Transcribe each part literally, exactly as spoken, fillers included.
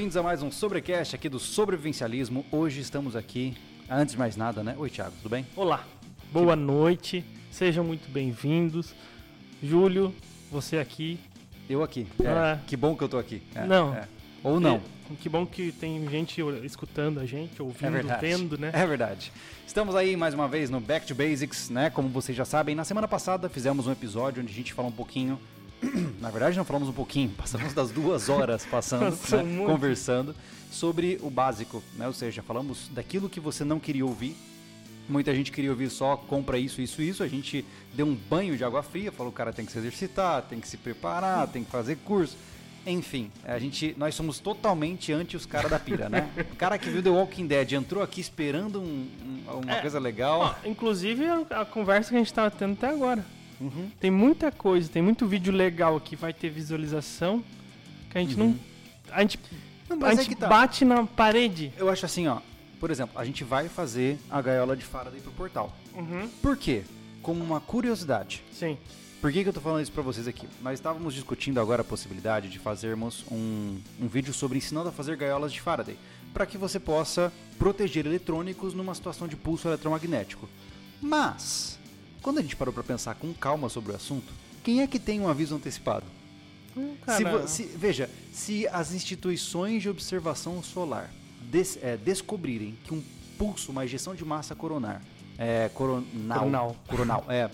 bem-vindos a mais um Sobrecast aqui do Sobrevivencialismo. Hoje estamos aqui, antes de mais nada, né? Oi, Thiago, tudo bem? Olá, boa que... noite, sejam muito bem-vindos. Júlio, você aqui. Eu aqui, é, ah, que bom que eu tô aqui. É, não. É. Ou não. É, que bom que tem gente escutando a gente, ouvindo, é vendo, né? É verdade. Estamos aí mais uma vez no Back to Basics, né? Como vocês já sabem, na semana passada fizemos um episódio onde a gente falou um pouquinho... Na verdade não falamos um pouquinho, passamos das duas horas passando, né, conversando sobre o básico, né? Ou seja, falamos daquilo que você não queria ouvir. Muita gente queria ouvir só compra isso, isso, isso. A gente deu um banho de água fria, falou o cara tem que se exercitar, tem que se preparar, tem que fazer curso. Enfim, a gente, nós somos totalmente anti os caras da pira, né? O cara que viu The Walking Dead entrou aqui esperando um, um, uma é, coisa legal. Ó, inclusive a, a conversa que a gente estava tendo até agora. Uhum. Tem muita coisa, tem muito vídeo legal aqui, vai ter visualização, que a gente uhum. não... A gente, não, a gente é tá. bate na parede. Eu acho assim, ó, por exemplo, a gente vai fazer a gaiola de Faraday pro portal. Uhum. Por quê? Como uma curiosidade. Sim. Por que, que eu tô falando isso pra vocês aqui? Nós estávamos discutindo agora a possibilidade de fazermos um, um vídeo sobre ensinando a fazer gaiolas de Faraday, para que você possa proteger eletrônicos numa situação de pulso eletromagnético. Mas... quando a gente parou para pensar com calma sobre o assunto, quem é que tem um aviso antecipado? Hum, se, se, veja, se as instituições de observação solar des, é, descobrirem que um pulso, uma ejeção de massa coronar, é, coronal, coronal, coronal é,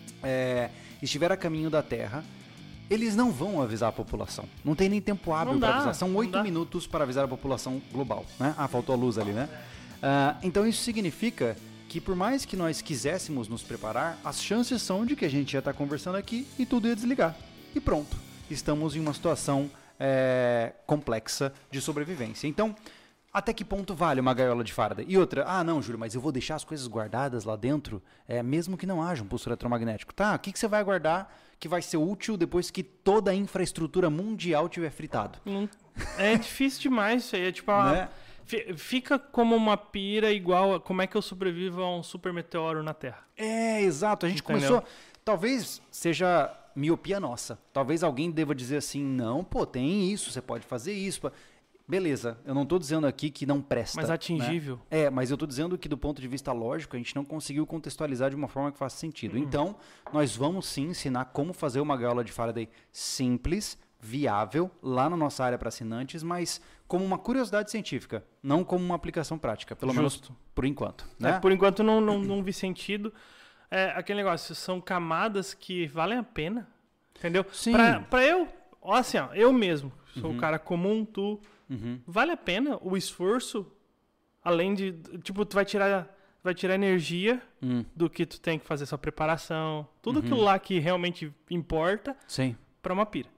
é, estiver a caminho da Terra, eles não vão avisar a população. Não tem nem tempo hábil para avisar. São oito minutos para avisar a população global. Né? Ah, faltou a luz ali, né? Uh, então isso significa... que por mais que nós quiséssemos nos preparar, as chances são de que a gente já está conversando aqui e tudo ia desligar. E pronto, estamos em uma situação é, complexa de sobrevivência. Então, até que ponto vale uma gaiola de Faraday? E outra, ah não, Júlio, mas eu vou deixar as coisas guardadas lá dentro, é, mesmo que não haja um pulso eletromagnético. Tá, o que, que você vai guardar que vai ser útil depois que toda a infraestrutura mundial tiver fritado? Não, é difícil demais isso aí, é tipo... Uma... né? Fica como uma pira igual a como é que eu sobrevivo a um super meteoro na Terra. É, exato. A gente Entendeu? começou... Talvez seja miopia nossa. Talvez alguém deva dizer assim, não, pô, tem isso, você pode fazer isso. Beleza, eu não estou dizendo aqui que não presta. Mas atingível. Né? É, mas eu estou dizendo que do ponto de vista lógico, a gente não conseguiu contextualizar de uma forma que faça sentido. Uhum. Então, nós vamos sim ensinar como fazer uma gaiola de Faraday simples, viável, lá na nossa área para assinantes, mas como uma curiosidade científica, não como uma aplicação prática, pelo Justo. menos por enquanto. Né? É, por enquanto não, não, não vi sentido. É, aquele negócio, são camadas que valem a pena, entendeu? Sim. Pra, pra eu, ó, assim, ó, eu mesmo, sou um uhum. cara comum, tu, uhum. vale a pena o esforço, além de, tipo, tu vai tirar... vai tirar energia hum. do que tu tem que fazer sua preparação, tudo uhum. aquilo lá que realmente importa Sim. para uma pira.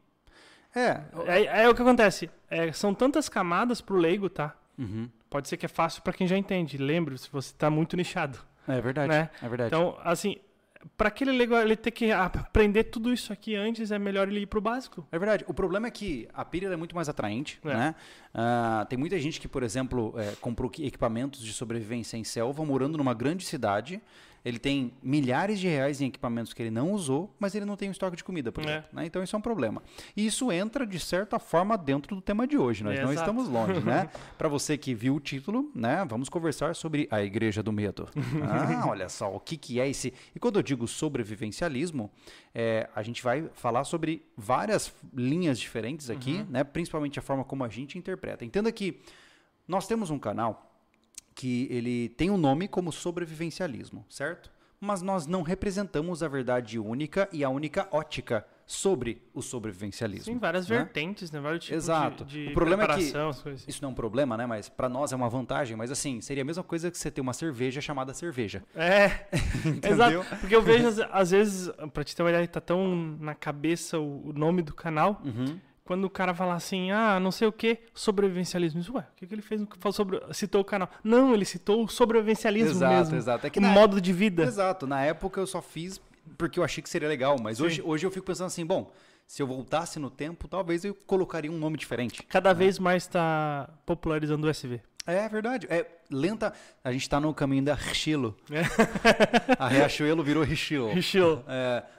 É. É, é o que acontece. É, são tantas camadas pro leigo, tá? Uhum. Pode ser que é fácil para quem já entende. Lembre, se você tá muito nichado. É verdade. Né? É verdade. Então, assim, para aquele leigo ele ter que aprender tudo isso aqui antes, é melhor ele ir pro básico. É verdade. O problema é que a pira é muito mais atraente, é. né? Uh, tem muita gente que, por exemplo, é, comprou equipamentos de sobrevivência em selva, morando numa grande cidade. Ele tem milhares de reais em equipamentos que ele não usou, mas ele não tem um estoque de comida, por exemplo. É. Né? Então isso é um problema. E isso entra, de certa forma, dentro do tema de hoje. Nós é, não exato. estamos longe, né? Para você que viu o título, né? Vamos conversar sobre a Igreja do Medo. Ah, olha só, o que, que é esse... E quando eu digo sobrevivencialismo, é, a gente vai falar sobre várias linhas diferentes aqui, uhum. né? Principalmente a forma como a gente interpreta. Entenda que nós temos um canal... que ele tem um nome como sobrevivencialismo, certo? Mas nós não representamos a verdade única e a única ótica sobre o sobrevivencialismo. Tem várias né? vertentes, né? Vários tipos Exato. de, de o problema é que assim. Isso não é um problema, né? Mas para nós é uma vantagem. Mas assim, seria a mesma coisa que você ter uma cerveja chamada cerveja. É, exato. Porque eu vejo, às vezes, para te ter uma ideia, tá tão na cabeça o, o nome do canal... Uhum. Quando o cara fala assim, ah, não sei o que, sobrevivencialismo. Isso, ué, o que, que ele fez? Falou sobre, citou o canal. Não, ele citou o sobrevivencialismo exato, mesmo. Exato, é que um na modo de vida. Exato. Na época eu só fiz porque eu achei que seria legal. Mas hoje, hoje eu fico pensando assim, bom, se eu voltasse no tempo, talvez eu colocaria um nome diferente. Cada né? vez mais está popularizando o U S V. É verdade. É lenta. A gente está no caminho da Richilo. É. A Riachuelo virou Richilo. Richilo. É,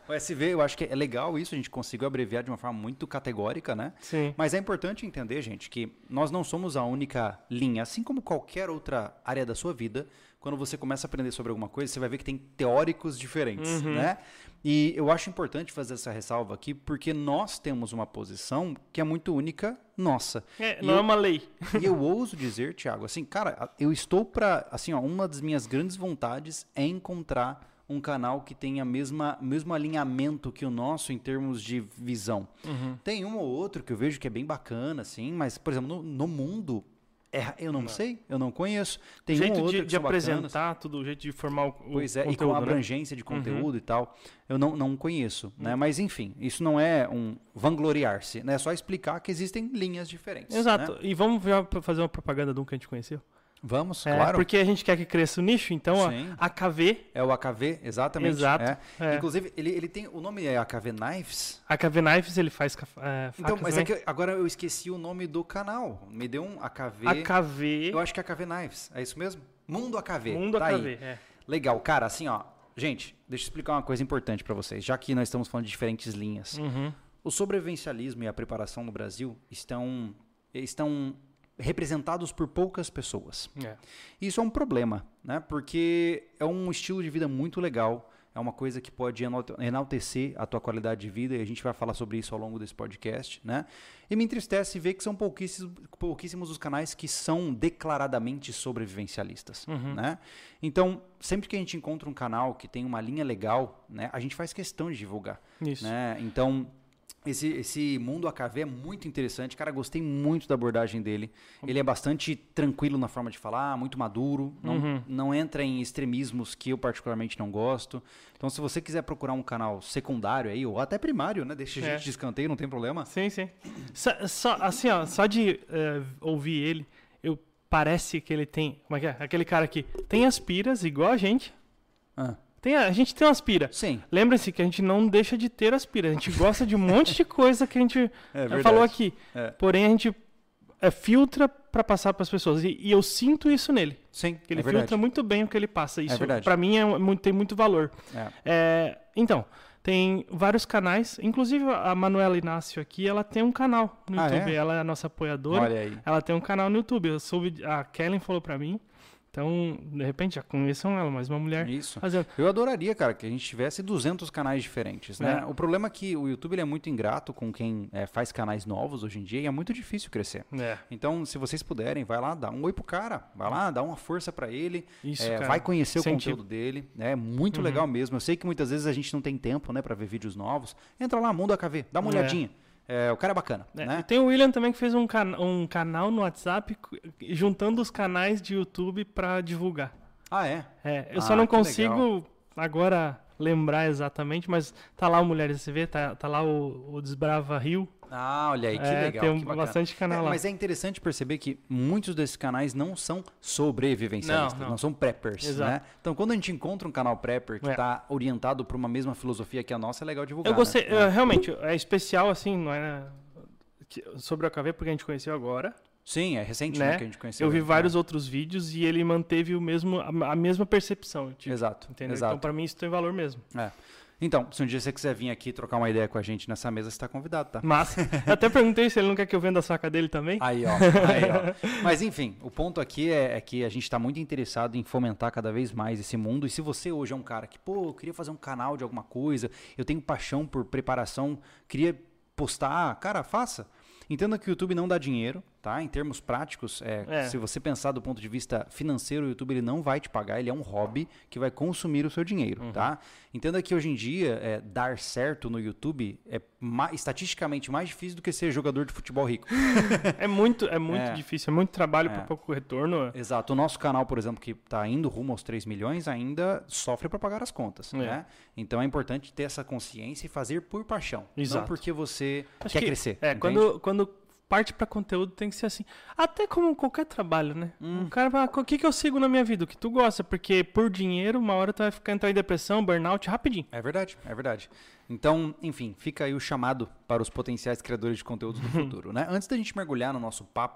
O S V, eu acho que é legal isso, a gente conseguiu abreviar de uma forma muito categórica, né? Sim. Mas é importante entender, gente, que nós não somos a única linha, assim como qualquer outra área da sua vida, quando você começa a aprender sobre alguma coisa, você vai ver que tem teóricos diferentes, uhum. né? E eu acho importante fazer essa ressalva aqui, porque nós temos uma posição que é muito única nossa. É, e não eu, é uma lei. E eu ouso dizer, Thiago, assim, cara, eu estou para, assim, ó, uma das minhas grandes vontades é encontrar um canal que tenha a mesma mesmo alinhamento que o nosso em termos de visão. Uhum. Tem um ou outro que eu vejo que é bem bacana, assim, mas, por exemplo, no, no mundo, é, eu não, não sei, eu não conheço. Tem o jeito um ou outro de, que de apresentar, bacanas. Tudo, o jeito de formar o, pois é, conteúdo, e com a né? abrangência de conteúdo uhum. e tal, eu não, não conheço, uhum. né? Mas, enfim, isso não é um vangloriar-se, né? É só explicar que existem linhas diferentes. Exato, né? E vamos já fazer uma propaganda de um que a gente conheceu? Vamos, é, claro. Porque a gente quer que cresça o nicho, então ó, A K V... É o A K V, exatamente. Exato. É. É. Inclusive, ele, ele tem... O nome é A K V Knives? A K V Knives, ele faz é, facas Então, mas também. é que agora eu esqueci o nome do canal. Me deu um A K V... A K V... Eu acho que é A K V Knives, é isso mesmo? Mundo A K V. Mundo tá A K aí. V, é. Legal, cara, assim, ó... Gente, deixa eu explicar uma coisa importante para vocês, já que nós estamos falando de diferentes linhas. Uhum. O sobrevivencialismo e a preparação no Brasil estão... estão representados por poucas pessoas. É. Isso é um problema, né? Porque é um estilo de vida muito legal, é uma coisa que pode enaltecer a tua qualidade de vida, e a gente vai falar sobre isso ao longo desse podcast, né? E me entristece ver que são pouquíssimos, pouquíssimos os canais que são declaradamente sobrevivencialistas, uhum. né? Então, sempre que a gente encontra um canal que tem uma linha legal, né, a gente faz questão de divulgar. Isso. Né? Então... Esse, esse Mundo A K V é muito interessante. Cara, gostei muito da abordagem dele. Ele é bastante tranquilo na forma de falar, muito maduro. Não, uhum. não entra em extremismos que eu particularmente não gosto. Então, se você quiser procurar um canal secundário aí, ou até primário, né? Deixa a gente é. de escanteio, não tem problema. Sim, sim. Só, só, assim, ó, só de uh, ouvir ele, eu, parece que ele tem... Como é que é? Aquele cara que tem aspiras, igual a gente. Ah. Tem, a gente tem uma aspira. Sim. Lembre-se que a gente não deixa de ter aspira. A gente gosta de um monte de coisa que a gente é falou aqui. É. Porém, a gente é, filtra para passar para as pessoas. E, e eu sinto isso nele. Sim, que ele é filtra verdade. muito bem o que ele passa. Isso, é para mim, é muito, tem muito valor. É. É, então, tem vários canais. Inclusive, a Manuela Inácio aqui, ela tem um canal no ah, YouTube. É? Ela é a nossa apoiadora. Olha aí. Ela tem um canal no YouTube. Eu soube, a Kellen falou para mim. Então, de repente, já conheçam ela, mas uma mulher Isso. fazendo. Eu adoraria, cara, que a gente tivesse duzentos canais diferentes, né? É. O problema é que o YouTube ele é muito ingrato com quem é, faz canais novos hoje em dia e é muito difícil crescer. É. Então, se vocês puderem, vai lá, dá um oi pro cara, vai lá, dá uma força pra ele, Isso, é, cara. vai conhecer o Incentivo. conteúdo dele, é muito Uhum. legal mesmo. Eu sei que muitas vezes a gente não tem tempo, né, pra ver vídeos novos. Entra lá, Mundo A K V, dá uma É. olhadinha. É, o cara é bacana, É, né? E tem o William também que fez um, can um canal no WhatsApp juntando os canais de YouTube pra divulgar. Ah, é? É, eu Ah, só não que consigo legal. agora lembrar exatamente, mas tá lá o Mulheres C V, tá, tá lá o, o Desbrava Rio. Ah, olha aí, que É, legal. tem um- que bacana. bastante canal É, lá. Mas é interessante perceber que muitos desses canais não são sobrevivencialistas, Não, não, não. são preppers, Exato. né? Então, quando a gente encontra um canal prepper que É. está orientado por uma mesma filosofia que a nossa, é legal divulgar. Eu gostei, né? é, realmente, é especial assim, não é que- sobre o A K V porque a gente conheceu agora. Sim, é recente né? Né? que a gente conheceu. Eu vi ele, vários né? outros vídeos e ele manteve o mesmo, a, a mesma percepção. Tipo, Exato, entendeu? exato. Então, pra mim, isso tem valor mesmo. É. Então, se um dia você quiser vir aqui trocar uma ideia com a gente nessa mesa, você está convidado, tá? Mas, eu até perguntei se ele não quer que eu venda a saca dele também. Aí, ó. Aí, ó. Mas, enfim, o ponto aqui é, é que a gente está muito interessado em fomentar cada vez mais esse mundo. E se você hoje é um cara que, pô, eu queria fazer um canal de alguma coisa, eu tenho paixão por preparação, queria postar, cara, faça. Entenda que o YouTube não dá dinheiro, tá? Em termos práticos, é, É. se você pensar do ponto de vista financeiro, o YouTube ele não vai te pagar, ele é um hobby que vai consumir o seu dinheiro, Uhum. tá? Entenda que hoje em dia, é, dar certo no YouTube é ma- estatisticamente mais difícil do que ser jogador de futebol rico. É muito, é muito É. difícil, é muito trabalho É. por pouco retorno. Exato. O nosso canal, por exemplo, que está indo rumo aos três milhões, ainda sofre para pagar as contas, É. né? Então é importante ter essa consciência e fazer por paixão, Exato. não porque você Acho quer que- crescer. É, entende? quando, quando parte pra conteúdo tem que ser assim. Até como qualquer trabalho, né? Hum. O cara vai, o que, que eu sigo na minha vida? O que tu gosta? Porque por dinheiro, uma hora tu vai ficar entrar em depressão, burnout rapidinho. É verdade, é verdade. Então, enfim, fica aí o chamado para os potenciais criadores de conteúdos do futuro, né? Antes da gente mergulhar no nosso papo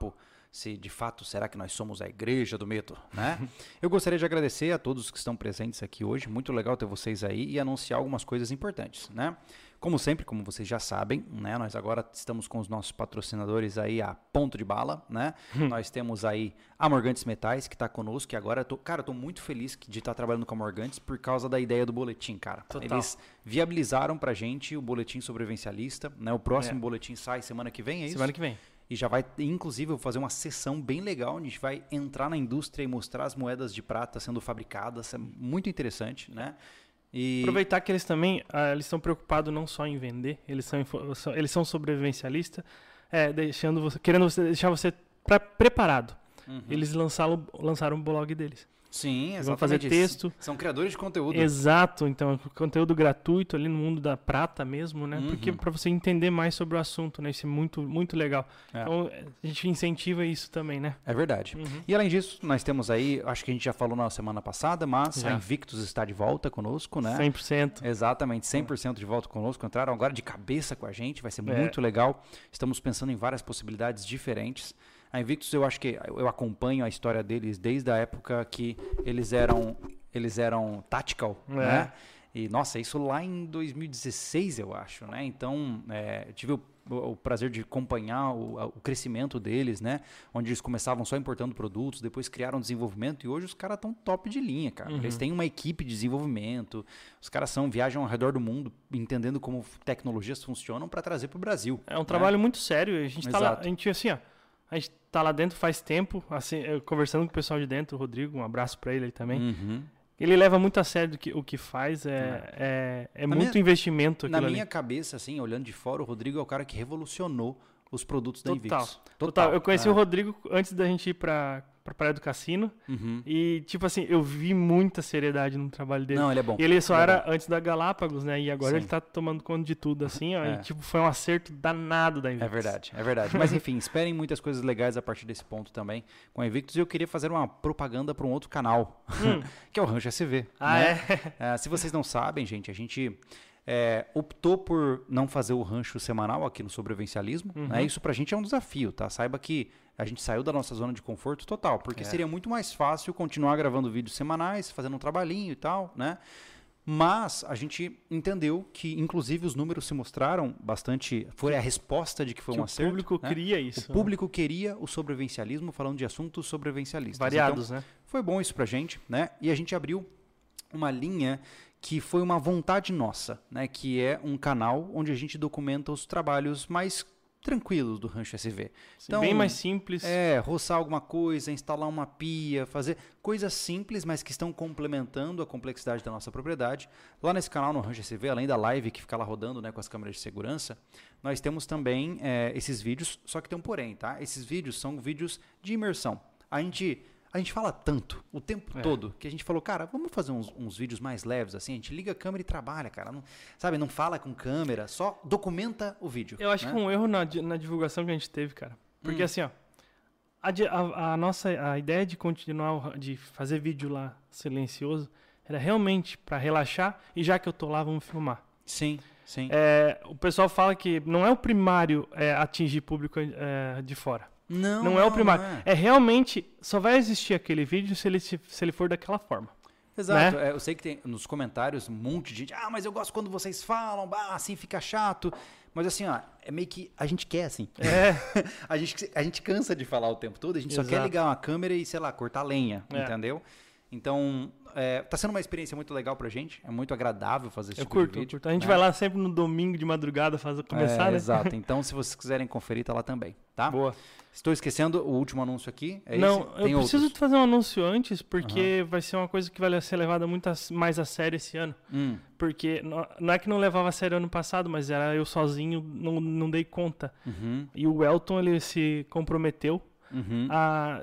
se de fato, será que nós somos a igreja do medo, né? Eu gostaria de agradecer a todos que estão presentes aqui hoje, muito legal ter vocês aí e anunciar algumas coisas importantes, né? Como sempre, como vocês já sabem, né, nós agora estamos com os nossos patrocinadores aí a ponto de bala, né? Hum. Nós temos aí a Morgantes Metais, que está conosco, e agora, eu tô, cara, eu tô muito feliz de estar trabalhando com a Morgantes por causa da ideia do boletim, cara. Total. Eles viabilizaram pra gente o boletim sobrevivencialista, né? O próximo é. boletim sai semana que vem, é isso? Semana que vem. E já vai, inclusive, eu vou fazer uma sessão bem legal, onde a gente vai entrar na indústria e mostrar as moedas de prata sendo fabricadas, é muito interessante, né? E... Aproveitar que eles também ah, eles estão preocupados não só em vender, eles são, eles são sobrevivencialistas, é, deixando você, querendo você, deixar você pra, preparado. Uhum. Eles lançaram, lançaram o blog deles. Sim, exatamente. Vão fazer texto. São criadores de conteúdo. Exato, então, conteúdo gratuito ali no mundo da prata mesmo, né? Uhum. Porque para você entender mais sobre o assunto, né? Isso é muito, muito legal. É. Então, a gente incentiva isso também, né? É verdade. Uhum. E além disso, nós temos aí, acho que a gente já falou na semana passada, mas já. a Invictus está de volta conosco, né? cem por cento. Exatamente, cem por cento de volta conosco. Entraram agora de cabeça com a gente, vai ser é. muito legal. Estamos pensando em várias possibilidades diferentes. A Invictus, eu acho que eu acompanho a história deles desde a época que eles eram, eles eram Tactical, é. né? E, nossa, isso lá em dois mil e dezesseis, eu acho, né? Então, é, eu tive o, o prazer de acompanhar o, o crescimento deles, né? Onde eles começavam só importando produtos, depois criaram desenvolvimento e hoje os caras estão top de linha, cara. Uhum. Eles têm uma equipe de desenvolvimento, os caras são, viajam ao redor do mundo entendendo como tecnologias funcionam para trazer para o Brasil. É um trabalho né? muito sério. A gente tá lá, a gente assim, ó, a gente tá lá dentro faz tempo, assim, eu, conversando com o pessoal de dentro, o Rodrigo, um abraço para ele, ele também. Uhum. Ele leva muito a sério do que, o que faz, é, é. é, é muito minha, investimento. Na minha ali. cabeça, assim, olhando de fora, o Rodrigo é o cara que revolucionou os produtos da Total. Invictus. Total. Total. Eu conheci ah. o Rodrigo antes da gente ir para pra Praia do Cassino. Uhum. E, tipo assim, eu vi muita seriedade no trabalho dele. Não, ele é bom. E ele só ele era é antes da Galápagos, né? E agora Sim. ele tá tomando conta de tudo, assim, ó. É. E, tipo, foi um acerto danado da Invictus. É verdade, é verdade. Mas, enfim, esperem muitas coisas legais a partir desse ponto também com a Invictus. E eu queria fazer uma propaganda para um outro canal, hum. que é o Rancho S V. Ah, né? é? é? Se vocês não sabem, gente, a gente... É, optou por não fazer o rancho semanal aqui no Sobrevivencialismo. Uhum. Né? Isso pra gente é um desafio, tá? Saiba que a gente saiu da nossa zona de conforto total, porque é. seria muito mais fácil continuar gravando vídeos semanais, fazendo um trabalhinho e tal, né? Mas a gente entendeu que, inclusive, os números se mostraram bastante... Foi a resposta de que foi que um acerto. O público né? queria isso. O público né? queria o sobrevivencialismo falando de assuntos sobrevivencialistas. Variados, então, né? Foi bom isso pra gente, né? E a gente abriu uma linha... que foi uma vontade nossa, né? Que é um canal onde a gente documenta os trabalhos mais tranquilos do Rancho S V. Então, bem mais simples. É, roçar alguma coisa, instalar uma pia, fazer coisas simples, mas que estão complementando a complexidade da nossa propriedade. Lá nesse canal, no Rancho S V, além da live que fica lá rodando, né, com as câmeras de segurança, nós temos também é, esses vídeos, só que tem um porém, tá? Esses vídeos são vídeos de imersão. A gente... A gente fala tanto, o tempo é. todo, que a gente falou, cara, vamos fazer uns, uns vídeos mais leves, assim, a gente liga a câmera e trabalha, cara, não, sabe, não fala com câmera, só documenta o vídeo. Eu acho né? que um erro na, na divulgação que a gente teve, cara, porque hum. assim, ó, a, a, a nossa, a ideia de continuar, de fazer vídeo lá silencioso, era realmente para relaxar, e já que eu tô lá, vamos filmar. Sim, sim. É, o pessoal fala que não é o primário é, atingir público é, de fora. Não, não é o primário. É. é realmente, só vai existir aquele vídeo se ele, se, se ele for daquela forma. Exato. Né? É, eu sei que tem nos comentários um monte de gente, ah, mas eu gosto quando vocês falam, ah, assim fica chato. Mas assim, ó, é meio que a gente quer assim. É. a, gente, a gente cansa de falar o tempo todo, a gente Exato. só quer ligar uma câmera e, sei lá, cortar lenha, é. entendeu? Então, é, tá sendo uma experiência muito legal pra gente. É muito agradável fazer esse eu tipo curto, de vídeo. Eu curto. A gente né? vai lá sempre no domingo de madrugada fazer começar, é, né? Exato. Então, se vocês quiserem conferir, tá lá também, tá? Boa. Estou esquecendo o último anúncio aqui. É não, esse? eu Tem preciso outros? fazer um anúncio antes, porque uhum. vai ser uma coisa que vai ser levada muito a, mais a sério esse ano. Hum. Porque não, não é que não levava a sério ano passado, mas era eu sozinho, não, não dei conta. Uhum. E o Elton, ele se comprometeu uhum. a...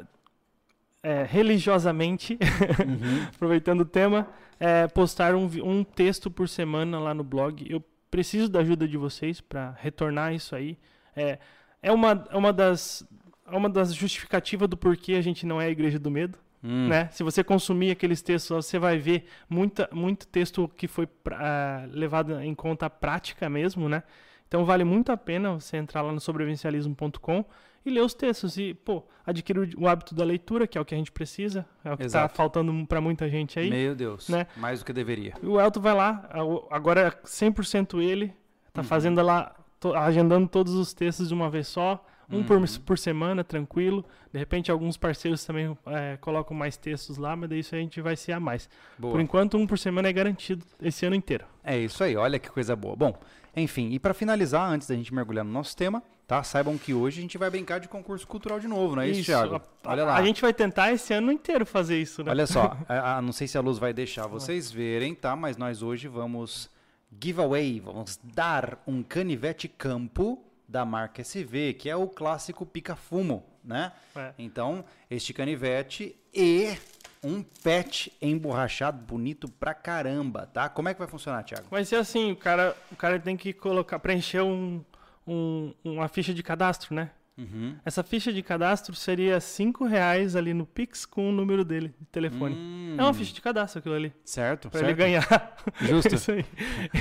É, religiosamente, uhum. aproveitando o tema, é, postar um, um texto por semana lá no blog. Eu preciso da ajuda de vocês para retornar isso aí. É, é uma, uma, das, uma das justificativas do porquê a gente não é a Igreja do Medo. Hum. Né? Se você consumir aqueles textos, você vai ver muita, muito texto que foi pra, uh, levado em conta a prática mesmo, né? Então vale muito a pena você entrar lá no sobrevivencialismo ponto com e ler os textos. E, pô, adquirir o hábito da leitura, que é o que a gente precisa. É o que está faltando para muita gente aí. Meu Deus, né? Mais do que deveria. E o Elton vai lá, agora é cem por cento ele, tá uhum. fazendo lá, to, agendando todos os textos de uma vez só. Um uhum. por, por semana, tranquilo. De repente, alguns parceiros também é, colocam mais textos lá, mas daí isso a gente vai ser a mais. Boa. Por enquanto, um por semana é garantido esse ano inteiro. É isso aí, olha que coisa boa. Bom, enfim, e para finalizar, antes da gente mergulhar no nosso tema, tá? Saibam que hoje a gente vai brincar de concurso cultural de novo, não é isso, isso Thiago? A, olha lá. A gente vai tentar esse ano inteiro fazer isso, né? Olha só, a, a, não sei se a Luz vai deixar vocês verem, tá? Mas nós hoje vamos giveaway, vamos dar um canivete campo da marca S V, que é o clássico pica-fumo, né? É. Então, este canivete e um pet emborrachado bonito pra caramba, tá? Como é que vai funcionar, Thiago? Vai ser assim, o cara, o cara tem que colocar, preencher um, um, uma ficha de cadastro, né? Uhum. Essa ficha de cadastro seria cinco reais ali no Pix com o número dele de telefone. Hum. É uma ficha de cadastro aquilo ali. Certo, pra certo. ele ganhar. Justo. Isso aí.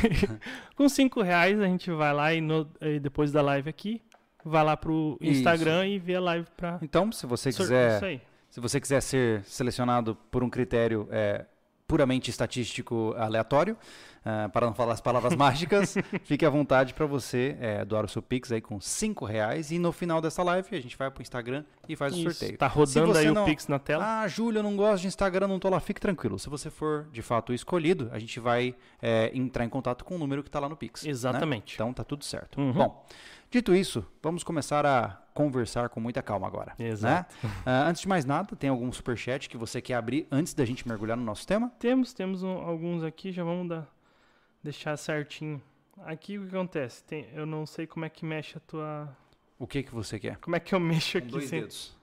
Com cinco reais a gente vai lá e, no, e depois da live aqui, vai lá pro Instagram Isso. e vê a live pra... Então, se você quiser, Isso aí. se você quiser ser selecionado por um critério é, puramente estatístico aleatório, Uh, para não falar as palavras mágicas, fique à vontade para você é, doar o seu Pix aí com cinco reais e no final dessa live a gente vai para o Instagram e faz Isso, o sorteio. Tá rodando aí não... o Pix na tela. Ah, Júlio, eu não gosto de Instagram, não tô lá, fique tranquilo. Se você for de fato escolhido, a gente vai é, entrar em contato com o número que está lá no Pix. Exatamente. Né? Então tá tudo certo. Uhum. Bom, dito isso, vamos começar a conversar com muita calma agora. Exato. Né? Uh, antes de mais nada, tem algum superchat que você quer abrir antes da gente mergulhar no nosso tema? Temos, temos um, alguns aqui, já vamos dar... Deixar certinho. Aqui o que acontece? Tem, eu não sei como é que mexe a tua... O que que você quer? Como é que eu mexo aqui? Com dois sem... dedos.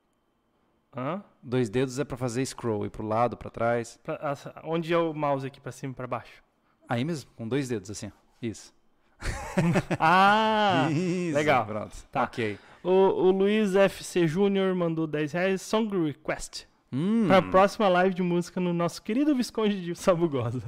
Hã? Dois dedos é pra fazer scroll, ir pro lado, pra trás. Pra, onde é o mouse aqui? Pra cima e pra baixo? Aí mesmo, com dois dedos, assim. Isso. ah! Isso, legal. Pronto. Tá. Ok. O, o Luiz F C Júnior mandou dez reais. Song request. Hum. Pra próxima live de música no nosso querido Visconde de Sabugosa.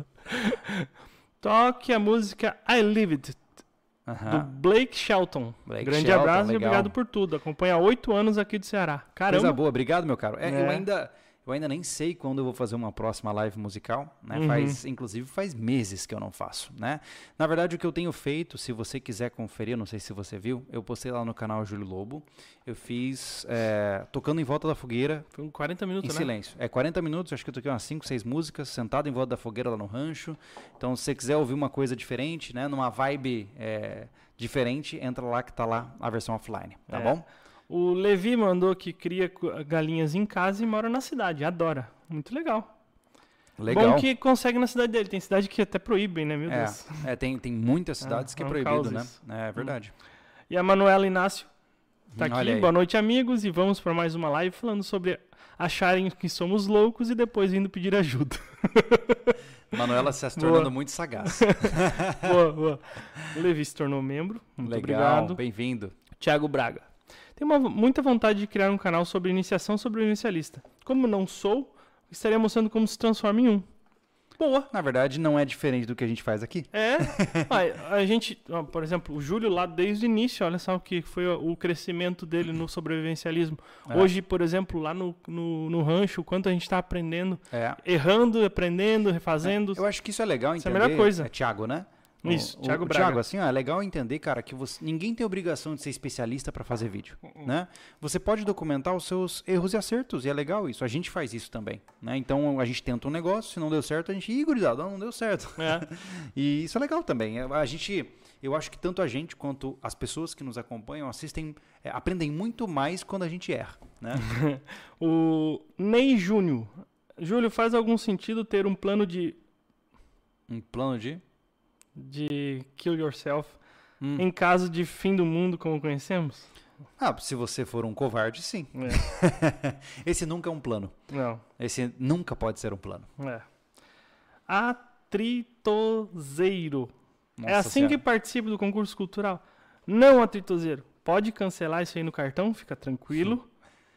Toque a música I Live It, uh-huh. do Blake Shelton. Blake Grande Shelton, abraço legal. E obrigado por tudo. Acompanha há oito anos aqui do Ceará. Caramba. Coisa boa, obrigado, meu caro. É, É. Eu, ainda, eu ainda nem sei quando eu vou fazer uma próxima live musical, né? Uhum. Faz, inclusive faz meses que eu não faço, né? Na verdade, o que eu tenho feito, se você quiser conferir, não sei se você viu, eu postei lá no canal Júlio Lobo, eu fiz é, Tocando em Volta da Fogueira. Foi quarenta minutos, em né? silêncio. É quarenta minutos, acho que eu toquei umas cinco, seis músicas, sentado em volta da fogueira lá no rancho. Então, se você quiser ouvir uma coisa diferente, né? Numa vibe é, diferente, entra lá que tá lá a versão offline, tá É. bom? O Levi mandou que cria galinhas em casa e mora na cidade. Adora. Muito legal. Legal. Bom que consegue na cidade dele. Tem cidade que até proíbem, né? Meu É, Deus. é tem, tem muitas cidades É, que é é um proibido, caos né? isso. É verdade. E a Manuela Inácio tá Hum, olha aqui. aí. Boa noite, amigos. E vamos para mais uma live falando sobre acharem que somos loucos e depois vindo pedir ajuda. Manuela se Boa. tornando muito sagaz. boa, boa. O Levi se tornou membro. Muito Legal, obrigado. bem-vindo. Thiago Braga. Tenho uma, muita vontade de criar um canal sobre iniciação sobrevivencialista. Como não sou, estaria mostrando como se transforma em um. Boa. Na verdade, não é diferente do que a gente faz aqui. É. a, a gente, ó, por exemplo, o Júlio lá desde o início, olha só o que foi o, o crescimento dele no sobrevivencialismo. É. Hoje, por exemplo, lá no, no, no rancho, o quanto a gente está aprendendo, É. errando, aprendendo, refazendo. Eu acho que isso é legal Isso é entender. a melhor coisa. É Thiago, né? Isso, o, Thiago o, Braga. Thiago, assim, ó, é legal entender, cara, que você, ninguém tem obrigação de ser especialista para fazer vídeo, né? Você pode documentar os seus erros e acertos, e é legal isso. A gente faz isso também, né? Então, a gente tenta um negócio, se não deu certo, a gente... Ih, gurizada, não, não deu certo. É. E isso é legal também. A gente... Eu acho que tanto a gente quanto as pessoas que nos acompanham assistem, é, aprendem muito mais quando a gente erra, né? O Ney Júnior. Júlio, faz algum sentido ter um plano de... Um plano de... de kill yourself Hum. em caso de fim do mundo como conhecemos? Ah, se você for um covarde, sim. É. Esse nunca é um plano. Não. Esse nunca pode ser um plano. É. Atritozeiro. Nossa É assim Senhora. que participa do concurso cultural? Não, Atritozeiro. Pode cancelar isso aí no cartão, fica tranquilo.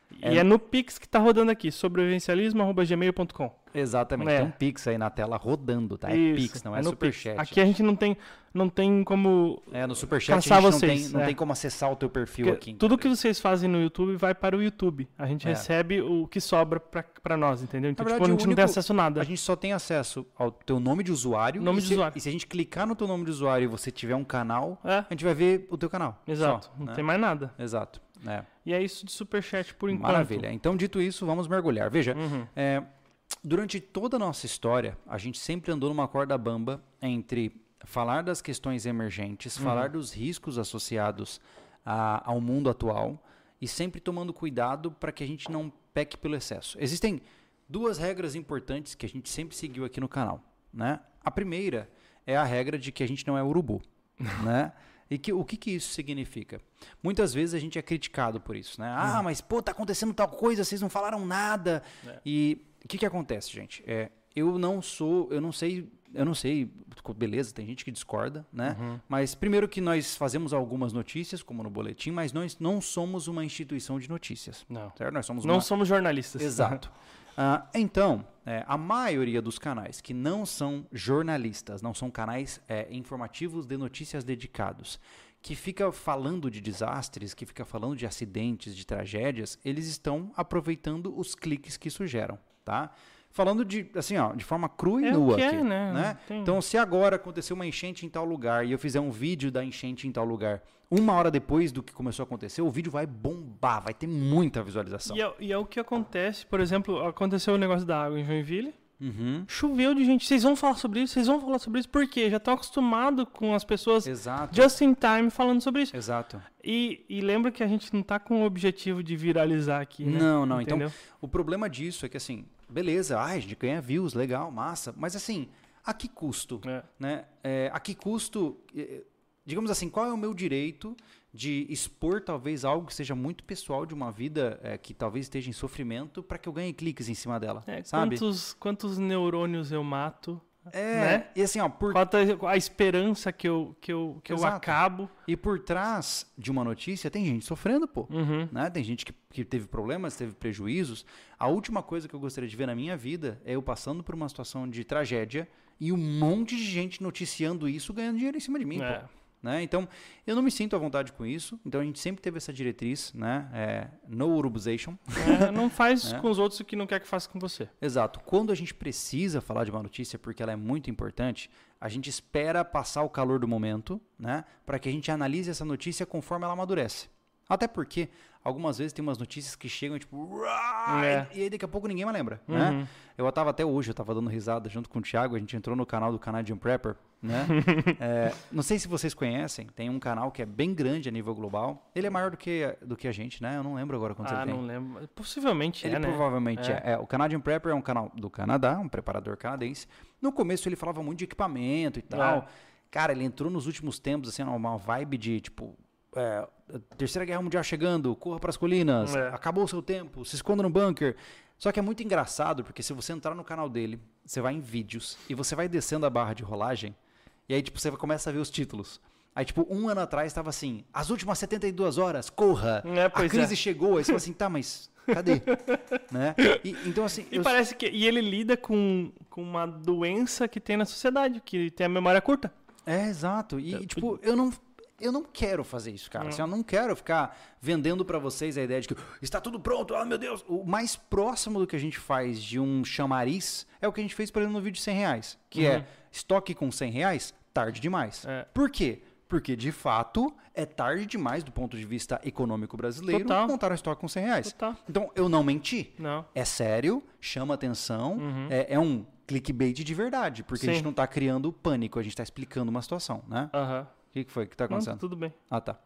E é, é no Pix que tá rodando aqui, sobrevivencialismo arroba gmail ponto com. Exatamente, é. tem um Pix aí na tela rodando, tá? É Isso, Pix, não é, é Superchat. Pix. Aqui a gente não tem, não tem como É, no Superchat a gente caçar não, vocês, tem, não é. tem como acessar o teu perfil Porque aqui. tudo que vocês fazem no YouTube vai para o YouTube. A gente É. recebe o que sobra pra, pra nós, entendeu? Então, verdade, tipo, a gente o não tem único- acesso a nada. A gente só tem acesso ao teu nome de usuário. Nome e de se, usuário. E se a gente clicar no teu nome de usuário e você tiver um canal, É, a gente vai ver o teu canal. exato. Só, não né? tem mais nada. Exato. É. E é isso de Superchat por enquanto. Maravilha. Então, dito isso, vamos mergulhar. Veja, Uhum. é, durante toda a nossa história, a gente sempre andou numa corda bamba entre falar das questões emergentes, Uhum. falar dos riscos associados a- ao mundo atual e sempre tomando cuidado para que a gente não peque pelo excesso. Existem duas regras importantes que a gente sempre seguiu aqui no canal, né? A primeira é a regra de que a gente não é urubu, né? E que, o que, que isso significa? Muitas vezes a gente é criticado por isso, né? Ah, mas pô, tá acontecendo tal coisa, vocês não falaram nada. É. E o que, que acontece, gente? É, eu não sou, eu não sei, eu não sei, beleza, tem gente que discorda, né? Uhum. Mas primeiro que nós fazemos algumas notícias, como no boletim, mas nós não somos uma instituição de notícias, Não. certo? Nós somos Não uma... somos jornalistas. Exato. Ah, então, é, a maioria dos canais que não são jornalistas, não são canais é, informativos de notícias dedicados, que fica falando de desastres, que fica falando de acidentes, de tragédias, eles estão aproveitando os cliques que isso geram, tá? Falando de, assim, ó, de forma crua e É o nua que aqui, é, né? né? Tem- Então, se agora aconteceu uma enchente em tal lugar e eu fizer um vídeo da enchente em tal lugar, uma hora depois do que começou a acontecer, o vídeo vai bombar, vai ter muita visualização. E é, e é o que acontece, por exemplo, aconteceu o negócio da água em Joinville, Uhum. choveu de gente, vocês vão falar sobre isso, vocês vão falar sobre isso, por quê? Já estão acostumados com as pessoas Exato. just in time falando sobre isso. Exato. E, e lembra que a gente não tá com o objetivo de viralizar aqui, né? Não, não. Então, Entendeu? o problema disso é que, assim, beleza, ai, a gente ganha views, legal, massa, mas, assim, a que custo? É. Né? É, a que custo, eh, digamos assim, qual é o meu direito de expor, talvez, algo que seja muito pessoal de uma vida eh, que talvez esteja em sofrimento para que eu ganhe cliques em cima dela, É, sabe? quantos, quantos neurônios eu mato, É, né? e assim, ó, por, Quanta a esperança que eu, que eu, que eu Exato. acabo. e por trás de uma notícia tem gente sofrendo, pô. Uhum. Né? Tem gente que, que teve problemas, teve prejuízos. A última coisa que eu gostaria de ver na minha vida é eu passando por uma situação de tragédia e um monte de gente noticiando isso ganhando dinheiro em cima de mim. É. Pô. Né? Então, eu não me sinto à vontade com isso. Então, a gente sempre teve essa diretriz, né? É, no urubization. É, não faz É. com os outros o que não quer que faça com você. Exato. Quando a gente precisa falar de uma notícia porque ela é muito importante, a gente espera passar o calor do momento, né? Para que a gente analise essa notícia conforme ela amadurece. Até porque, algumas vezes, tem umas notícias que chegam e tipo... "Uau!" É. E aí, daqui a pouco, ninguém mais lembra, Uhum. né? Eu tava até hoje, eu tava dando risada junto com o Thiago, a gente entrou no canal do Canadian Prepper, né? É, não sei se vocês conhecem, tem um canal que é bem grande a nível global. Ele é maior do que, do que a gente, né? Eu não lembro agora quantos Ah, ele tem. não lembro. Possivelmente Ele é, né? provavelmente É. é. é. O Canadian Prepper é um canal do Canadá, um preparador canadense. No começo ele falava muito de equipamento e tal. É. Cara, ele entrou nos últimos tempos, assim, uma vibe de, tipo... é, Terceira Guerra Mundial chegando, corra para as colinas, É. acabou o seu tempo, se esconda no bunker. Só que é muito engraçado, porque se você entrar no canal dele, você vai em vídeos e você vai descendo a barra de rolagem, e aí, tipo, você começa a ver os títulos. Aí, tipo, um ano atrás estava assim, as últimas setenta e duas horas, corra, É, a pois crise é. chegou. Aí você fala assim, tá, mas cadê? Né? E, então, assim... E eu- parece que e ele lida com, com uma doença que tem na sociedade, que tem a memória curta. É, exato. E, Eu- tipo, eu não... Eu não quero fazer isso, cara. Não. Assim, eu não quero ficar vendendo pra vocês a ideia de que está tudo pronto, ah, meu Deus. O mais próximo do que a gente faz de um chamariz é o que a gente fez, por exemplo, no vídeo de cem reais. Que Uhum. é estoque com cem reais, tarde demais. É. Por quê? Porque, de fato, é tarde demais do ponto de vista econômico brasileiro Total. montar um estoque com cem reais. Total. Então, eu não menti. Não. É sério, chama atenção, é, é um clickbait de verdade. Porque a Sim. gente não está criando pânico, a gente está explicando uma situação, né? Aham. O que, que foi que está Não, acontecendo? tudo bem. Ah, tá.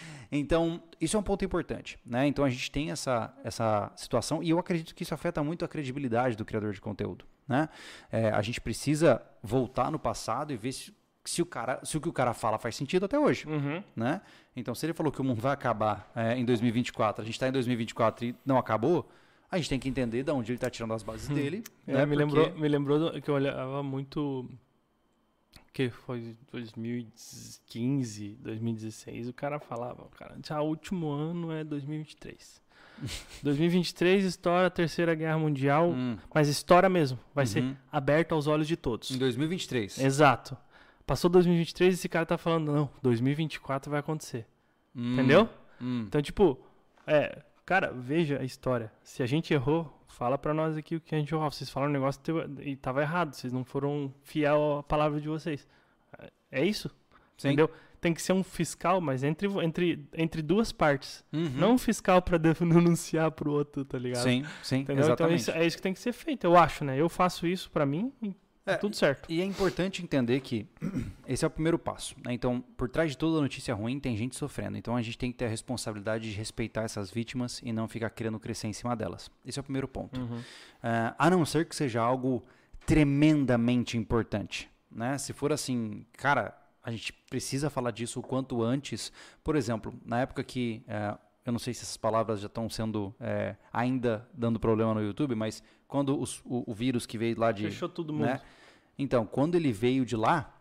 Então, isso é um ponto importante, né? Então, a gente tem essa, essa situação e eu acredito que isso afeta muito a credibilidade do criador de conteúdo, né? É, a gente precisa voltar no passado e ver se, se, o cara, se o que o cara fala faz sentido até hoje, Uhum. né? Então, se ele falou que o mundo vai acabar é, em dois mil e vinte e quatro, a gente está em dois mil e vinte e quatro e não acabou, a gente tem que entender de onde ele está tirando as bases dele, É, né? me, Porque- lembrou, me lembrou do- que eu olhava muito... Que foi dois mil e quinze, dois mil e dezesseis, o cara falava, cara, já o último ano é dois mil e vinte e três. dois mil e vinte e três estoura a Terceira Guerra Mundial, Hum. mas estoura mesmo. Vai Uhum. ser aberto aos olhos de todos. Em dois mil e vinte e três. Exato. Passou dois mil e vinte e três e esse cara tá falando, não, dois mil e vinte e quatro vai acontecer. Hum. Entendeu? Hum. Então, tipo, é, cara, veja a história. Se a gente errou, fala pra nós aqui o que a gente errou. Vocês falaram um negócio e tava errado. Vocês não foram fiel à palavra de vocês. É isso? Sim. Entendeu? Tem que ser um fiscal, mas entre, entre, entre duas partes. Uhum. Não um fiscal pra denunciar pro outro, tá ligado? Sim, sim, Entendeu? exatamente. Então isso, é isso que tem que ser feito, eu acho, né? Eu faço isso pra mim e É, tá tudo certo. E é importante entender que esse é o primeiro passo, né? Então, por trás de toda notícia ruim tem gente sofrendo. Então, a gente tem que ter a responsabilidade de respeitar essas vítimas e não ficar querendo crescer em cima delas. Esse é o primeiro ponto. Uhum. Uh, a não ser que seja algo tremendamente importante, né? Se for assim, cara, a gente precisa falar disso o quanto antes. Por exemplo, na época que... Uh, eu não sei se essas palavras já estão sendo é, ainda dando problema no YouTube, mas quando os, o, o vírus que veio lá de... Fechou todo mundo. Né? Então, quando ele veio de lá,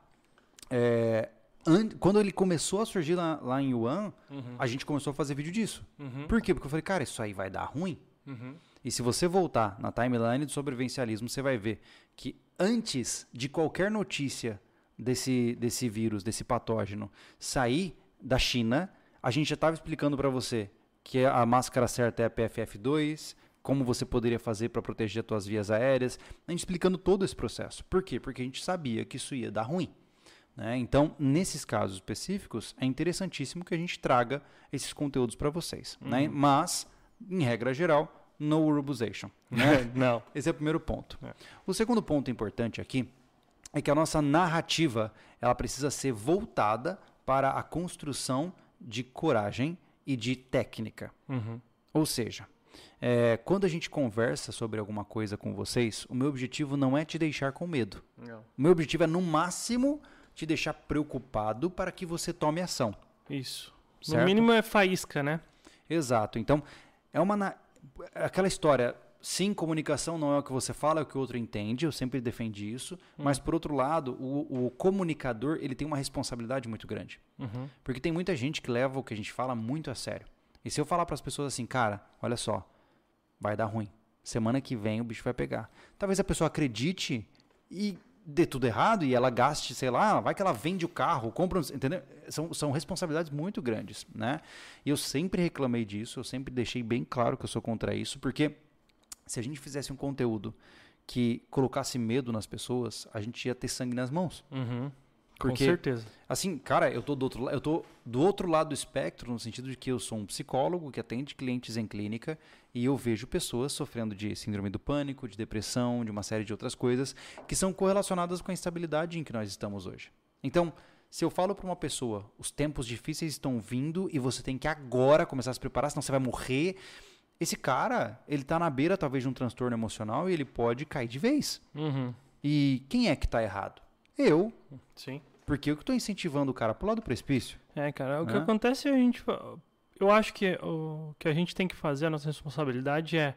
é, an- quando ele começou a surgir lá, lá em Wuhan, Uhum. a gente começou a fazer vídeo disso. Uhum. Por quê? Porque eu falei, cara, isso aí vai dar ruim. Uhum. E se você voltar na timeline do sobrevivencialismo, você vai ver que antes de qualquer notícia desse, desse vírus, desse patógeno, sair da China, a gente já estava explicando para você que a máscara certa é a P F F dois, como você poderia fazer para proteger as suas vias aéreas, a gente explicando todo esse processo. Por quê? Porque a gente sabia que isso ia dar ruim. Né? Então, nesses casos específicos, é interessantíssimo que a gente traga esses conteúdos para vocês. Uhum. Né? Mas, em regra geral, no urbanization. Né? Não. Esse é o primeiro ponto. É. O segundo ponto importante aqui é que a nossa narrativa ela precisa ser voltada para a construção de coragem e de técnica. Uhum. Ou seja, é, quando a gente conversa sobre alguma coisa com vocês, o meu objetivo não é te deixar com medo. Não. O meu objetivo é, no máximo, te deixar preocupado para que você tome ação. Isso. Certo? No mínimo é faísca, né? Exato. Então, é uma na... aquela história... Sim, comunicação não é o que você fala, é o que o outro entende. Eu sempre defendi isso. Hum. Mas, por outro lado, o, o comunicador ele tem uma responsabilidade muito grande. Uhum. Porque tem muita gente que leva o que a gente fala muito a sério. E se eu falar para as pessoas assim, cara, olha só, vai dar ruim. Semana que vem o bicho vai pegar. Talvez a pessoa acredite e dê tudo errado e ela gaste, sei lá, vai que ela vende o carro, compra, um, entendeu? São, são responsabilidades muito grandes, né? E eu sempre reclamei disso, eu sempre deixei bem claro que eu sou contra isso, porque... Se a gente fizesse um conteúdo que colocasse medo nas pessoas, a gente ia ter sangue nas mãos. Uhum. Porque, com certeza. Assim, cara, eu tô do outro, eu tô do outro lado do espectro, no sentido de que eu sou um psicólogo que atende clientes em clínica e eu vejo pessoas sofrendo de síndrome do pânico, de depressão, de uma série de outras coisas que são correlacionadas com a instabilidade em que nós estamos hoje. Então, se eu falo para uma pessoa, os tempos difíceis estão vindo e você tem que agora começar a se preparar, senão você vai morrer... Esse cara, ele tá na beira talvez de um transtorno emocional e ele pode cair de vez. Uhum. E quem é que tá errado? Eu. Sim. Porque eu que tô incentivando o cara pro lado do precipício. É, cara, o que Hã? acontece é a gente... Eu acho que o que a gente tem que fazer, a nossa responsabilidade é...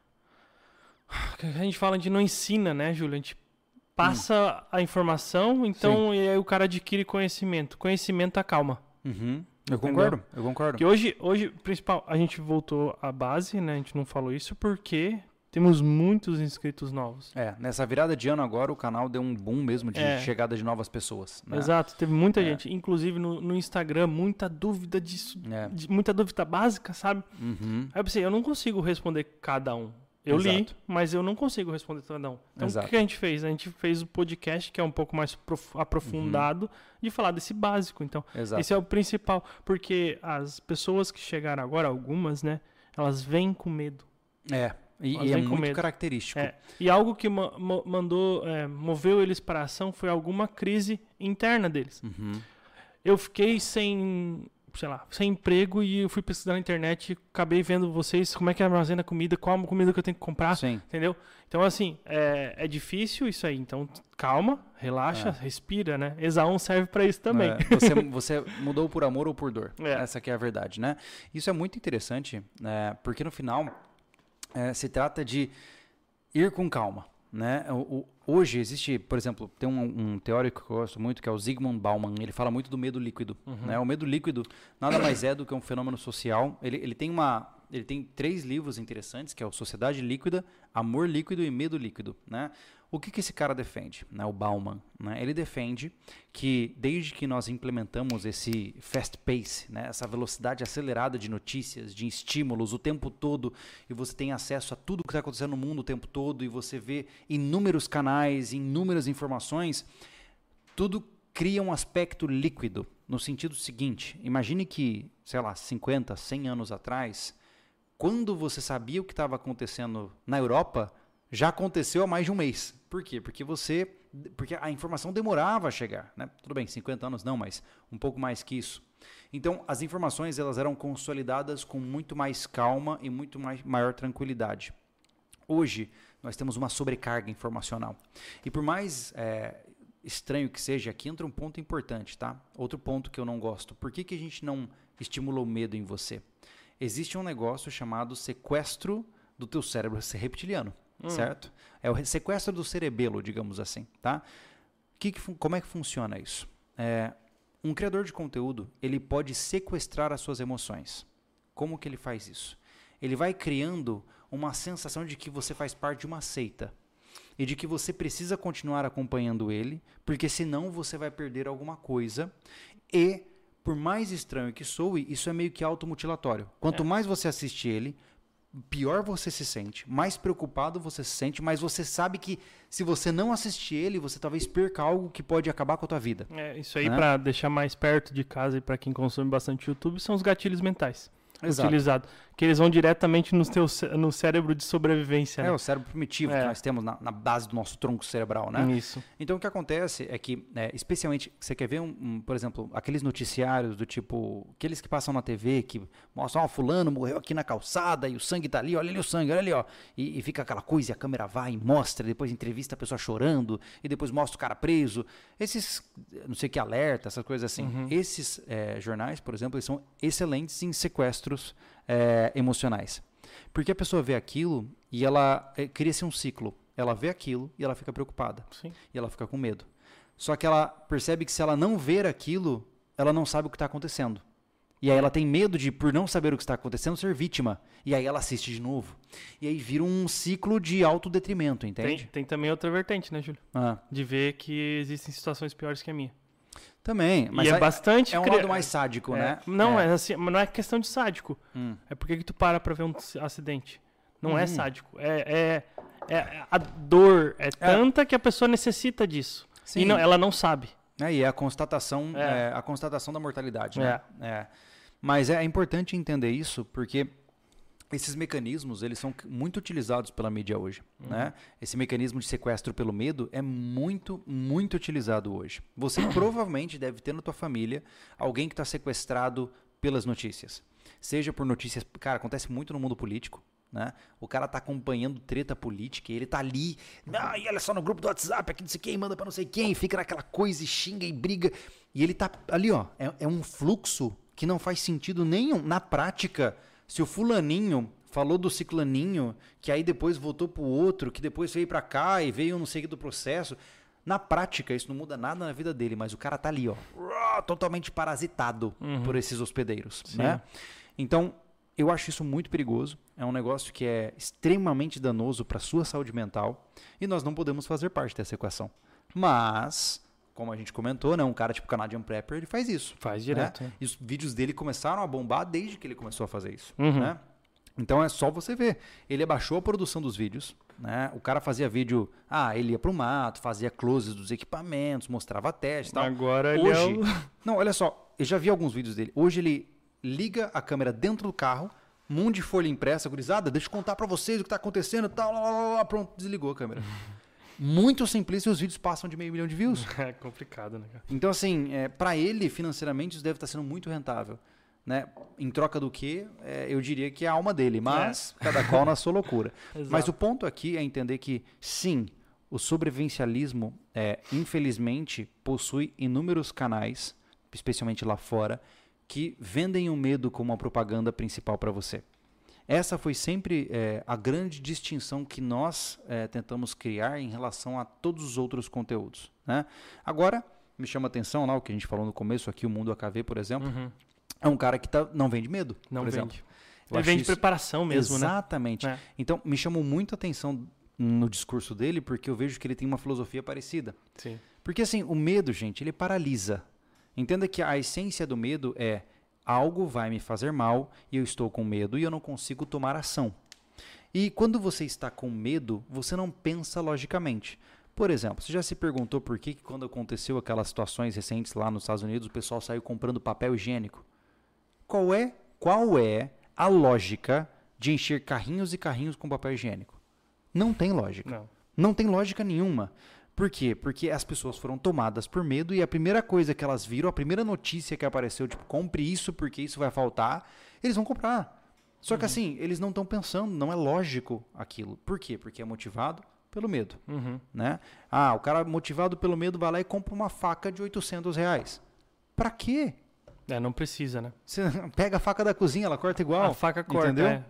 A gente fala de não ensina, né, Júlio? A gente passa hum. a informação, então Sim. e aí o cara adquire conhecimento. Conhecimento acalma. Uhum. Eu concordo, Entendeu? eu concordo. Que hoje, hoje, principal, a gente voltou à base, né? A gente não falou isso porque temos muitos inscritos novos. É, nessa virada de ano agora o canal deu um boom mesmo de é. chegada de novas pessoas. Né? Exato, teve muita é. gente, inclusive no, no Instagram, muita dúvida disso, é. de, muita dúvida básica, sabe? Uhum. Aí eu pensei, eu não consigo responder cada um. Eu Exato. li, mas eu não consigo responder cada um. Então Exato. o que a gente fez? A gente fez o podcast, que é um pouco mais prof... aprofundado, uhum. de falar desse básico. Então, Exato. esse é o principal. Porque as pessoas que chegaram agora, algumas, né? Elas vêm com medo. É, e, e é muito medo. característico. É. E algo que ma mandou, é, moveu eles para a ação foi alguma crise interna deles. Uhum. Eu fiquei sem... sei lá, sem emprego e eu fui pesquisar na internet, acabei vendo vocês, como é que armazena comida, qual a comida que eu tenho que comprar, Sim. entendeu? Então, assim, é, é difícil isso aí. Então, calma, relaxa, é. respira, né? Exaum serve para isso também. É. Você, você mudou por amor ou por dor. É. Essa que é a verdade, né? Isso é muito interessante, né? Porque no final é, se trata de ir com calma. Né? O, o, hoje existe, por exemplo, tem um, um teórico que eu gosto muito, que é o Zygmunt Bauman. Ele fala muito do medo líquido. Uhum. Né? O medo líquido nada mais é do que um fenômeno social. Ele, ele tem uma... Ele tem três livros interessantes, que é o Sociedade Líquida, Amor Líquido e Medo Líquido, né? O que, que esse cara defende, né? O Bauman, né? Ele defende que desde que nós implementamos esse fast pace, né? Essa velocidade acelerada de notícias, de estímulos o tempo todo, e você tem acesso a tudo que está acontecendo no mundo o tempo todo, e você vê inúmeros canais, inúmeras informações, tudo cria um aspecto líquido, no sentido seguinte: imagine que, sei lá, cinquenta, cem anos atrás, quando você sabia o que estava acontecendo na Europa, já aconteceu há mais de um mês. Por quê? Porque você, porque a informação demorava a chegar, né? Tudo bem, cinquenta anos não, mas um pouco mais que isso. Então, as informações elas eram consolidadas com muito mais calma e muito mais, maior tranquilidade. Hoje, nós temos uma sobrecarga informacional. E por mais é, estranho que seja, aqui entra um ponto importante, tá? Outro ponto que eu não gosto. Por que, que a gente não estimula o medo em você? Existe um negócio chamado sequestro do teu cérebro reptiliano. Hum. Certo? É o sequestro do cerebelo, digamos assim, tá? Que que, como é que funciona isso? É, um criador de conteúdo, ele pode sequestrar as suas emoções. Como que ele faz isso? Ele vai criando uma sensação de que você faz parte de uma seita e de que você precisa continuar acompanhando ele, porque senão você vai perder alguma coisa. E, por mais estranho que soe, isso é meio que automutilatório. Quanto é. mais você assiste ele, pior você se sente, mais preocupado você se sente, mas você sabe que se você não assistir ele, você talvez perca algo que pode acabar com a tua vida. É, isso aí, né? Para deixar mais perto de casa e para quem consome bastante YouTube, são os gatilhos mentais. Exato. Utilizados. Que eles vão diretamente no, teu, no cérebro de sobrevivência. É, né? o cérebro primitivo é. que nós temos na, na base do nosso tronco cerebral, né? Isso. Então, o que acontece é que, é, especialmente, você quer ver, um, um, por exemplo, aqueles noticiários do tipo, aqueles que passam na T V, que mostram, ó, fulano morreu aqui na calçada e o sangue tá ali, olha ali o sangue, olha ali, ó. E, e fica aquela coisa e a câmera vai e mostra, depois entrevista a pessoa chorando e depois mostra o cara preso. Esses, não sei o que, alerta, essas coisas assim. Uhum. Esses é, jornais, por exemplo, eles são excelentes em sequestros É, emocionais. Porque a pessoa vê aquilo e ela é, cria-se um ciclo. Ela vê aquilo e ela fica preocupada. Sim. E ela fica com medo. Só que ela percebe que se ela não ver aquilo, ela não sabe o que está acontecendo. E aí ela tem medo de, por não saber o que está acontecendo, ser vítima. E aí ela assiste de novo. E aí vira um ciclo de autodetrimento, entende? Tem, tem também outra vertente, né, Júlio? Ah. De ver que existem situações piores que a minha. Também, mas e é, é bastante é um cri... lado mais sádico, é, né? Não, é. é assim, não é questão de sádico. Hum. É porque que tu para pra ver um acidente. Não uhum. é sádico. É, é, é a dor é, é tanta que a pessoa necessita disso. Sim. E não, ela não sabe. É, e é a constatação, é. É, a constatação da mortalidade, né? É. É. Mas é importante entender isso porque esses mecanismos, eles são muito utilizados pela mídia hoje, uhum. né? Esse mecanismo de sequestro pelo medo é muito, muito utilizado hoje. Você provavelmente deve ter na tua família alguém que está sequestrado pelas notícias. Seja por notícias... Cara, acontece muito no mundo político, né? O cara tá acompanhando treta política e ele tá ali... Ah, e olha só no grupo do WhatsApp, aqui não sei quem, manda pra não sei quem, fica naquela coisa e xinga e briga. E ele tá ali, ó. É, é um fluxo que não faz sentido nenhum. Na prática... Se o fulaninho falou do ciclaninho, que aí depois voltou pro outro, que depois veio para cá e veio não sei o que do processo, na prática isso não muda nada na vida dele, mas o cara tá ali, ó, totalmente parasitado uhum. por esses hospedeiros, Sim. né? Então, eu acho isso muito perigoso, é um negócio que é extremamente danoso para sua saúde mental e nós não podemos fazer parte dessa equação. Mas... Como a gente comentou, né? Um cara tipo Canadian Prepper, ele faz isso. Faz direto. Né? É. E os vídeos dele começaram a bombar desde que ele começou a fazer isso. Uhum. Né? Então é só você ver. Ele abaixou a produção dos vídeos. Né? O cara fazia vídeo... Ah, ele ia pro mato, fazia closes dos equipamentos, mostrava testes e tal. Agora Hoje, ele é o... Não, olha só. Eu já vi alguns vídeos dele. Hoje ele liga a câmera dentro do carro, um monte de folha impressa, gurizada, deixa eu contar pra vocês o que tá acontecendo e tal. Lá, lá, lá, pronto, desligou a câmera. Muito simplista e os vídeos passam de meio milhão de views. É complicado, né, cara? Então, assim, é, para ele, financeiramente, isso deve estar sendo muito rentável. Né? Em troca do que, é, eu diria que é a alma dele, mas é. cada qual na sua loucura. Mas o ponto aqui é entender que, sim, o sobrevivencialismo, é, infelizmente, possui inúmeros canais, especialmente lá fora, que vendem o medo como a propaganda principal para você. Essa foi sempre é, a grande distinção que nós é, tentamos criar em relação a todos os outros conteúdos. Né? Agora, me chama a atenção lá o que a gente falou no começo aqui, o Mundo A K V, por exemplo, uhum. é um cara que tá, não vende medo, não por vende. exemplo. Ele vem de preparação mesmo, Exatamente. né? Exatamente. É. Então, me chamou muito a atenção no discurso dele, porque eu vejo que ele tem uma filosofia parecida. Sim. Porque, assim, o medo, gente, ele paralisa. Entenda que a essência do medo é algo vai me fazer mal e eu estou com medo e eu não consigo tomar ação. E quando você está com medo, você não pensa logicamente. Por exemplo, você já se perguntou por que, que quando aconteceu aquelas situações recentes lá nos Estados Unidos, o pessoal saiu comprando papel higiênico? Qual é, qual é a lógica de encher carrinhos e carrinhos com papel higiênico? Não tem lógica. Não. Não tem lógica nenhuma. Por quê? Porque as pessoas foram tomadas por medo e a primeira coisa que elas viram, a primeira notícia que apareceu, tipo, compre isso porque isso vai faltar, eles vão comprar. Só que uhum. assim, eles não estão pensando, não é lógico aquilo. Por quê? Porque é motivado pelo medo. Uhum. Né? Ah, o cara motivado pelo medo vai lá e compra uma faca de oitocentos reais. Pra quê? É, não precisa, né? Você pega a faca da cozinha, ela corta igual. A faca corta, entendeu? É.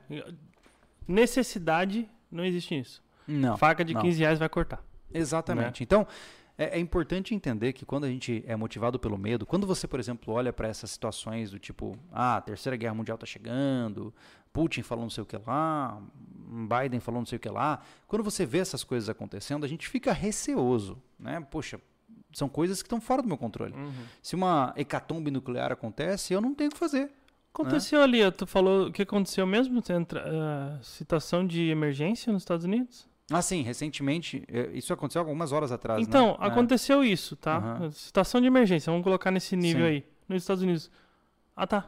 Necessidade, não existe isso. Não. Faca de não. quinze reais vai cortar. Exatamente. Né? Então, é, é importante entender que quando a gente é motivado pelo medo, quando você, por exemplo, olha para essas situações do tipo, ah, a Terceira Guerra Mundial tá chegando, Putin falou não sei o que lá, Biden falou não sei o que lá, quando você vê essas coisas acontecendo, a gente fica receoso, né? Poxa, são coisas que estão fora do meu controle. Uhum. Se uma hecatombe nuclear acontece, eu não tenho o que fazer. Aconteceu né? ali, tu falou, o que aconteceu mesmo? Uh, situação de emergência nos Estados Unidos? Ah, sim, recentemente, isso aconteceu algumas horas atrás, Então, né? aconteceu é. isso, tá? Uhum. Situação de emergência, vamos colocar nesse nível sim. aí, nos Estados Unidos. Ah, tá.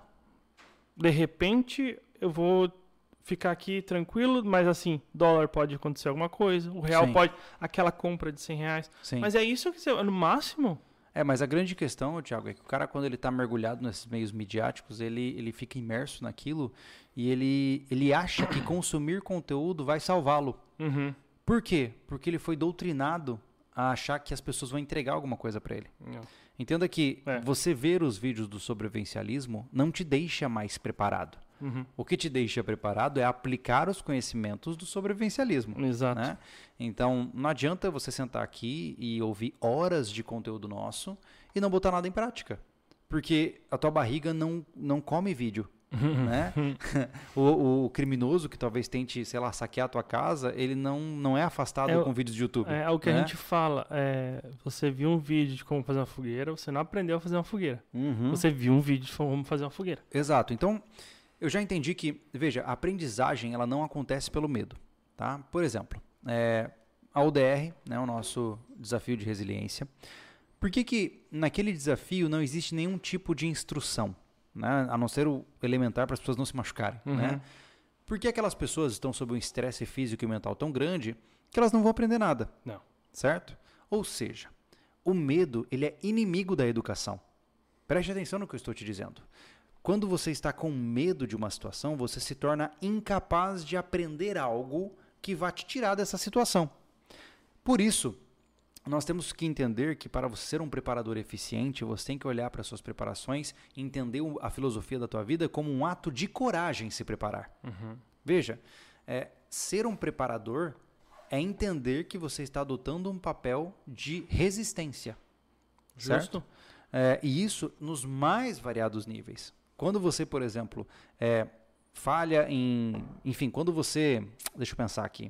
De repente, eu vou ficar aqui tranquilo, mas assim, dólar pode acontecer alguma coisa, o real sim. pode, aquela compra de cem reais. Sim. Mas é isso que você, no máximo... É, mas a grande questão, Thiago, é que o cara, quando ele está mergulhado nesses meios midiáticos, ele, ele fica imerso naquilo e ele, ele acha que consumir conteúdo vai salvá-lo. Uhum. Por quê? Porque ele foi doutrinado a achar que as pessoas vão entregar alguma coisa para ele. Não. Entenda que é. você ver os vídeos do sobrevivencialismo não te deixa mais preparado. Uhum. O que te deixa preparado é aplicar os conhecimentos do sobrevivencialismo. Exato. Né? Então, não adianta você sentar aqui e ouvir horas de conteúdo nosso e não botar nada em prática. Porque a tua barriga não, não come vídeo. Né? o, o criminoso que talvez tente, sei lá, saquear a tua casa, ele não, não é afastado é, com vídeos de YouTube. É, é o que né? a gente fala. É, você viu um vídeo de como fazer uma fogueira, você não aprendeu a fazer uma fogueira. Uhum. Você viu um vídeo de como fazer uma fogueira. Exato. Então, eu já entendi que, veja, a aprendizagem ela não acontece pelo medo. Tá? Por exemplo, é, a U D R, né, o nosso desafio de resiliência. Por que que naquele desafio não existe nenhum tipo de instrução? Né? A não ser o elementar para as pessoas não se machucarem. Uhum. Né? Porque aquelas pessoas estão sob um estresse físico e mental tão grande que elas não vão aprender nada. Não. Certo? Ou seja, o medo ele é inimigo da educação. Preste atenção no que eu estou te dizendo. Quando você está com medo de uma situação, você se torna incapaz de aprender algo que vai te tirar dessa situação. Por isso, nós temos que entender que para você ser um preparador eficiente, você tem que olhar para suas preparações e entender a filosofia da tua vida como um ato de coragem se preparar. Uhum. Veja, é, ser um preparador é entender que você está adotando um papel de resistência. Justo. Certo? É, e isso nos mais variados níveis. Quando você, por exemplo, é, falha em... Enfim, quando você... Deixa eu pensar aqui.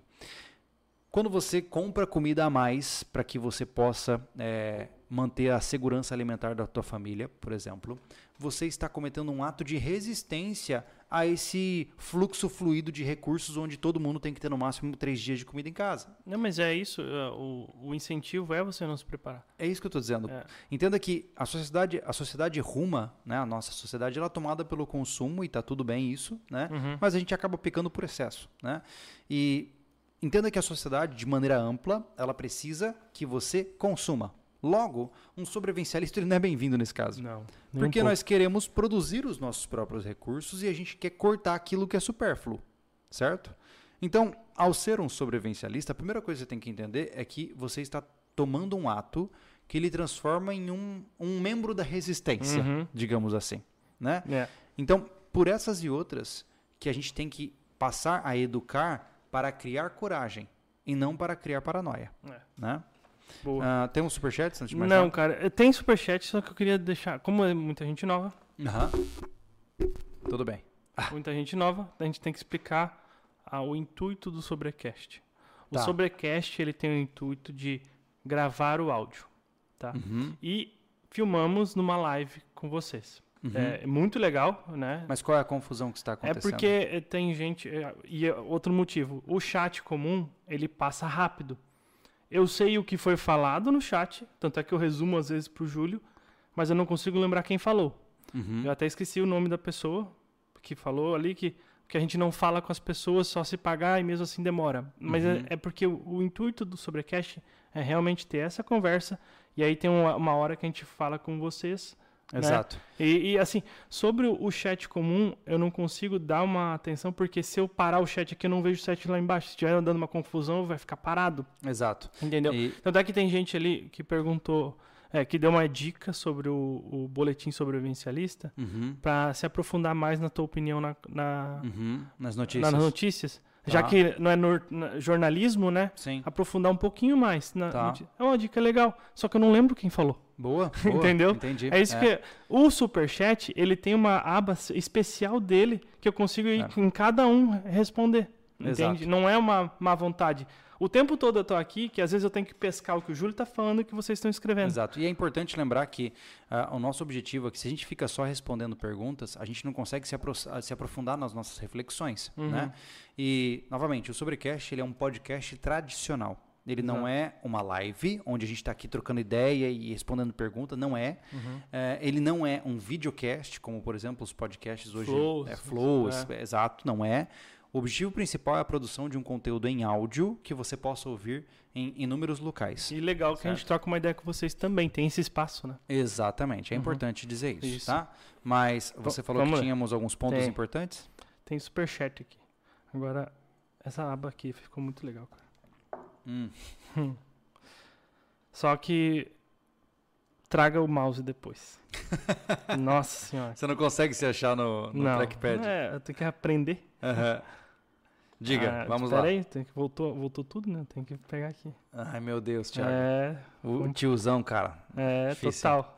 Quando você compra comida a mais para que você possa é, manter a segurança alimentar da tua família, por exemplo, você está cometendo um ato de resistência a esse fluxo fluido de recursos onde todo mundo tem que ter no máximo três dias de comida em casa. Não, mas é isso. O, o incentivo é você não se preparar. É isso que eu estou dizendo. É. Entenda que a sociedade, a sociedade ruma, né, a nossa sociedade ela é tomada pelo consumo e está tudo bem isso, né? Uhum. Mas a gente acaba pecando por excesso. Né? E entenda que a sociedade, de maneira ampla, ela precisa que você consuma. Logo, um sobrevivencialista ele não é bem-vindo nesse caso. Não. Porque um nós queremos produzir os nossos próprios recursos e a gente quer cortar aquilo que é supérfluo. Certo? Então, ao ser um sobrevivencialista, a primeira coisa que você tem que entender é que você está tomando um ato que ele transforma em um, um membro da resistência, uhum. digamos assim. Né? É. Então, por essas e outras, que a gente tem que passar a educar para criar coragem e não para criar paranoia. É. Né? Boa. Uh, tem um superchat antes de mais Não, nada? cara, tem superchat, só que eu queria deixar, como é muita gente nova. Uhum. Tudo bem. Ah. Muita gente nova, a gente tem que explicar ah, o intuito do Sobrecast. O tá. Sobrecast, ele tem o intuito de gravar o áudio, tá? Uhum. E filmamos numa live com vocês. Uhum. É muito legal, né? Mas qual é a confusão que está acontecendo? É porque tem gente... E outro motivo, o chat comum, ele passa rápido. Eu sei o que foi falado no chat, tanto é que eu resumo às vezes pro Júlio, mas eu não consigo lembrar quem falou. Uhum. Eu até esqueci o nome da pessoa que falou ali, que, que a gente não fala com as pessoas só se pagar e mesmo assim demora. Mas uhum. é, é porque o, o intuito do Sobrecast é realmente ter essa conversa, e aí tem uma, uma hora que a gente fala com vocês. Exato. Né? E, e assim, sobre o chat comum, eu não consigo dar uma atenção, porque se eu parar o chat aqui, eu não vejo o chat lá embaixo. Se estiver dando uma confusão, vai ficar parado. Exato. Entendeu? E... Tanto é que tem gente ali que perguntou, é, que deu uma dica sobre o, o boletim sobrevivencialista, uhum. para se aprofundar mais na tua opinião na, na, uhum. nas notícias. nas notícias. Tá. Já que não é no, na, jornalismo, né? Sim. Aprofundar um pouquinho mais. Na, tá. notícia. É uma dica legal, só que eu não lembro quem falou. Boa, boa. Entendeu? Entendi. É isso é. que o Superchat, ele tem uma aba especial dele que eu consigo ir é. em cada um responder. Exato. Entende? Não é uma má vontade. O tempo todo eu tô aqui, que às vezes eu tenho que pescar o que o Júlio tá falando e o que vocês estão escrevendo. Exato. E é importante lembrar que uh, o nosso objetivo é que se a gente fica só respondendo perguntas, a gente não consegue se, apro se aprofundar nas nossas reflexões, uhum. né? E, novamente, o Sobrecast, ele é um podcast tradicional. Ele Exato. Não é uma live, onde a gente está aqui trocando ideia e respondendo pergunta, não é. Uhum. é. Ele não é um videocast, como, por exemplo, os podcasts hoje. Flows. É, flows, é. Exato, não é. O objetivo principal é a produção de um conteúdo em áudio que você possa ouvir em inúmeros locais. E legal certo? Que a gente troca uma ideia com vocês também, tem esse espaço, né? Exatamente, é uhum. importante dizer isso, isso, tá? Mas você falou Vamos que tínhamos alguns pontos tem. importantes? Tem superchat aqui. Agora, essa aba aqui ficou muito legal, cara. Hum. Hum. Só que traga o mouse depois. Nossa senhora. Você não consegue se achar no, no não. trackpad? É, eu tenho que aprender. Uhum. Diga, ah, vamos lá. Peraí, tem que voltou, voltou tudo, né? Tem que pegar aqui. Ai, meu Deus, Thiago. É, o tiozão, cara. É, difícil. Total.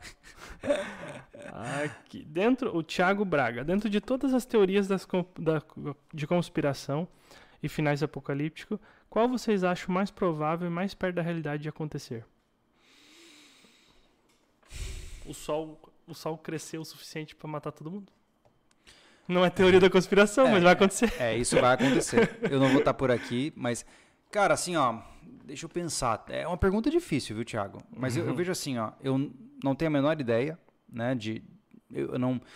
Aqui dentro, o Thiago Braga. Dentro de todas as teorias das, da, de conspiração e finais apocalípticos, qual vocês acham mais provável e mais perto da realidade de acontecer? O sol, o sol cresceu o suficiente para matar todo mundo? Não é teoria da conspiração, é, mas vai acontecer. É, isso vai acontecer. Eu não vou estar por aqui, mas, cara, assim, ó, deixa eu pensar. É uma pergunta difícil, viu, Thiago? Mas uhum. eu, eu vejo assim, ó, eu não tenho a menor ideia, né, de... Eu, eu não...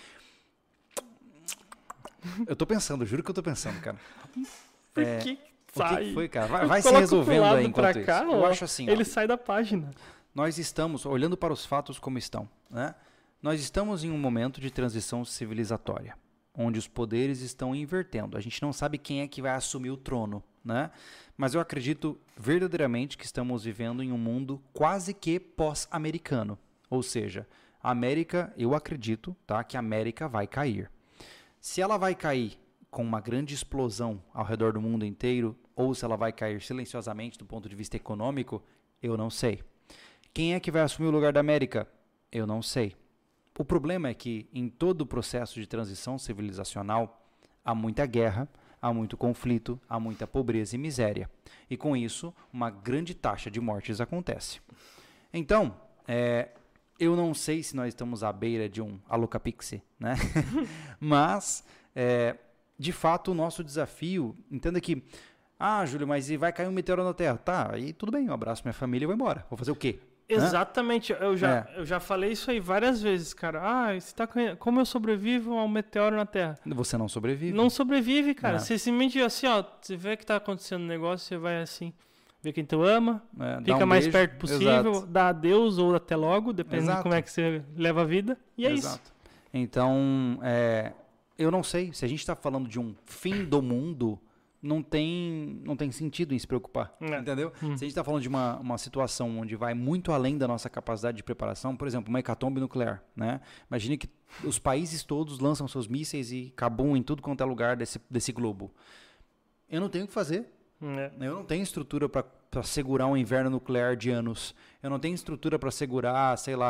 Eu tô pensando, juro que eu tô pensando, cara. Por é, que sai? O que foi, cara? Vai, vai se resolvendo aí enquanto isso. Cá, eu ó, acho assim, ele ó, sai da página. Nós estamos, olhando para os fatos como estão, né? Nós estamos em um momento de transição civilizatória, onde os poderes estão invertendo. A gente não sabe quem é que vai assumir o trono, né? Mas eu acredito verdadeiramente que estamos vivendo em um mundo quase que pós-americano. Ou seja, a América, eu acredito, tá, que a América vai cair. Se ela vai cair com uma grande explosão ao redor do mundo inteiro, ou se ela vai cair silenciosamente do ponto de vista econômico, eu não sei. Quem é que vai assumir o lugar da América? Eu não sei. O problema é que em todo o processo de transição civilizacional há muita guerra, há muito conflito, há muita pobreza e miséria. E com isso, uma grande taxa de mortes acontece. Então, é, eu não sei se nós estamos à beira de um Alocapixie, né? Mas, é, de fato, o nosso desafio, entenda que, ah, Júlio, mas e vai cair um meteoro na Terra? Tá, aí tudo bem, eu abraço minha família e vou embora. Vou fazer o quê? Exatamente, eu já, é. eu já falei isso aí várias vezes, cara. Ah, você tá, como eu sobrevivo a um meteoro na Terra? Você não sobrevive. Não sobrevive, cara. É. Você simplesmente assim, ó, você vê que tá acontecendo um negócio, você vai assim, vê quem tu ama, é, fica um mais beijo. Perto possível, Exato. Dá adeus ou até logo, dependendo Exato. De como é que você leva a vida, e é Exato. Isso. Então, é, eu não sei, se a gente está falando de um fim do mundo, não tem, não tem sentido em se preocupar, é. Entendeu? Hum. Se a gente está falando de uma, uma situação onde vai muito além da nossa capacidade de preparação, por exemplo, uma hecatombe nuclear, né? Imagine que os países todos lançam seus mísseis e cabum em tudo quanto é lugar desse, desse globo. Eu não tenho o que fazer. É. Eu não tenho estrutura para segurar um inverno nuclear de anos. Eu não tenho estrutura para segurar, sei lá,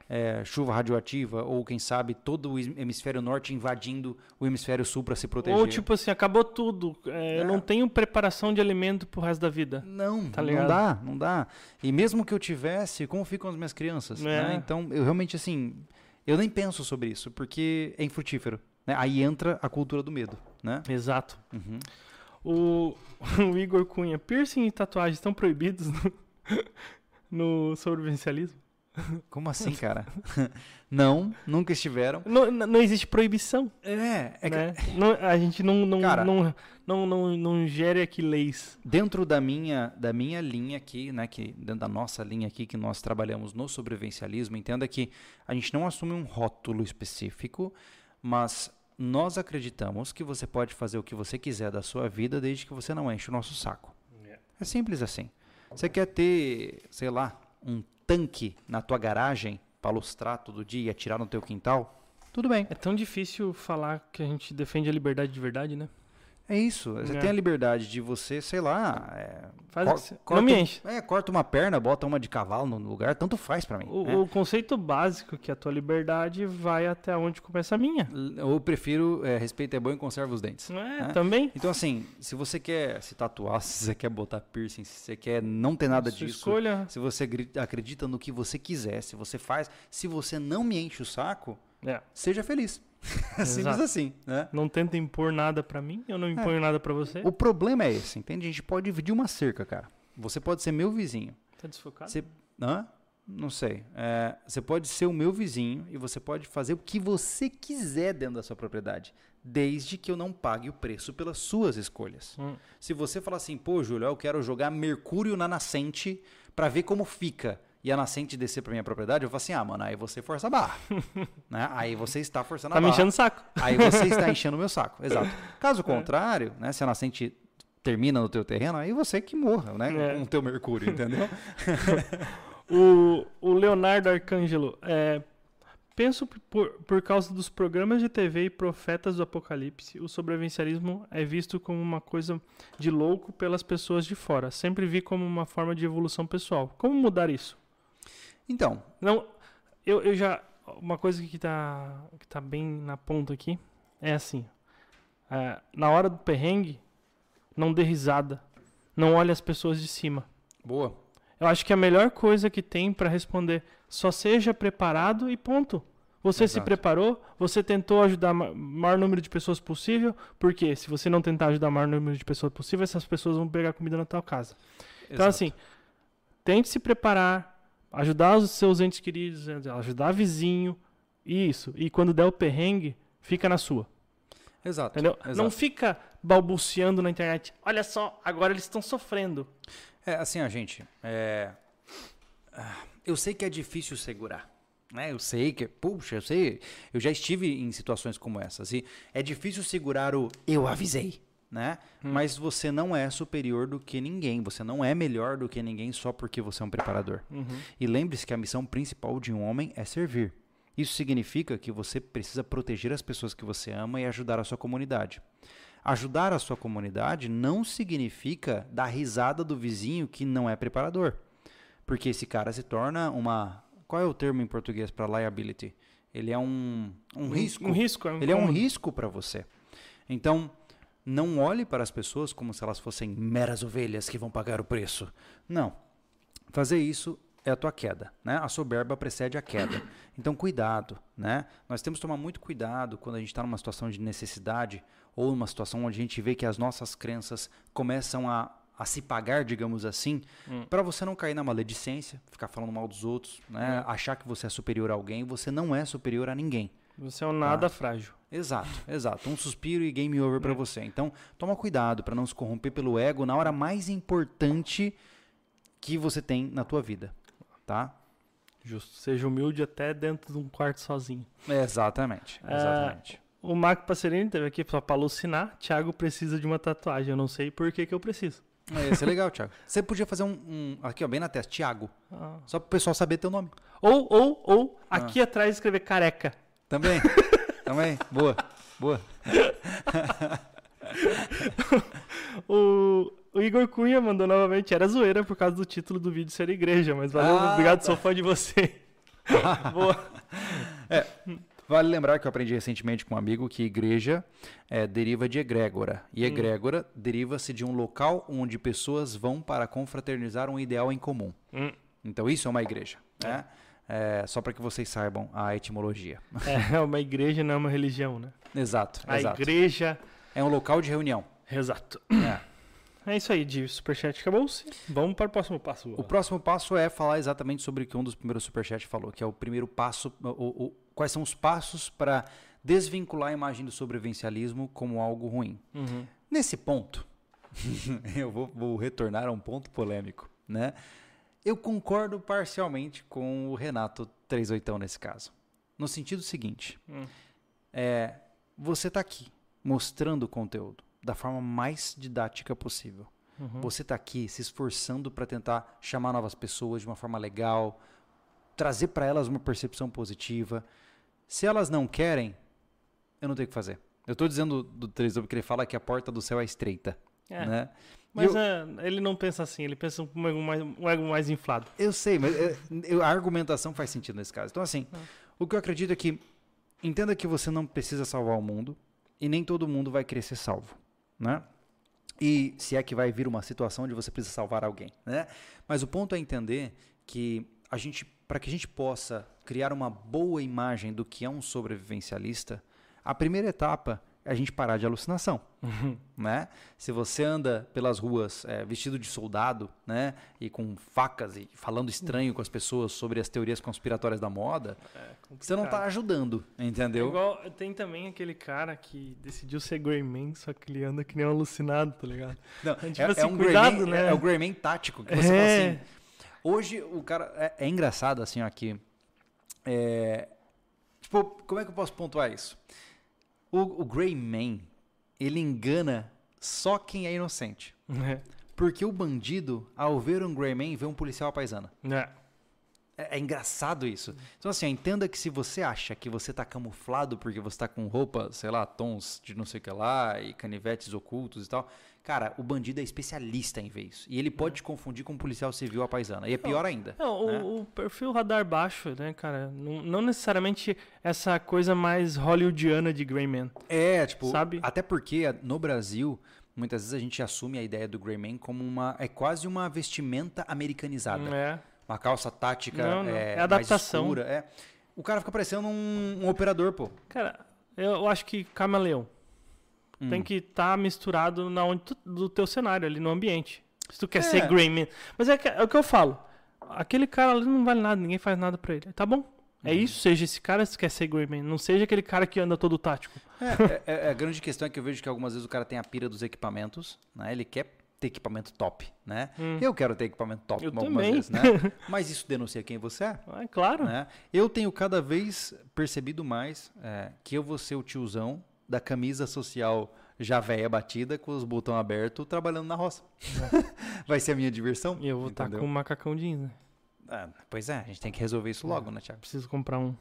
é, chuva radioativa, ou quem sabe todo o hemisfério norte invadindo o hemisfério sul para se proteger. Ou tipo assim, acabou tudo, é, é. eu não tenho preparação de alimento pro resto da vida. Não, tá não dá, não dá. E mesmo que eu tivesse, como ficam as minhas crianças? É. Né? Então, eu realmente assim, eu nem penso sobre isso, porque é infrutífero. Né? Aí entra a cultura do medo, né? Exato. Uhum. O, o Igor Cunha, piercing e tatuagens estão proibidos no, no sobrevivencialismo? Como assim, cara? Não, nunca estiveram. Não, não existe proibição. É, é né? que... não, a gente não, não, cara, não, não, não, não gere aqui leis. Dentro da minha, da minha linha aqui, né, que dentro da nossa linha aqui que nós trabalhamos no sobrevivencialismo, entenda que a gente não assume um rótulo específico, mas nós acreditamos que você pode fazer o que você quiser da sua vida desde que você não enche o nosso saco. Yeah. É simples assim. Você quer ter, sei lá, um tanque na tua garagem para lustrar todo dia e atirar no teu quintal? Tudo bem. É tão difícil falar que a gente defende a liberdade de verdade, né? É isso. Você é. tem a liberdade de você, sei lá... É, faz cor, que corta, não me enche. É, corta uma perna, bota uma de cavalo no lugar, tanto faz pra mim. O, né? o conceito básico que a tua liberdade vai até onde começa a minha. Eu prefiro é, respeito é bom e conserva os dentes. É, né? também. Então assim, se você quer se tatuar, se você quer botar piercing, se você quer não ter nada Sua disso, escolha. Se você acredita no que você quiser, se você faz, se você não me enche o saco, é. seja feliz. Simples assim, né? Não tenta impor nada pra mim, eu não imponho é. nada pra você. O problema é esse, entende? A gente pode dividir uma cerca, cara. Você pode ser meu vizinho. Tá desfocado? Você... Hã? Não sei. É, você pode ser o meu vizinho e você pode fazer o que você quiser dentro da sua propriedade, desde que eu não pague o preço pelas suas escolhas. Hum. Se você falar assim, pô, Júlio, eu quero jogar Mercúrio na nascente pra ver como fica, e a nascente descer pra minha propriedade, eu falo assim, ah, mano, aí você força a barra. né? Aí você está forçando tá a barra. Tá me enchendo o saco. Aí você está enchendo o meu saco, exato. Caso contrário, né, se a nascente termina no teu terreno, aí você que morra, né, é. com o teu Mercúrio, entendeu? o, o Leonardo Arcângelo, é, penso por, por causa dos programas de T V e profetas do apocalipse, o sobrevivencialismo é visto como uma coisa de louco pelas pessoas de fora. Sempre vi como uma forma de evolução pessoal. Como mudar isso? Então, não, eu, eu já uma coisa que tá que tá bem na ponta aqui é assim, é, na hora do perrengue, não dê risada, não olhe as pessoas de cima. Boa. Eu acho que a melhor coisa que tem para responder, só seja preparado e ponto. Você Exato. se preparou, você tentou ajudar o maior número de pessoas possível, porque se você não tentar ajudar o maior número de pessoas possível, essas pessoas vão pegar comida na tua casa. Exato. Então assim, tente se preparar, ajudar os seus entes queridos, ajudar vizinho, isso. E quando der o perrengue, fica na sua. Exato. Entendeu? Exato. Não fica balbuciando na internet. Olha só, agora eles estão sofrendo. É, assim, a gente, é... eu sei que é difícil segurar. Né? Eu sei que, puxa, eu sei, eu já estive em situações como essas. E é difícil segurar o eu avisei. Né? Hum. Mas você não é superior do que ninguém, você não é melhor do que ninguém só porque você é um preparador. Uhum. E lembre-se que a missão principal de um homem é servir. Isso significa que você precisa proteger as pessoas que você ama e ajudar a sua comunidade. Ajudar a sua comunidade não significa dar risada do vizinho que não é preparador. Porque esse cara se torna uma... Qual é o termo em português para liability? Ele é um, um, um risco. Um risco. É um Ele é um risco para você. Então... Não olhe para as pessoas como se elas fossem meras ovelhas que vão pagar o preço. Não. Fazer isso é a tua queda, né? A soberba precede a queda. Então, cuidado, né? Nós temos que tomar muito cuidado quando a gente está numa situação de necessidade ou numa situação onde a gente vê que as nossas crenças começam a, a se pagar, digamos assim, hum. para você não cair na maledicência, ficar falando mal dos outros, né? Hum. Achar que você é superior a alguém. Você não é superior a ninguém. Você é um nada tá? frágil. Exato, exato. Um suspiro e game over para você. Então, toma cuidado para não se corromper pelo ego na hora mais importante que você tem na tua vida, tá? Justo. Seja humilde até dentro de um quarto sozinho. É, exatamente, exatamente. É, o Marco Passerini teve aqui só para alucinar. Thiago precisa de uma tatuagem. Eu não sei por que que eu preciso. É, isso é legal, Thiago. Você podia fazer um, um aqui, ó, bem na testa, Thiago. Ah. Só para o pessoal saber teu nome. Ou, ou, ou, ah. aqui atrás escrever careca. Também. Também, boa, boa. o, o Igor Cunha mandou novamente, era zoeira por causa do título do vídeo ser igreja, mas valeu, ah, obrigado, tá. Sou fã de você. Boa. É, vale lembrar que eu aprendi recentemente com um amigo que igreja é, deriva de egrégora. E egrégora hum. deriva-se de um local onde pessoas vão para confraternizar um ideal em comum. Hum. Então isso é uma igreja, é. né? É, só para que vocês saibam a etimologia. É, uma igreja não é uma religião, né? Exato, a exato. igreja... É um local de reunião. Exato. É, é isso aí, de superchat acabou-se. Vamos para o próximo passo. O próximo passo é falar exatamente sobre o que um dos primeiros superchats falou, que é o primeiro passo, o, o, quais são os passos para desvincular a imagem do sobrevivencialismo como algo ruim. Uhum. Nesse ponto, eu vou, vou retornar a um ponto polêmico, né? Eu concordo parcialmente com o Renato três oitão nesse caso. No sentido seguinte, hum. é, você está aqui mostrando o conteúdo da forma mais didática possível. Uhum. Você está aqui se esforçando para tentar chamar novas pessoas de uma forma legal, trazer para elas uma percepção positiva. Se elas não querem, eu não tenho o que fazer. Eu estou dizendo do três oitão porque ele fala que a porta do céu é estreita. É. Né? Mas eu, é, ele não pensa assim, ele pensa com um ego mais, um ego mais inflado. Eu sei, mas eu, eu, a argumentação faz sentido nesse caso. Então, assim, ah. o que eu acredito é que entenda que você não precisa salvar o mundo e nem todo mundo vai querer ser salvo, né? E se é que vai vir uma situação onde você precisa salvar alguém, né? Mas o ponto é entender que a gente, para que a gente possa criar uma boa imagem do que é um sobrevivencialista, a primeira etapa é a gente parar de alucinação, uhum. né? Se você anda pelas ruas é, vestido de soldado, né, e com facas e falando estranho com as pessoas sobre as teorias conspiratórias da moda, é você não está ajudando, entendeu? É igual, tem também aquele cara que decidiu ser Greyman, só que ele anda que nem um alucinado, tá ligado? Não, é, tipo é, assim, é um cuidado, Greyman, né? É, é o Greyman tático, que você é. fala assim... Hoje, o cara... É, é engraçado, assim, aqui... É, tipo, como é que eu posso pontuar isso? O, o Greyman, ele engana só quem é inocente. É. Porque o bandido, ao ver um Greyman, vê um policial à paisana. É. É, é engraçado isso. Então, assim, entenda que se você acha que você tá camuflado porque você tá com roupa, sei lá, tons de não sei o que lá e canivetes ocultos e tal... Cara, o bandido é especialista em ver isso. E ele pode te confundir com um policial civil à paisana. E é pior ainda. Não, né? o, o perfil radar baixo, né, cara? Não, não necessariamente essa coisa mais hollywoodiana de Greyman. É, tipo... Sabe? Até porque no Brasil, muitas vezes a gente assume a ideia do Greyman como uma... É quase uma vestimenta americanizada. É. Uma calça tática não, não. É, é adaptação. Mais escura. É. O cara fica parecendo um, um operador, pô. Cara, eu acho que camaleão. Hum. Tem que estar tá misturado na onde tu, do teu cenário, ali no ambiente. Se tu quer é. ser Greyman. Mas é, que, é o que eu falo. Aquele cara ali não vale nada, ninguém faz nada pra ele. Tá bom. É uhum. isso, seja esse cara se quer ser Greyman. Não seja aquele cara que anda todo tático. É, é, é, a grande questão é que eu vejo que algumas vezes o cara tem a pira dos equipamentos, né? Ele quer ter equipamento top, né? Hum. Eu quero ter equipamento top eu algumas também. vezes, né? Mas isso denuncia quem você é. É claro. Né? Eu tenho cada vez percebido mais é, que eu vou ser o tiozão da camisa social já velha batida, com os botões abertos, trabalhando na roça. É. Vai ser a minha diversão. E eu vou estar tá com um macacão jeans, né? Ah, pois é, a gente tem que resolver isso logo, é, né, Thiago? Preciso comprar um.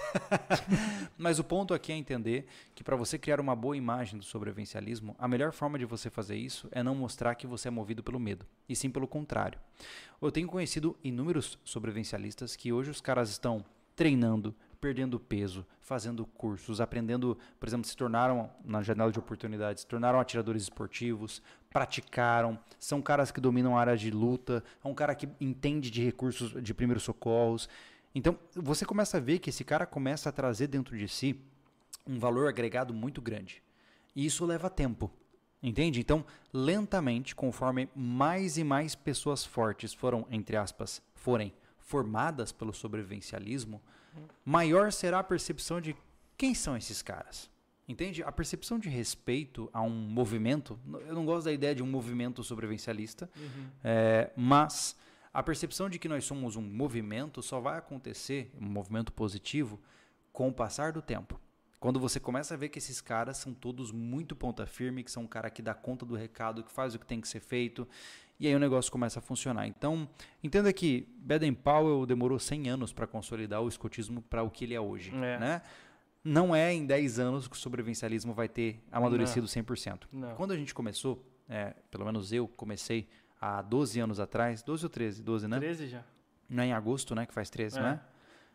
Mas o ponto aqui é entender que para você criar uma boa imagem do sobrevivencialismo, a melhor forma de você fazer isso é não mostrar que você é movido pelo medo, e sim pelo contrário. Eu tenho conhecido inúmeros sobrevivencialistas que hoje os caras estão treinando, perdendo peso, fazendo cursos, aprendendo, por exemplo, se tornaram, na janela de oportunidades, se tornaram atiradores esportivos, praticaram, são caras que dominam a área de luta, é um cara que entende de recursos de primeiros socorros. Então, você começa a ver que esse cara começa a trazer dentro de si um valor agregado muito grande. E isso leva tempo, entende? Então, lentamente, conforme mais e mais pessoas fortes foram, entre aspas, forem formadas pelo sobrevivencialismo, maior será a percepção de quem são esses caras. Entende? A percepção de respeito a um movimento, eu não gosto da ideia de um movimento sobrevivencialista, uhum. é, mas a percepção de que nós somos um movimento só vai acontecer, um movimento positivo, com o passar do tempo. Quando você começa a ver que esses caras são todos muito ponta firme, que são um cara que dá conta do recado, que faz o que tem que ser feito, e aí o negócio começa a funcionar. Então, entenda que Baden-Powell demorou cem anos para consolidar o escotismo para o que ele é hoje. É. Né? Não é em dez anos que o sobrevivencialismo vai ter amadurecido Não. cem por cento. Não. Quando a gente começou, é, pelo menos eu comecei há doze anos atrás, doze ou treze? doze, né? treze já. Não é em agosto, né, que faz treze, é. né?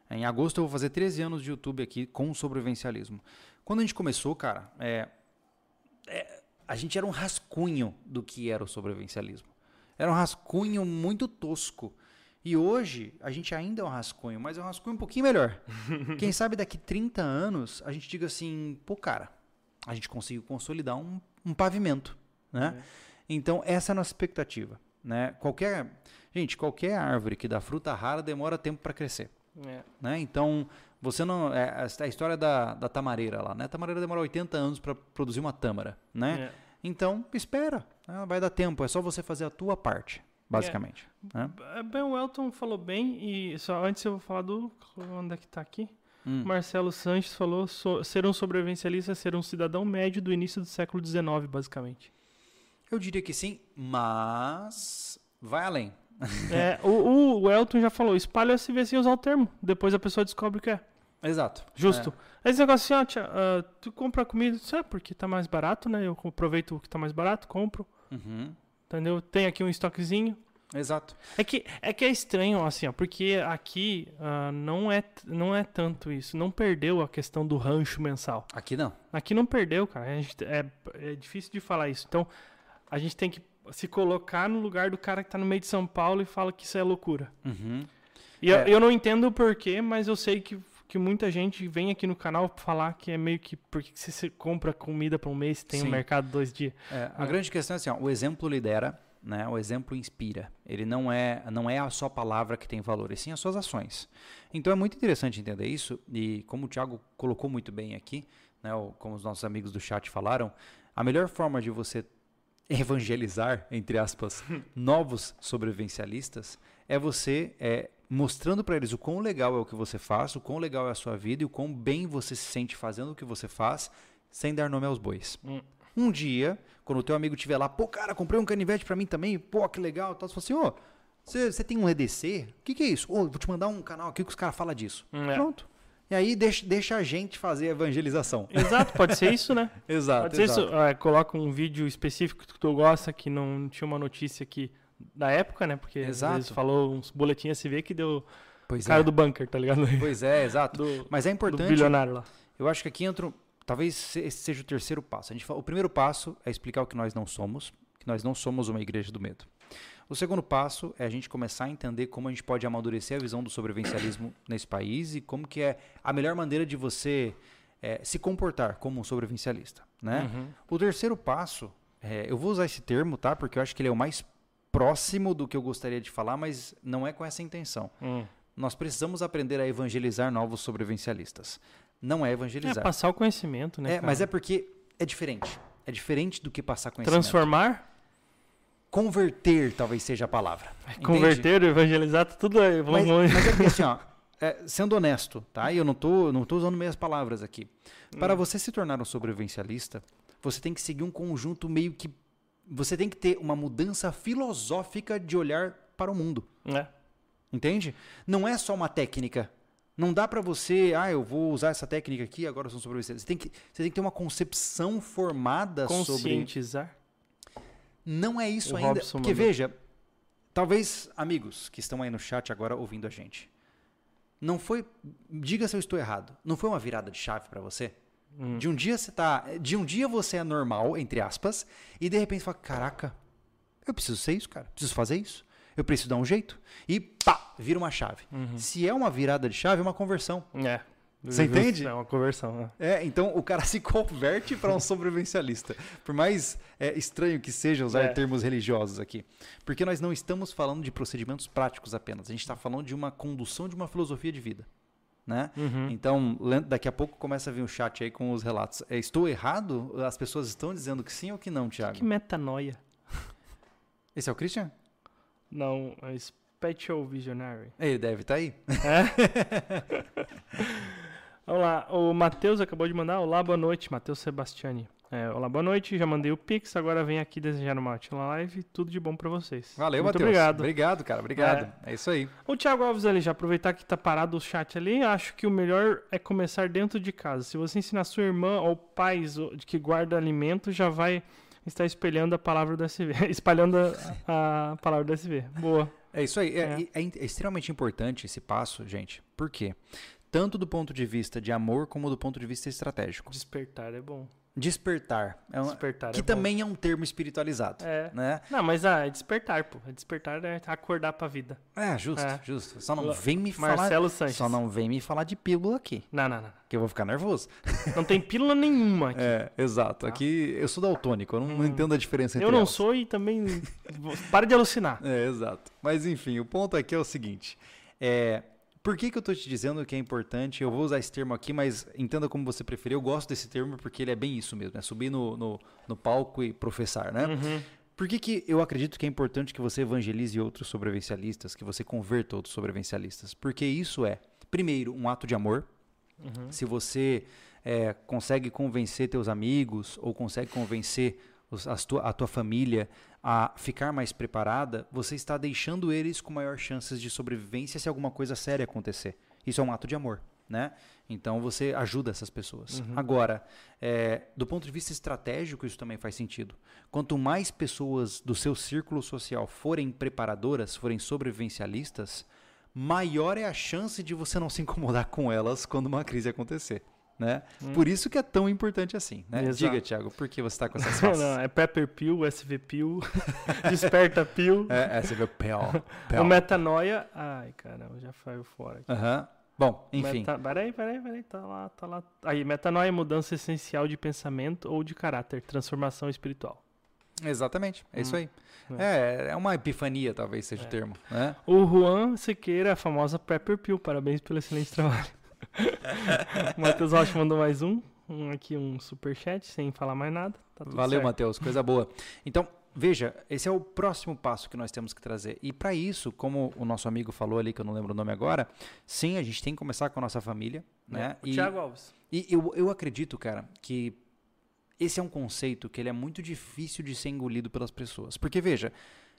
Em agosto eu vou fazer treze anos de YouTube aqui com sobrevivencialismo. Quando a gente começou, cara, é, é, a gente era um rascunho do que era o sobrevivencialismo. Era um rascunho muito tosco. E hoje a gente ainda é um rascunho, mas é um rascunho um pouquinho melhor. Quem sabe daqui trinta anos a gente diga assim, pô, cara, a gente conseguiu consolidar um, um pavimento, né? É. Então essa é a nossa expectativa, né? Qualquer, gente, qualquer árvore que dá fruta rara demora tempo para crescer, é. né? Então você não, é, a história da, da tamareira lá, né? A tamareira demora oitenta anos para produzir uma tâmara, né? É. Então espera, né? Vai dar tempo, é só você fazer a tua parte. Basicamente. É. Né? Bem, o Elton falou bem, e só antes eu vou falar do... Onde é que tá aqui? Hum. Marcelo Sanches falou, so, ser um sobrevivencialista é ser um cidadão médio do início do século dezenove, basicamente. Eu diria que sim, mas vai além. É, o, o Elton já falou, espalha se vê sem usar o termo, depois a pessoa descobre o que é. Exato. Justo. É. Esse negócio assim, ó, tia, uh, tu compra comida, sabe, porque tá mais barato, né? Eu aproveito o que tá mais barato, compro. Uhum. Entendeu? Tem aqui um estoquezinho. Exato. É que é, que é estranho, assim, ó, porque aqui uh, não, é, não é tanto isso. Não perdeu a questão do rancho mensal. Aqui não. Aqui não perdeu, cara. A gente, é, é difícil de falar isso. Então, a gente tem que se colocar no lugar do cara que tá no meio de São Paulo e fala que isso é loucura. Uhum. E é. eu, eu não entendo o porquê, mas eu sei que, que muita gente vem aqui no canal falar que é meio que... Por que você compra comida para um mês e tem Sim. um mercado dois dias? É, a é. grande questão é assim, ó, o exemplo lidera, né? O exemplo inspira. Ele não é, não é a só palavra que tem valor, e sim as suas ações. Então é muito interessante entender isso, e como o Thiago colocou muito bem aqui, né, ou como os nossos amigos do chat falaram, a melhor forma de você evangelizar, entre aspas, novos sobrevivencialistas é você... É, mostrando para eles o quão legal é o que você faz, o quão legal é a sua vida e o quão bem você se sente fazendo o que você faz, sem dar nome aos bois. Hum. Um dia, quando o teu amigo estiver lá, pô, cara, comprei um canivete para mim também, pô, que legal, tal, você fala assim, ô, você tem um E D C? O que, que é isso? Ô, vou te mandar um canal aqui que os caras falam disso. Hum, é. Pronto. E aí deixa, deixa a gente fazer a evangelização. Exato, pode ser isso, né? Exato, pode ser exato. Isso, é, coloca um vídeo específico que tu gosta, que não tinha uma notícia aqui da época, né? Porque exato. Às vezes falou uns boletins S V que deu pois cara é. do bunker, tá ligado? Pois é, exato. Do, Mas é importante... Do bilionário lá. Eu acho que aqui entra... Talvez esse seja o terceiro passo. A gente fala, o primeiro passo é explicar o que nós não somos, que nós não somos uma igreja do medo. O segundo passo é a gente começar a entender como a gente pode amadurecer a visão do sobrevivencialismo nesse país e como que é a melhor maneira de você é, se comportar como um sobrevivencialista, né? Uhum. O terceiro passo, é, eu vou usar esse termo, tá? Porque eu acho que ele é o mais próximo do que eu gostaria de falar, mas não é com essa intenção. Hum. Nós precisamos aprender a evangelizar novos sobrevivencialistas. Não é evangelizar. É passar o conhecimento, né? É, mas é porque é diferente. É diferente do que passar conhecimento. Transformar? Converter talvez seja a palavra. Entende? Converter, evangelizar, tudo aí. Mas, mas é que assim, ó, é, sendo honesto, tá? E eu não tô, não tô usando meias palavras aqui. Para hum. você se tornar um sobrevivencialista, você tem que seguir um conjunto meio que... Você tem que ter uma mudança filosófica de olhar para o mundo. É. Entende? Não é só uma técnica. Não dá para você, ah, eu vou usar essa técnica aqui, agora eu sou um sobrevivencialista. Você tem que, você tem que ter uma concepção formada sobre... Conscientizar? Não é isso o ainda. Robson Porque mandou. veja, talvez amigos que estão aí no chat agora ouvindo a gente, não foi, diga se eu estou errado, não foi uma virada de chave para você? Hum. De um dia você tá, de um dia você é normal, entre aspas, e de repente você fala, caraca, eu preciso ser isso, cara, preciso fazer isso, eu preciso dar um jeito, e pá, vira uma chave. Uhum. Se é uma virada de chave, é uma conversão. É. Você entende? É uma conversão. Né? É, então o cara se converte para um sobrevivencialista. Por mais é, estranho que seja usar é. termos religiosos aqui. Porque nós não estamos falando de procedimentos práticos apenas. A gente está falando de uma condução de uma filosofia de vida. Né? Uhum. Então, daqui a pouco começa a vir o chat aí com os relatos. É, estou errado? As pessoas estão dizendo que sim ou que não, Thiago? Que metanoia? Esse é o Christian? Não, é Special Visionary. Ele deve estar tá aí. É? Vamos lá, o Matheus acabou de mandar. Olá, boa noite, Matheus Sebastiani. É, olá, boa noite, já mandei o Pix, agora vem aqui desejar uma ótima live, tudo de bom pra vocês. Valeu, Matheus. Obrigado. Obrigado, cara, obrigado. É. é isso aí. O Thiago Alves ali, já aproveitar que tá parado o chat ali, acho que o melhor é começar dentro de casa. Se você ensinar sua irmã ou pais de que guarda alimento, já vai estar espelhando a palavra do S V, espalhando a, a palavra do S V. Boa. É isso aí. É, é. é extremamente importante esse passo, gente. Por quê? Tanto do ponto de vista de amor como do ponto de vista estratégico. Despertar é bom. Despertar. É uma, despertar que é também bom. é um termo espiritualizado. É. Né? Não, mas ah, é despertar, pô. É despertar é acordar pra vida. É, justo, é. justo. Só não vem me falar... Marcelo Sanches. Só não vem me falar de pílula aqui. Não, não, não. Que eu vou ficar nervoso. Não tem pílula nenhuma aqui. É, exato. Tá? Aqui eu sou daltônico, eu não, hum. não entendo a diferença entre Eu não elas. sou e também... Para de alucinar. É, exato. Mas enfim, o ponto aqui é o seguinte. É... Por que, que eu estou te dizendo que é importante? Eu vou usar esse termo aqui, mas entenda como você preferir. Eu gosto desse termo porque ele é bem isso mesmo, é subir no, no, no palco e professar, né? Uhum. Por que, que eu acredito que é importante que você evangelize outros sobrevivencialistas, que você converta outros sobrevivencialistas? Porque isso é, primeiro, um ato de amor. Uhum. Se você é, consegue convencer teus amigos ou consegue convencer os, a, tua, a tua família a ficar mais preparada, você está deixando eles com maior chances de sobrevivência se alguma coisa séria acontecer. Isso é um ato de amor, né? Então você ajuda essas pessoas. Uhum. Agora, é, do ponto de vista estratégico, isso também faz sentido. Quanto mais pessoas do seu círculo social forem preparadoras, forem sobrevivencialistas, maior é a chance de você não se incomodar com elas quando uma crise acontecer. Né? Hum. Por isso que é tão importante assim, né? Diga, Thiago, por que você está com essas faces? Não, é Pepper Pill, S V Pill, Desperta Pill. É, S V Pill. O Metanoia... Ai, caramba, já saiu fora aqui. Aham. Uhum. Bom, enfim. Meta... Peraí, peraí, peraí, tá lá, tá lá. Aí, metanoia é mudança essencial de pensamento ou de caráter, transformação espiritual. Exatamente, é hum. isso aí. É. é, é uma epifania, talvez seja é. o termo. Né? O Juan Sequeira, a famosa Pepper Pill, parabéns pelo excelente trabalho. O Matheus Rocha mandou mais um, um aqui, um superchat, sem falar mais nada. Tá tudo Valeu, certo. Matheus, coisa boa. Então, veja, esse é o próximo passo que nós temos que trazer. E para isso, como o nosso amigo falou ali, que eu não lembro o nome agora, sim, a gente tem que começar com a nossa família. É, né? O e, Thiago Alves. E eu, eu acredito, cara, que esse é um conceito que ele é muito difícil de ser engolido pelas pessoas. Porque, veja,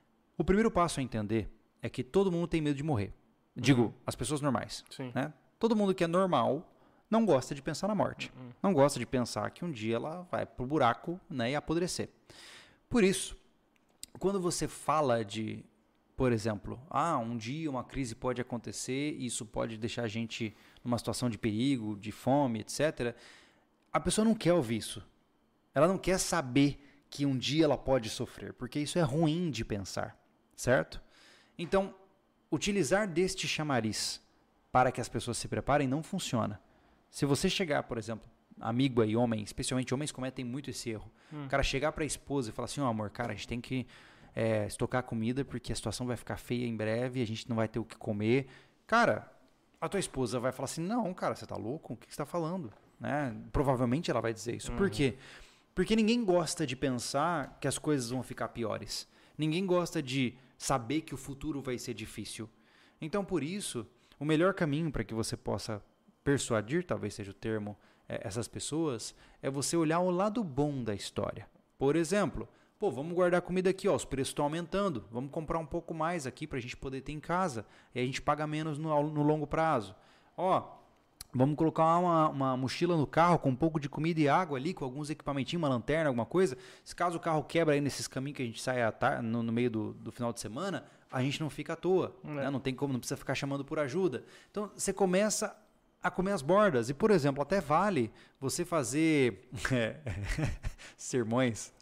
o primeiro passo a entender é que todo mundo tem medo de morrer. Digo, uhum. as pessoas normais. Sim. Né? Todo mundo que é normal não gosta de pensar na morte. Uhum. Não gosta de pensar que um dia ela vai pro buraco, né, e apodrecer. Por isso, quando você fala de, por exemplo, ah, um dia uma crise pode acontecer e isso pode deixar a gente numa situação de perigo, de fome, etcétera, a pessoa não quer ouvir isso. Ela não quer saber que um dia ela pode sofrer, porque isso é ruim de pensar, certo? Então, utilizar deste chamariz para que as pessoas se preparem, não funciona. Se você chegar, por exemplo, amigo aí, homem, especialmente homens cometem muito esse erro. Hum. O cara chegar para a esposa e falar assim, ó, oh, amor, cara, a gente tem que é, estocar comida porque a situação vai ficar feia em breve, a gente não vai ter o que comer. Cara, a tua esposa vai falar assim, não, cara, você tá louco? O que você tá falando? Né? Provavelmente ela vai dizer isso. Uhum. Por quê? Porque ninguém gosta de pensar que as coisas vão ficar piores. Ninguém gosta de saber que o futuro vai ser difícil. Então, por isso, o melhor caminho para que você possa persuadir, talvez seja o termo, é, essas pessoas, é você olhar o lado bom da história. Por exemplo, pô, vamos guardar comida aqui, ó, os preços estão aumentando, vamos comprar um pouco mais aqui para a gente poder ter em casa, e a gente paga menos no, no longo prazo. Ó, vamos colocar uma, uma mochila no carro com um pouco de comida e água ali, com alguns equipamentinhos, uma lanterna, alguma coisa. Se caso o carro quebra aí nesses caminhos que a gente sai tar- no, no meio do, do final de semana, a gente não fica à toa, é. né? Não tem como, não precisa ficar chamando por ajuda. Então, você começa a comer as bordas. E, por exemplo, até vale você fazer é, sermões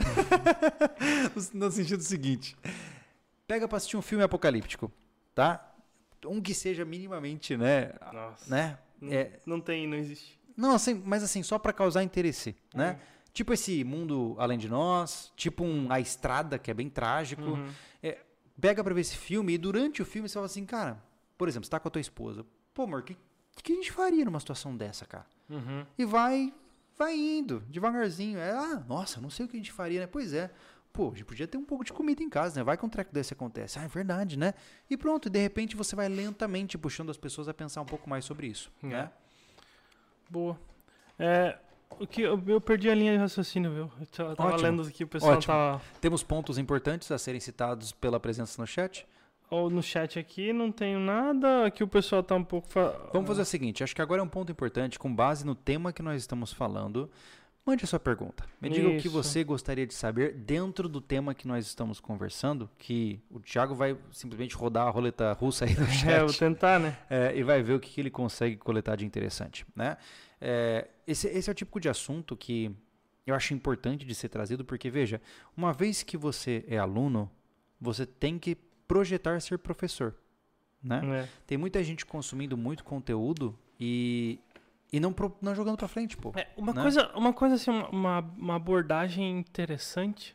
no sentido seguinte. Pega para assistir um filme apocalíptico, tá? Um que seja minimamente, né? Nossa. né? Não, é, não tem, não existe. Não, assim, mas assim, só para causar interesse, uhum. né? Tipo esse Mundo Além de Nós, tipo um A Estrada, que é bem trágico. Uhum. É, pega para ver esse filme e durante o filme você fala assim, cara, por exemplo, você tá com a tua esposa. Pô, amor, o que, que a gente faria numa situação dessa, cara? Uhum. E vai, vai indo, devagarzinho. É, ah, nossa, não sei o que a gente faria, né? Pois é. Pô, a gente podia ter um pouco de comida em casa, né? Vai que um treco desse acontece. Ah, é verdade, né? E pronto, de repente você vai lentamente puxando as pessoas a pensar um pouco mais sobre isso, é. né? Boa. É, o que eu, eu perdi a linha de raciocínio, viu? Eu tava Ótimo. lendo aqui, o pessoal Ótimo. tava... Temos pontos importantes a serem citados pela presença no chat? Ou no chat aqui, não tenho nada. Aqui o pessoal tá um pouco... Fa... Vamos fazer o seguinte, acho que agora é um ponto importante, com base no tema que nós estamos falando. mande a sua pergunta. Me diga o que você gostaria de saber dentro do tema que nós estamos conversando, que o Thiago vai simplesmente rodar a roleta russa aí no chat. É, vou tentar, né? É, e vai ver o que, que ele consegue coletar de interessante, né? É, esse, esse é o tipo de assunto que eu acho importante de ser trazido, porque, veja, uma vez que você é aluno, você tem que projetar ser professor, né? É. Tem muita gente consumindo muito conteúdo e... E não, pro, não jogando pra frente, pô. É, uma, né? coisa, uma coisa assim, uma, uma abordagem interessante.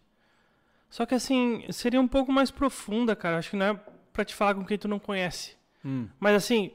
Só que assim, seria um pouco mais profunda, cara. Acho que não é pra te falar com quem tu não conhece. Hum. Mas assim,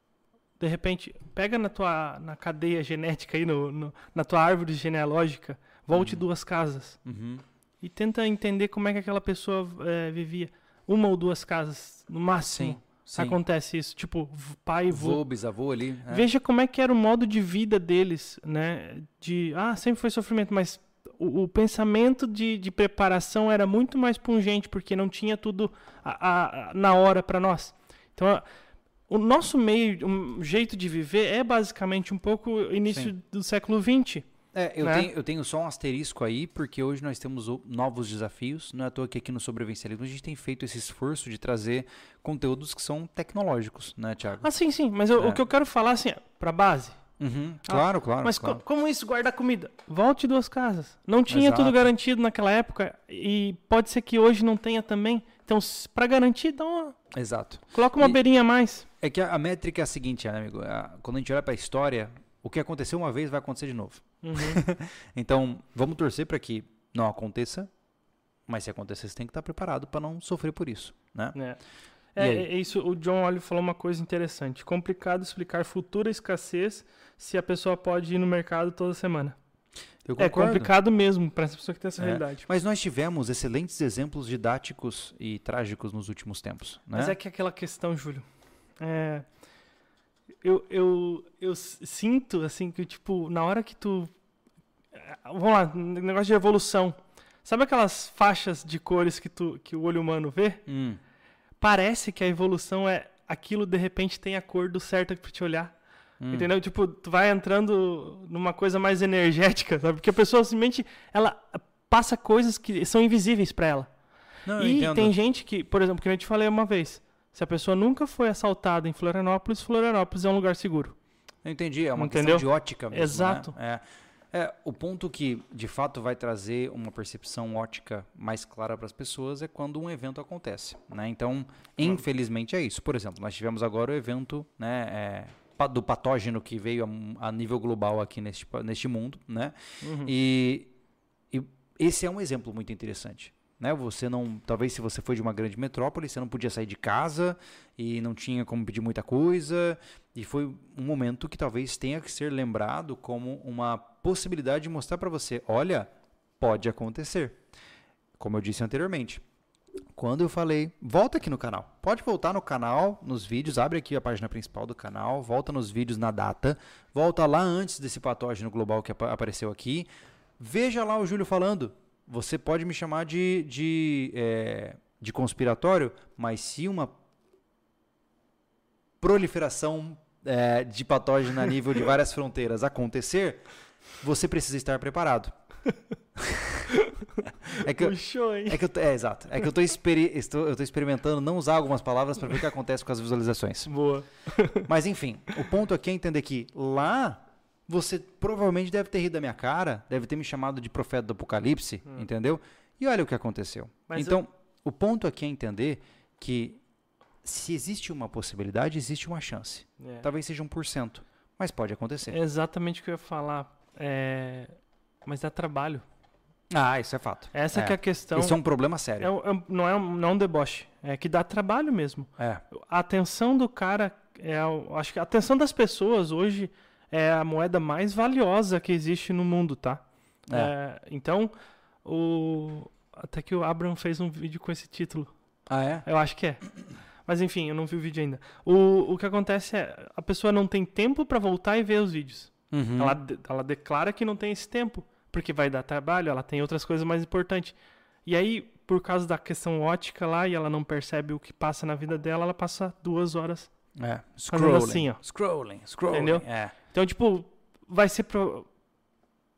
de repente, pega na tua na cadeia genética aí, no, no, na tua árvore genealógica, volte uhum. duas casas. Uhum. E tenta entender como é que aquela pessoa é, vivia. Uma ou duas casas, no máximo. Sim. Sim. Acontece isso, tipo, pai e vô. Vô, bisavô ali. É. Veja como é que era o modo de vida deles, né? De, ah, sempre foi sofrimento, mas o, o pensamento de, de preparação era muito mais pungente, porque não tinha tudo a, a, na hora para nós. Então, a, o nosso meio, um jeito de viver é basicamente um pouco o início Sim. do século vinte. É, eu, né? tenho, eu tenho só um asterisco aí, porque hoje nós temos novos desafios. Não é à toa que aqui no Sobrevivencialismo a gente tem feito esse esforço de trazer conteúdos que são tecnológicos, né, Thiago? Ah, sim, sim. Mas eu, é. o que eu quero falar, assim, para base. Uhum. Claro, ah, claro. Mas claro. Co- como isso guardar comida? Volte duas casas. Não tinha Exato. Tudo garantido naquela época e pode ser que hoje não tenha também. Então, para garantir, dá uma... Exato. Coloca uma e beirinha a mais. É que a, a métrica é a seguinte, né, amigo? A, quando a gente olha para a história, o que aconteceu uma vez vai acontecer de novo. Uhum. Então, vamos torcer para que não aconteça, mas se acontecer, você tem que estar preparado para não sofrer por isso, né? É. É, é isso, o John Oliver falou uma coisa interessante. Complicado explicar futura escassez se a pessoa pode ir no mercado toda semana. Eu é complicado mesmo para essa pessoa que tem essa é. realidade. Mas nós tivemos excelentes exemplos didáticos e trágicos nos últimos tempos, né? Mas é que aquela questão, Júlio, é... Eu, eu, eu sinto, assim, que, tipo, na hora que tu... Vamos lá, negócio de evolução. Sabe aquelas faixas de cores que, tu, que o olho humano vê? Hum. Parece que a evolução é... Aquilo, de repente, tem a cor do certo pra te olhar. Hum. Entendeu? Tipo, tu vai entrando numa coisa mais energética, sabe? Porque a pessoa, simplesmente, ela passa coisas que são invisíveis pra ela. Não, e entendo. Tem gente que, por exemplo, que eu te falei uma vez... Se a pessoa nunca foi assaltada em Florianópolis, Florianópolis é um lugar seguro. Eu entendi, é uma Entendeu? questão de ótica mesmo. Exato. Né? É, é, o ponto que, de fato, vai trazer uma percepção ótica mais clara para as pessoas é quando um evento acontece. Né? Então, infelizmente, é isso. Por exemplo, nós tivemos agora o evento né, é, do patógeno que veio a, a nível global aqui neste, neste mundo. Né? Uhum. E, e esse é um exemplo muito interessante. Né? Você não, talvez se você foi de uma grande metrópole, você não podia sair de casa e não tinha como pedir muita coisa, e foi um momento que talvez tenha que ser lembrado como uma possibilidade de mostrar para você, olha, pode acontecer. Como eu disse anteriormente, quando eu falei, volta aqui no canal, pode voltar no canal, nos vídeos, abre aqui a página principal do canal, volta nos vídeos na data, volta lá antes desse patógeno global que ap- apareceu aqui, veja lá o Júlio falando. Você pode me chamar de, de, é, de conspiratório, mas se uma proliferação é, de patógeno a nível de várias fronteiras acontecer, você precisa estar preparado. é que eu, Puxou, hein? É, que eu, é exato. É que eu tô, experi, estou, eu tô experimentando não usar algumas palavras para ver o que acontece com as visualizações. Boa. Mas enfim, o ponto aqui é entender que lá... Você provavelmente deve ter rido da minha cara, deve ter me chamado de profeta do Apocalipse, hum. entendeu? E olha o que aconteceu. Mas então, eu... o ponto aqui é entender que se existe uma possibilidade, existe uma chance. É. Talvez seja um por cento, mas pode acontecer. É exatamente o que eu ia falar. É... Mas dá trabalho. Ah, isso é fato. Essa é. que é a questão. Isso é um problema sério. É, é, não, é um, não é um deboche. É que dá trabalho mesmo. É. A atenção do cara, é, eu acho que a atenção das pessoas hoje... é a moeda mais valiosa que existe no mundo, tá? É. É, então, o... até que o Abraham fez um vídeo com esse título. Ah, é? Eu acho que é. Mas enfim, eu não vi o vídeo ainda. O, o que acontece é, a pessoa não tem tempo para voltar e ver os vídeos. Uhum. Ela, ela declara que não tem esse tempo, porque vai dar trabalho, ela tem outras coisas mais importantes. E aí, por causa da questão ótica lá, e ela não percebe o que passa na vida dela, ela passa duas horas é. Scrolling, assim, ó. Scrolling, scrolling. Entendeu? É. Então, tipo, vai ser pro...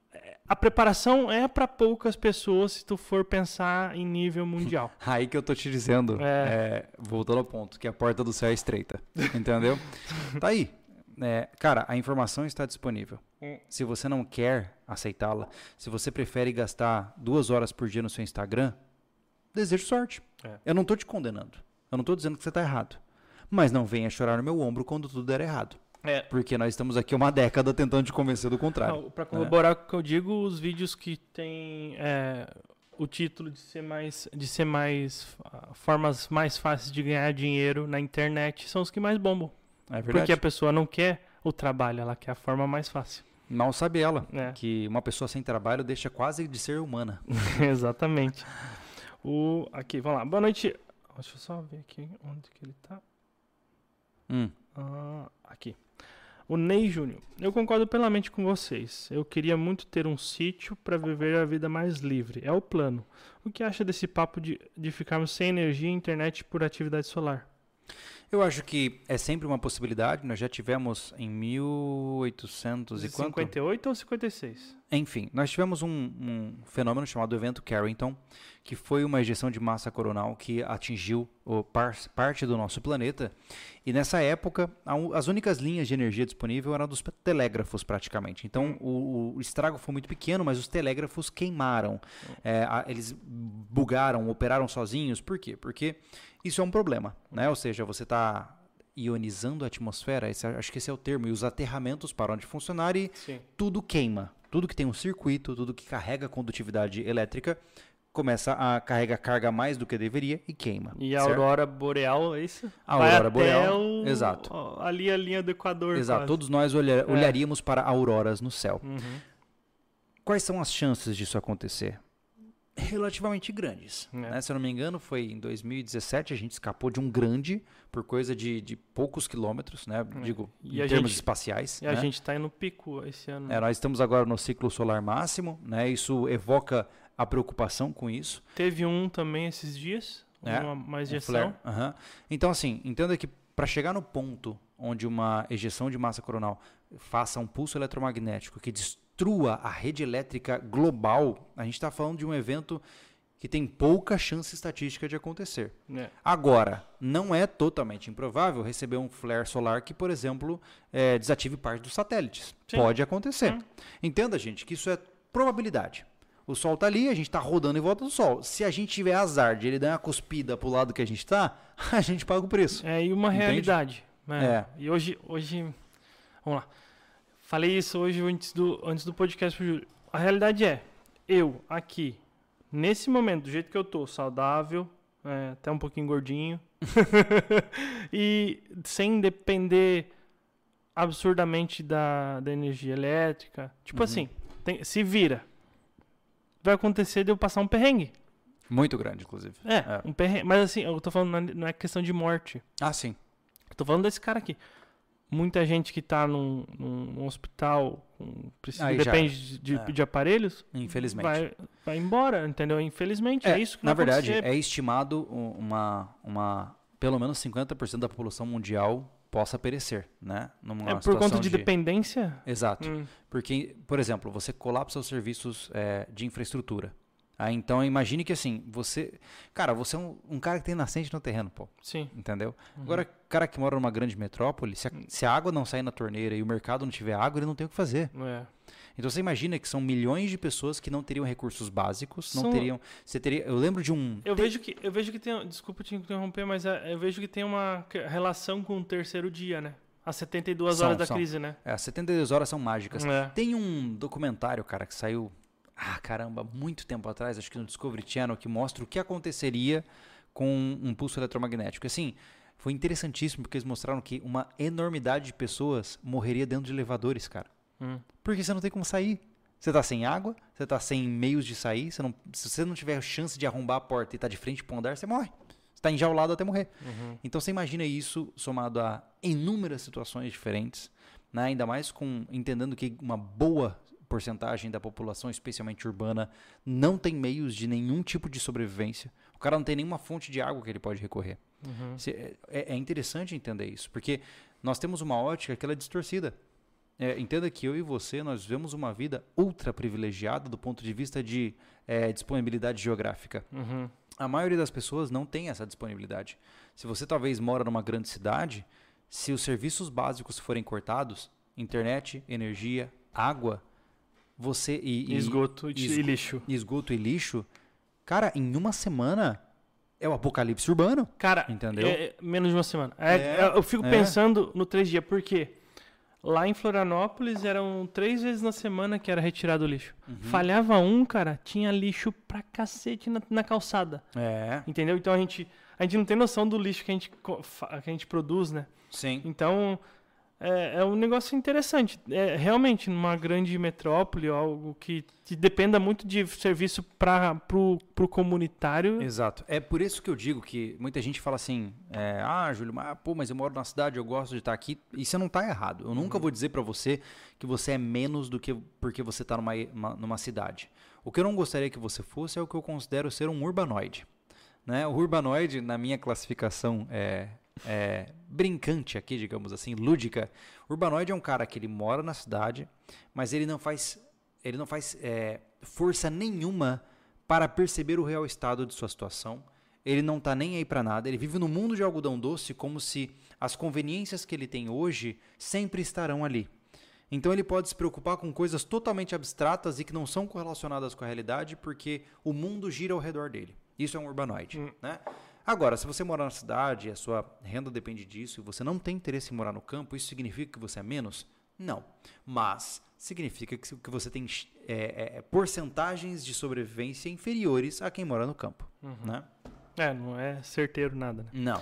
a preparação é para poucas pessoas se tu for pensar em nível mundial. Aí que eu tô te dizendo, é. É, voltando ao ponto, que a porta do céu é estreita, entendeu? Tá aí. É, cara, a informação está disponível. Hum. Se você não quer aceitá-la, se você prefere gastar duas horas por dia no seu Instagram, desejo sorte. É. Eu não tô te condenando. Eu não tô dizendo que você tá errado. Mas não venha chorar no meu ombro quando tudo der errado. É. Porque nós estamos aqui uma década tentando te convencer do contrário. Para corroborar com o que eu digo, os vídeos que tem é, o título de ser mais, de ser mais uh, formas mais fáceis de ganhar dinheiro na internet são os que mais bombam. É verdade. Porque a pessoa não quer o trabalho, ela quer a forma mais fácil. Mal sabe ela é. que uma pessoa sem trabalho deixa quase de ser humana. Exatamente. O, aqui, vamos lá. Boa noite. Deixa eu só ver aqui onde que ele tá. Hum. Ah, aqui. O Ney Júnior. Eu concordo plenamente com vocês. Eu queria muito ter um sítio para viver a vida mais livre. É o plano. O que acha desse papo de, de ficarmos sem energia e internet por atividade solar? Eu acho que é sempre uma possibilidade. Nós já tivemos em mil e oitocentos e quanto? cinquenta e oito ou cinquenta e seis? Enfim, nós tivemos um, um fenômeno chamado Evento Carrington, que foi uma ejeção de massa coronal que atingiu o par, parte do nosso planeta. E nessa época, a, as únicas linhas de energia disponível eram dos telégrafos praticamente. Então o, o estrago foi muito pequeno, mas os telégrafos queimaram. É, a, eles bugaram, operaram sozinhos. Por quê? Porque isso é um problema, né? Ou seja, você está ionizando a atmosfera, esse, acho que esse é o termo, e os aterramentos param de funcionar e Sim. tudo queima. Tudo que tem um circuito, tudo que carrega condutividade elétrica, começa a carregar carga mais do que deveria e queima. E a certo? Aurora boreal, é isso? A aurora boreal, o, exato. Ali a linha do Equador. Exato, quase. Todos nós olha, é. olharíamos para auroras no céu. Uhum. Quais são as chances disso acontecer? Relativamente grandes. É. Né? Se eu não me engano, foi em dois mil e dezessete, a gente escapou de um grande, por coisa de, de poucos quilômetros, né? É. Digo, e em termos gente, espaciais. E né? a gente está indo pico esse ano. É, nós estamos agora no ciclo solar máximo, né? Isso evoca a preocupação com isso. Teve um também esses dias, é, uma, uma ejeção. Um uhum. Então, assim, entenda que para chegar no ponto onde uma ejeção de massa coronal faça um pulso eletromagnético que destrua a rede elétrica global, a gente está falando de um evento que tem pouca chance estatística de acontecer. É. Agora, não é totalmente improvável receber um flare solar que, por exemplo, é, desative parte dos satélites. Sim. Pode acontecer. Hum. Entenda, gente, que isso é probabilidade. O Sol está ali, a gente está rodando em volta do Sol. Se a gente tiver azar de ele dar uma cuspida para o lado que a gente está, a gente paga o preço. É, e uma Entende? realidade. É. É. E hoje, hoje, vamos lá. Falei isso hoje antes do, antes do podcast. A realidade é, eu aqui, nesse momento, do jeito que eu tô, saudável, é, até um pouquinho gordinho, e sem depender absurdamente da, da energia elétrica. Tipo uhum. assim, tem, se vira. Vai acontecer de eu passar um perrengue. Muito grande, inclusive. É, é, um perrengue. Mas assim, eu tô falando, não é questão de morte. Ah, sim. Eu tô falando desse cara aqui. Muita gente que tá num, num hospital, um, precisa, depende de, é. de aparelhos. Infelizmente. Vai, vai embora, entendeu? Infelizmente, é, é isso que vai Na verdade, acontecer. é estimado uma, uma... Pelo menos cinquenta por cento da população mundial possa perecer, né? Numa é por conta de, de dependência? Exato. Hum. Porque, por exemplo, você colapsa os serviços é, de infraestrutura. Ah, então, imagine que assim, você... Cara, você é um, um cara que tem nascente no terreno, pô. Sim. Entendeu? Uhum. Agora, cara que mora numa grande metrópole, se a, se a água não sair na torneira e o mercado não tiver água, ele não tem o que fazer. É. Então, você imagina que são milhões de pessoas que não teriam recursos básicos, não são... teriam... Você teria... Eu lembro de um... Eu, tem... vejo, que, eu vejo que tem... Desculpa te interromper, mas eu vejo que tem uma relação com o terceiro dia, né? As setenta e duas são, horas da são. crise, né? É, as setenta e duas horas são mágicas. É. Tem um documentário, cara, que saiu... Ah, caramba, muito tempo atrás, acho que no Discovery Channel, que mostra o que aconteceria com um pulso eletromagnético. Assim, foi interessantíssimo, porque eles mostraram que uma enormidade de pessoas morreria dentro de elevadores, cara. Hum. Porque você não tem como sair. Você tá sem água, você tá sem meios de sair, você não, se você não tiver chance de arrombar a porta e tá de frente para um andar, você morre. Você tá enjaulado até morrer. Uhum. Então você imagina isso somado a inúmeras situações diferentes, né? Ainda mais com entendendo que uma boa porcentagem da população, especialmente urbana, não tem meios de nenhum tipo de sobrevivência. O cara não tem nenhuma fonte de água que ele pode recorrer. Uhum. É, é interessante entender isso, porque nós temos uma ótica que ela é distorcida. é, entenda que eu e você, nós vivemos uma vida ultra privilegiada do ponto de vista de é, disponibilidade geográfica. Uhum. A maioria das pessoas não tem essa disponibilidade. Se você talvez mora numa grande cidade, se os serviços básicos forem cortados, internet, energia, água, você e, e esgoto e, e lixo. Esgoto e lixo, cara, em uma semana é o apocalipse urbano. Cara, entendeu? É, menos de uma semana. É, é, eu fico é. pensando no três dias, por quê? Lá em Florianópolis eram três vezes na semana que era retirado o lixo. Uhum. Falhava um, cara, tinha lixo pra cacete na, na calçada. É. Entendeu? Então a gente, a gente não tem noção do lixo que a gente, que a gente produz, né? Sim. Então é, é um negócio interessante. É, realmente, numa grande metrópole, algo que, que dependa muito de serviço para pro, pro comunitário. Exato. É por isso que eu digo que muita gente fala assim, é, ah, Júlio, mas, pô, mas eu moro na cidade, eu gosto de estar aqui. E você não está errado. Eu uhum. nunca vou dizer para você que você é menos do que porque você está numa, uma, numa cidade. O que eu não gostaria que você fosse é o que eu considero ser um urbanoide. Né? O urbanoide, na minha classificação é, é, brincante aqui, digamos assim, lúdica, o urbanoide é um cara que ele mora na cidade, mas ele não faz, ele não faz é, força nenhuma para perceber o real estado de sua situação. Ele não está nem aí para nada, ele vive no mundo de algodão doce como se as conveniências que ele tem hoje sempre estarão ali. Então ele pode se preocupar com coisas totalmente abstratas e que não são correlacionadas com a realidade porque o mundo gira ao redor dele. Isso é um urbanoide. Hum. Né? Agora, se você mora na cidade e a sua renda depende disso e você não tem interesse em morar no campo, isso significa que você é menos? Não. Mas significa que você tem é, é, porcentagens de sobrevivência inferiores a quem mora no campo. Uhum. Né? É, não é certeiro nada. Né? Não.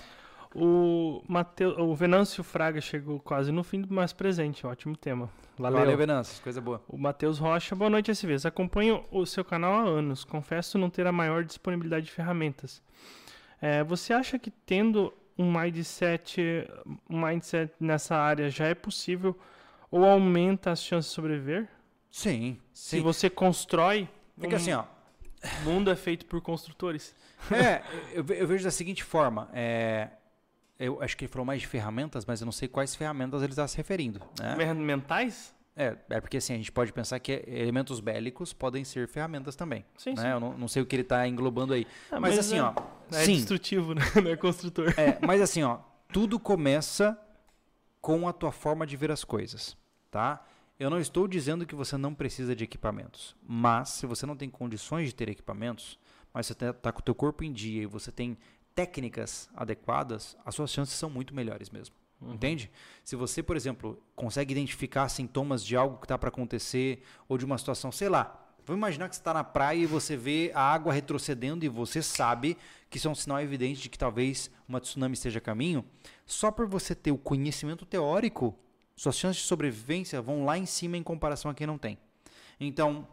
O, Mateu, o Venâncio Fraga chegou quase no fim do mais presente. Ótimo tema. Valeu, Valeu Venâncio. Coisa boa. O Matheus Rocha. Boa noite, S Vs. Acompanho o seu canal há anos. Confesso não ter a maior disponibilidade de ferramentas. É, você acha que tendo um mindset, um mindset nessa área já é possível ou aumenta as chances de sobreviver? Sim. Se sim. você constrói... É que um, assim, ó... O mundo é feito por construtores. É, eu, eu vejo da seguinte forma... É... Eu acho que ele falou mais de ferramentas, mas eu não sei quais ferramentas ele está se referindo. Né? Mentais? É, é porque assim, a gente pode pensar que elementos bélicos podem ser ferramentas também. Sim, né? sim. Eu não, não sei o que ele está englobando aí. Ah, mas, mas assim, é, ó... É sim, destrutivo, né? Não é construtor. É, mas assim, ó... Tudo começa com a tua forma de ver as coisas, tá? Eu não estou dizendo que você não precisa de equipamentos. Mas, se você não tem condições de ter equipamentos, mas você está com o teu corpo em dia e você tem... técnicas adequadas, as suas chances são muito melhores mesmo. Uhum. Entende? Se você, por exemplo, consegue identificar sintomas de algo que está para acontecer ou de uma situação, sei lá, vamos imaginar que você está na praia e você vê a água retrocedendo e você sabe que isso é um sinal evidente de que talvez uma tsunami esteja a caminho, só por você ter o conhecimento teórico, suas chances de sobrevivência vão lá em cima em comparação a quem não tem. Então,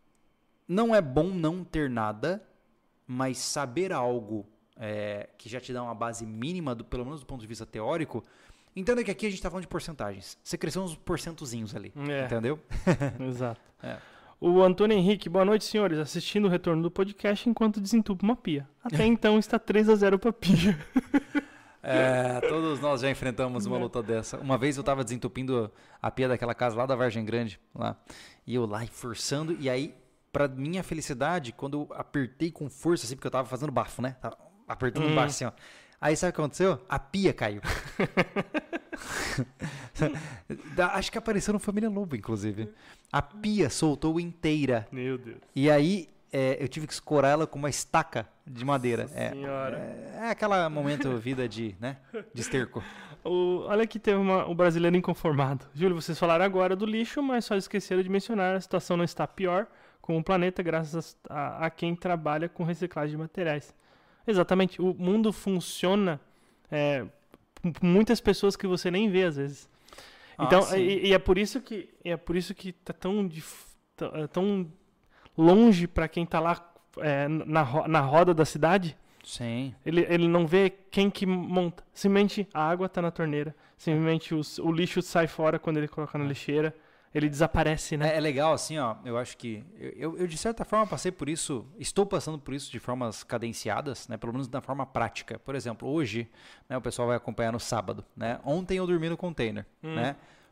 não é bom não ter nada, mas saber algo É, que já te dá uma base mínima, do, pelo menos do ponto de vista teórico, entenda que aqui a gente está falando de porcentagens. Você cresceu uns porcentozinhos ali, é. Entendeu? Exato. É. O Antônio Henrique, boa noite, senhores. Assistindo o retorno do podcast enquanto desentupa uma pia. Até então está três a zero para pia. É, todos nós já enfrentamos uma luta dessa. Uma vez eu estava desentupindo a pia daquela casa lá da Vargem Grande, lá, e eu lá forçando, e aí, para minha felicidade, quando eu apertei com força, assim, porque eu estava fazendo bafo, né? Tava apertando hum. embaixo assim, ó. Aí sabe o que aconteceu? A pia caiu. Acho que apareceu no Família Lobo, inclusive. A pia soltou inteira. Meu Deus. E aí é, eu tive que escorar ela com uma estaca de madeira. Nossa é, senhora. É, é aquela momento vida de, né, de esterco. O, olha aqui, teve uma, o brasileiro inconformado. Júlio, vocês falaram agora do lixo, mas só esqueceram de mencionar a situação não está pior com o planeta graças a, a quem trabalha com reciclagem de materiais. Exatamente, o mundo funciona é, com muitas pessoas que você nem vê às vezes. Ah, então, e, e é por isso que é por isso que tá tão, tão longe para quem está lá é, na, na roda da cidade. Sim. Ele, ele não vê quem que monta. Simplesmente a água está na torneira, simplesmente os, o lixo sai fora quando ele coloca na lixeira. Ele desaparece, né? É, é legal, assim, ó, eu acho que... Eu, eu, de certa forma, passei por isso, estou passando por isso de formas cadenciadas, né? Pelo menos da forma prática. Por exemplo, hoje, né, o pessoal vai acompanhar no sábado, né? Ontem eu dormi no container, hum. né?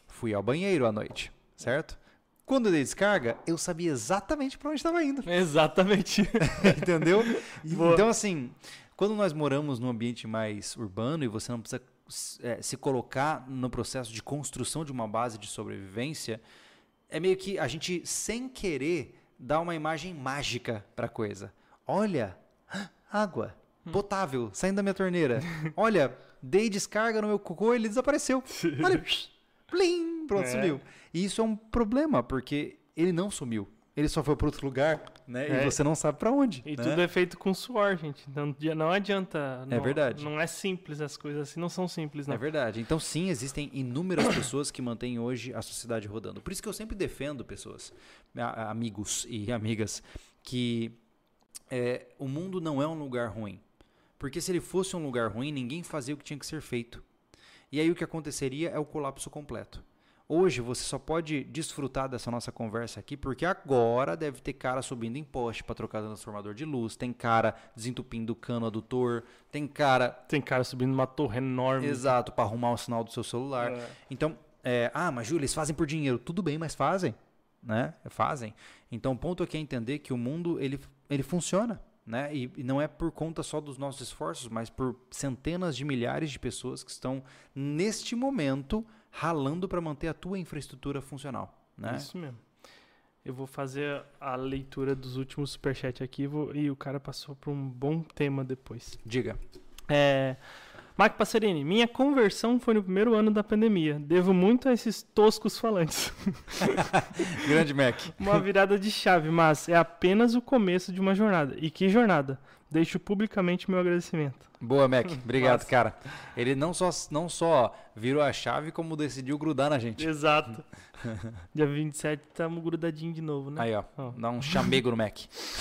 Fui ao banheiro à noite, certo? Quando eu dei descarga, eu sabia exatamente para onde estava indo. Exatamente. Entendeu? Então, assim, quando nós moramos num ambiente mais urbano e você não precisa é, se colocar no processo de construção de uma base de sobrevivência, é meio que a gente, sem querer, dá uma imagem mágica para a coisa. Olha, água potável saindo da minha torneira. Olha, dei descarga no meu cocô e ele desapareceu. Olha, plim, pronto, é. sumiu. E isso é um problema, porque ele não sumiu. Ele só foi para outro lugar, né? É. E você não sabe para onde. E né? tudo é feito com suor, gente. Então não adianta. Não, é verdade. Não é simples as coisas assim, não são simples, não. É verdade. Então, sim, existem inúmeras pessoas que mantêm hoje a sociedade rodando. Por isso que eu sempre defendo pessoas, amigos e amigas, que é, o mundo não é um lugar ruim. Porque se ele fosse um lugar ruim, ninguém fazia o que tinha que ser feito. E aí o que aconteceria é o colapso completo. Hoje você só pode desfrutar dessa nossa conversa aqui porque agora deve ter cara subindo em poste para trocar transformador de luz, tem cara desentupindo cano adutor, tem cara... Tem cara subindo uma torre enorme. Exato, para arrumar o sinal do seu celular. É. Então, é, ah, mas Júlio, eles fazem por dinheiro. Tudo bem, mas fazem, né? Fazem. Então o ponto aqui é entender que o mundo, ele, ele funciona. Né? E, e não é por conta só dos nossos esforços, mas por centenas de milhares de pessoas que estão, neste momento, ralando para manter a tua infraestrutura funcional. Né? Isso mesmo. Eu vou fazer a leitura dos últimos superchats aqui vou, e o cara passou por um bom tema depois. Diga. É... Mac Passerini, minha conversão foi no primeiro ano da pandemia. Devo muito a esses toscos falantes. Grande Mac. Uma virada de chave, mas é apenas o começo de uma jornada. E que jornada? Deixo publicamente meu agradecimento. Boa, Mac. Obrigado, Nossa. cara. Ele não só, não só virou a chave, como decidiu grudar na gente. Exato. Dia vinte e sete estamos grudadinhos de novo, né? Aí, ó. ó. Dá um chamego no Mac.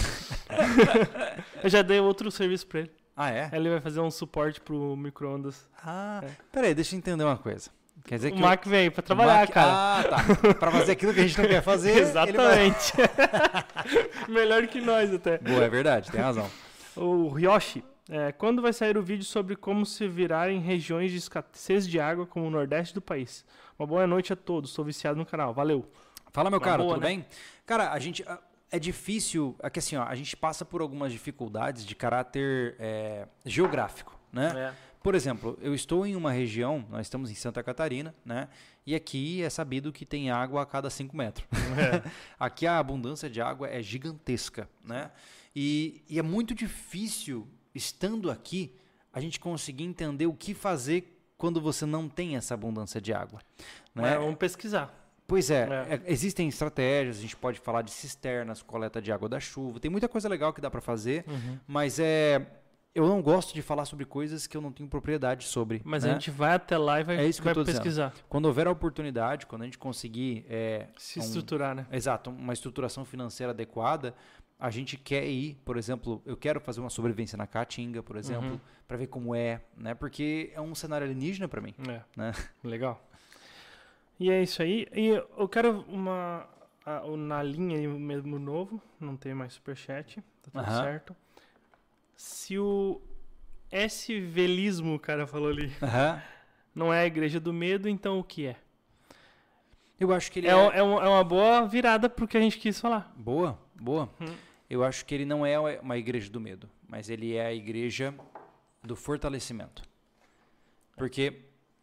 Eu já dei outro serviço pra ele. Ah, é? Ele vai fazer um suporte pro micro-ondas. Ah, é. Peraí, deixa eu entender uma coisa. Quer dizer o que Mac eu... veio pra trabalhar, Mac... cara. Ah, tá. Pra fazer aquilo que a gente não quer fazer. Exatamente. Vai... Melhor que nós até. Boa, é verdade, tem razão. O Ryoshi, é, quando vai sair o vídeo sobre como se virar em regiões de escassez de água como o nordeste do país? Uma boa noite a todos, sou viciado no canal, valeu. Fala, meu Uma caro, boa, tudo né? bem? Cara, a gente... É difícil, é que assim, ó, a gente passa por algumas dificuldades de caráter é, geográfico, né? É. Por exemplo, eu estou em uma região, nós estamos em Santa Catarina, né? E aqui é sabido que tem água a cada cinco metros. É. Aqui a abundância de água é gigantesca, né? E, e é muito difícil, estando aqui, a gente conseguir entender o que fazer quando você não tem essa abundância de água. Né? É, vamos pesquisar. Pois é, é, é, existem estratégias, a gente pode falar de cisternas, coleta de água da chuva, tem muita coisa legal que dá para fazer, uhum. mas é, eu não gosto de falar sobre coisas que eu não tenho propriedade sobre. Mas né? a gente vai até lá e vai, é isso que vai eu tô pesquisar. Dizendo. Quando houver a oportunidade, quando a gente conseguir... É, Se um, estruturar, né? Exato, uma estruturação financeira adequada, a gente quer ir, por exemplo, eu quero fazer uma sobrevivência na Caatinga, por exemplo, uhum. para ver como é, né? Porque é um cenário alienígena para mim. É, né? Legal. E é isso aí. E eu quero uma... A, na linha aí mesmo novo. Não tem mais superchat. Tá tudo uhum. certo. Se o S Velismo, o cara falou ali, uhum. não é a igreja do medo, então o que é? Eu acho que ele é... É, é, uma, é uma boa virada pro que a gente quis falar. Boa, boa. Hum. Eu acho que ele não é uma igreja do medo, mas ele é a igreja do fortalecimento. Porque...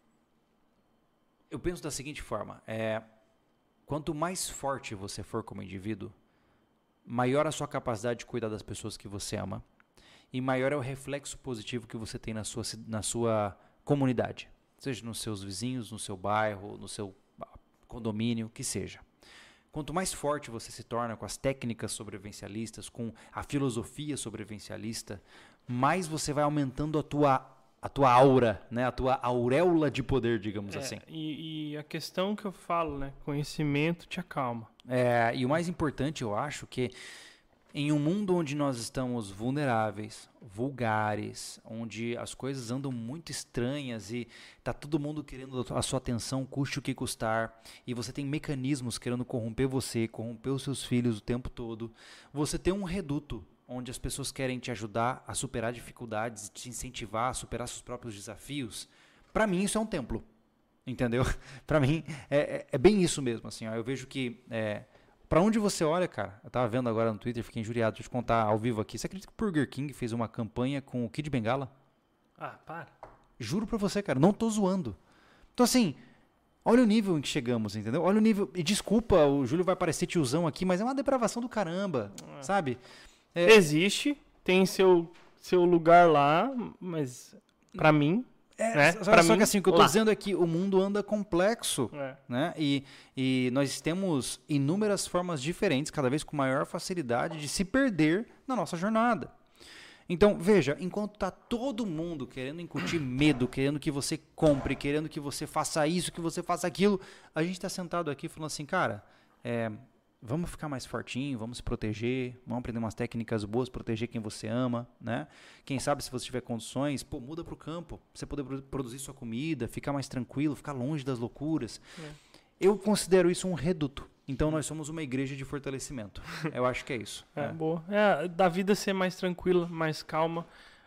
Eu penso da seguinte forma, é, quanto mais forte você for como indivíduo, maior a sua capacidade de cuidar das pessoas que você ama e maior é o reflexo positivo que você tem na sua, na sua comunidade, seja nos seus vizinhos, no seu bairro, no seu condomínio, que seja. Quanto mais forte você se torna com as técnicas sobrevivencialistas, com a filosofia sobrevivencialista, mais você vai aumentando a tua a tua aura, né? A tua auréola de poder, digamos é, assim. E, e a questão que eu falo, né? Conhecimento te acalma. É, e o mais importante, eu acho, que em um mundo onde nós estamos vulneráveis, vulgares, onde as coisas andam muito estranhas e tá todo mundo querendo a sua atenção, custe o que custar, e você tem mecanismos querendo corromper você, corromper os seus filhos o tempo todo, você tem um reduto onde as pessoas querem te ajudar a superar dificuldades, te incentivar a superar seus próprios desafios. Para mim isso é um templo. entendeu? Para mim, é, é, é bem isso mesmo, assim, ó, eu vejo que, é, para onde você olha, cara, eu tava vendo agora no Twitter, fiquei injuriado, deixa eu te contar ao vivo aqui, você acredita que o Burger King fez uma campanha com o Kid Bengala? Ah, para. Juro pra você, cara, não tô zoando. Então, assim, olha o nível em que chegamos, entendeu? Olha o nível, e desculpa, o Júlio vai parecer tiozão aqui, mas é uma depravação do caramba, é. sabe? É... Existe, tem seu, seu lugar lá, mas pra mim... É, né? só, pra só mim, que assim, o que eu tô lá. dizendo é que o mundo anda complexo, é. né? E, e nós temos inúmeras formas diferentes, cada vez com maior facilidade de se perder na nossa jornada. Então, veja, enquanto tá todo mundo querendo incutir medo, querendo que você compre, querendo que você faça isso, que você faça aquilo, a gente tá sentado aqui falando assim, cara, é, vamos ficar mais fortinho, vamos se proteger, vamos aprender umas técnicas boas, proteger quem você ama, né? Quem sabe se você tiver condições, pô, muda pro campo, pra você poder produzir sua comida, ficar mais tranquilo, ficar longe das loucuras. É. Eu considero isso um reduto. Então nós somos uma igreja de fortalecimento. Eu acho que é isso. É, é. boa. É, da vida ser mais tranquila, mais calma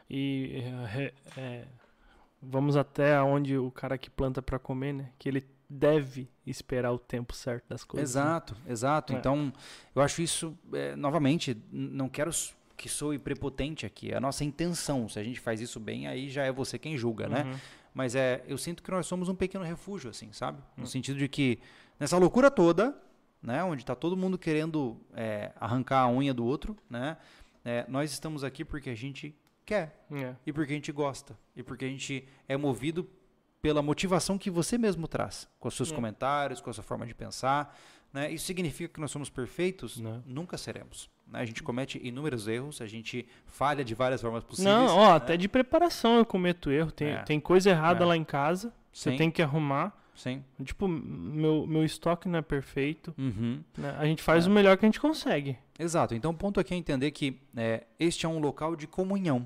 e é, é, vamos até onde o cara que planta para comer, né? Que ele deve esperar o tempo certo das coisas. Exato, né? exato. É. Então eu acho isso, é, novamente, não quero que soe prepotente aqui. É a nossa intenção. Se a gente faz isso bem, aí já é você quem julga, uhum. né? Mas é, eu sinto que nós somos um pequeno refúgio, assim, sabe? No uhum. sentido de que nessa loucura toda, né, onde está todo mundo querendo é, arrancar a unha do outro, né, é, nós estamos aqui porque a gente quer é. e porque a gente gosta e porque a gente é movido pela motivação que você mesmo traz, com os seus é. comentários, com a sua forma de pensar, né, isso significa que nós somos perfeitos? Não. Nunca seremos. Né? A gente comete inúmeros erros, a gente falha de várias formas possíveis. Não, ó, né? até de preparação eu cometo erro, tem, é. tem coisa errada é. lá em casa, você Sim. tem que arrumar. Sim. Tipo, meu, meu estoque não é perfeito. Uhum. Né? A gente faz é. o melhor que a gente consegue. Exato. Então o ponto aqui é entender que é, este é um local de comunhão.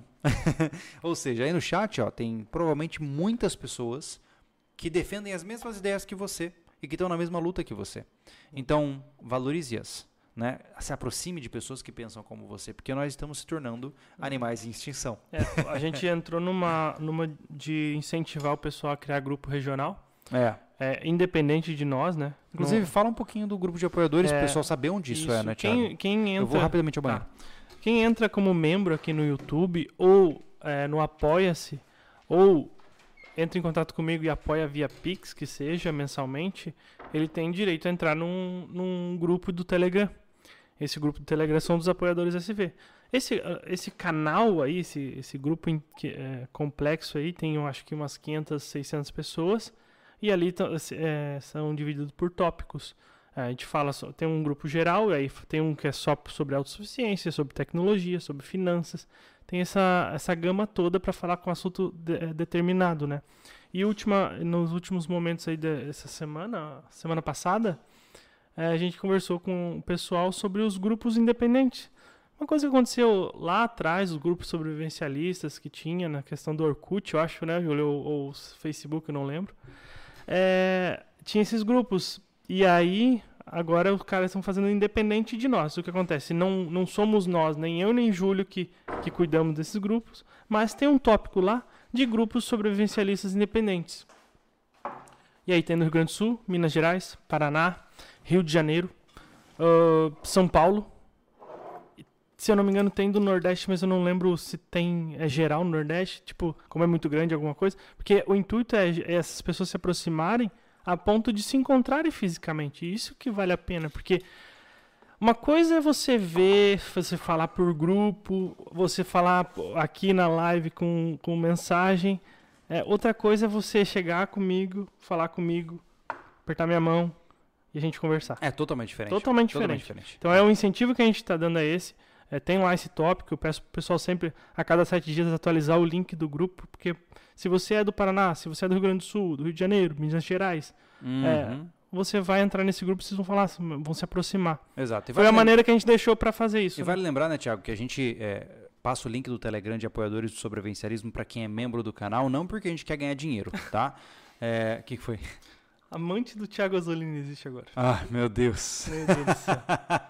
Ou seja, aí no chat ó, tem provavelmente muitas pessoas que defendem as mesmas ideias que você e que estão na mesma luta que você. Então, valorize-as. Né? Se aproxime de pessoas que pensam como você, porque nós estamos se tornando animais em extinção. É, a gente entrou numa, numa de incentivar o pessoal a criar grupo regional. É. É, independente de nós, né? Inclusive, Não... fala um pouquinho do grupo de apoiadores é, para o pessoal saber onde isso, isso é, né, Thiago? Quem, quem entra... Eu vou rapidamente ao banheiro. Tá. Quem entra como membro aqui no YouTube ou é, no Apoia-se, ou entra em contato comigo e apoia via Pix, que seja, mensalmente, ele tem direito a entrar num, num grupo do Telegram. Esse grupo do Telegram são dos apoiadores S V. Esse, esse canal aí, esse, esse grupo in, que, é, complexo aí, tem eu acho que umas quinhentas, seiscentas pessoas. E ali é, são divididos por tópicos. A gente fala, só, tem um grupo geral, aí tem um que é só sobre autossuficiência, sobre tecnologia, sobre finanças. Tem essa, essa gama toda para falar com um assunto de, determinado, né? E última, nos últimos momentos aí dessa semana, semana passada, é, a gente conversou com o pessoal sobre os grupos independentes. Uma coisa que aconteceu lá atrás, os grupos sobrevivencialistas que tinha na questão do Orkut, eu acho, né, Júlio, ou, ou Facebook, eu não lembro. É, tinha esses grupos. E aí, agora os caras estão fazendo independente de nós. O que acontece? Não, não somos nós, nem eu nem Júlio, que, que cuidamos desses grupos, mas tem um tópico lá de grupos sobrevivencialistas independentes. E aí tem no Rio Grande do Sul, Minas Gerais, Paraná, Rio de Janeiro, uh, São Paulo. Se eu não me engano, tem do Nordeste, mas eu não lembro se tem é geral no Nordeste, tipo, como é muito grande alguma coisa. Porque o intuito é, é essas pessoas se aproximarem a ponto de se encontrarem fisicamente. Isso que vale a pena, porque uma coisa é você ver, você falar por grupo, você falar aqui na live com, com mensagem. É, outra coisa é você chegar comigo, falar comigo, apertar minha mão e a gente conversar. É totalmente diferente. Totalmente diferente. Totalmente diferente. Então é o incentivo que a gente está dando a esse. É, tem lá esse tópico, eu peço pro pessoal sempre, a cada sete dias, atualizar o link do grupo, porque se você é do Paraná, se você é do Rio Grande do Sul, do Rio de Janeiro, Minas Gerais, uhum. é, você vai entrar nesse grupo e vocês vão falar, vão se aproximar. Exato. E Foi vale a maneira que a gente deixou para fazer isso. E né? Vale lembrar, né, Thiago, que a gente é, passa o link do Telegram de apoiadores do sobrevivencialismo para quem é membro do canal, não porque a gente quer ganhar dinheiro, tá? O é, que, que foi? Amante do Thiago Azzolini existe agora. Ah, meu Deus. Meu Deus do céu.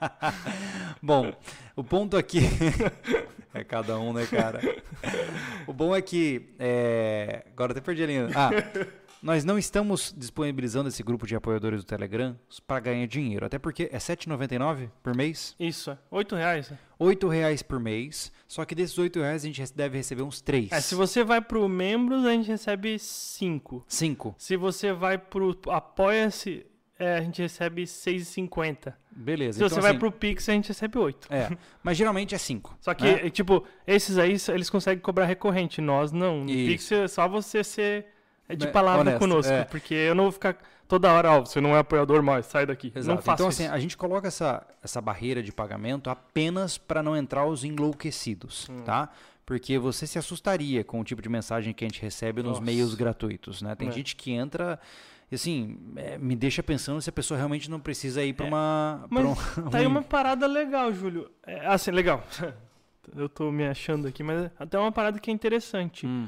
Bom, o ponto aqui... é cada um, né, cara? O bom é que... É... Agora até perdi a linha. Ah, nós não estamos disponibilizando esse grupo de apoiadores do Telegram para ganhar dinheiro. Até porque é sete reais e noventa e nove centavos por mês. Isso, é oito reais. Né? oito reais por mês. Só que desses oito reais a gente deve receber uns três. É, se você vai pro membros, a gente recebe cinco. cinco. Se você vai pro Apoia-se, é, a gente recebe seis reais e cinquenta centavos. Beleza. Se então, você assim, vai pro Pix, a gente recebe oito. É, mas geralmente é cinco. Só que, né? tipo, esses aí, eles conseguem cobrar recorrente. Nós não. No Isso. Pix é só você ser de Né, palavra honesto, conosco. é. Porque eu não vou ficar toda hora, ó, você não é apoiador mais, sai daqui. Exato. Não faço Então, isso. assim, a gente coloca essa, essa barreira de pagamento apenas para não entrar os enlouquecidos, Hum. tá? Porque você se assustaria com o tipo de mensagem que a gente recebe nos Nossa. meios gratuitos, né? Tem É. gente que entra, e assim, é, me deixa pensando se a pessoa realmente não precisa ir para É. uma... Mas pra um- tá aí uma parada legal, Júlio. É, assim, legal. Eu tô me achando aqui, mas até uma parada que é interessante. Hum,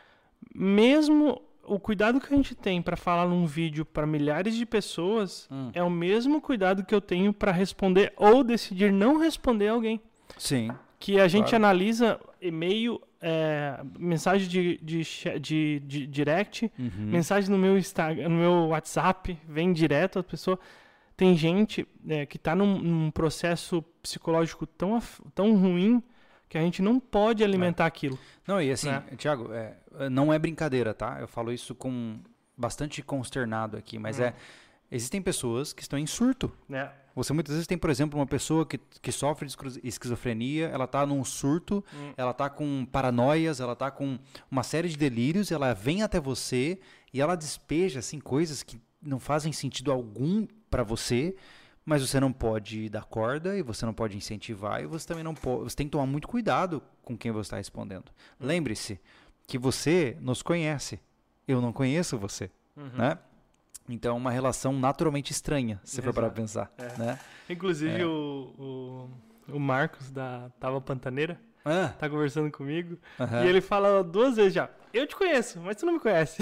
Mesmo o cuidado que a gente tem para falar num vídeo para milhares de pessoas hum. é o mesmo cuidado que eu tenho para responder ou decidir não responder alguém. Sim. Que a gente Claro. analisa e-mail, é, mensagem de, de, cha- de, de direct, Uhum. mensagem no meu Instagram, no meu WhatsApp, vem direto a pessoa. Tem gente é, que está num, num processo psicológico tão, af- tão ruim que a gente não pode alimentar aquilo. Não, e assim, Né? Thiago, é, não é brincadeira, tá? Eu falo isso com bastante consternado aqui, mas Hum. é... Existem pessoas que estão em surto. Né? Você muitas vezes tem, por exemplo, uma pessoa que, que sofre de esquizo- esquizofrenia, ela está num surto, Hum. ela está com paranoias, ela está com uma série de delírios, ela vem até você e ela despeja assim, coisas que não fazem sentido algum para você, mas você não pode dar corda e você não pode incentivar e você também não pode. Você tem que tomar muito cuidado com quem você está respondendo. Lembre-se que você nos conhece, eu não conheço você, Uhum. né? Então, é uma relação naturalmente estranha, se for para Exato. pensar, É. né? Inclusive É. o, o, o Marcos da Tava Pantaneira Ah, tá conversando comigo aham. e ele fala duas vezes já, eu te conheço, mas tu não me conhece.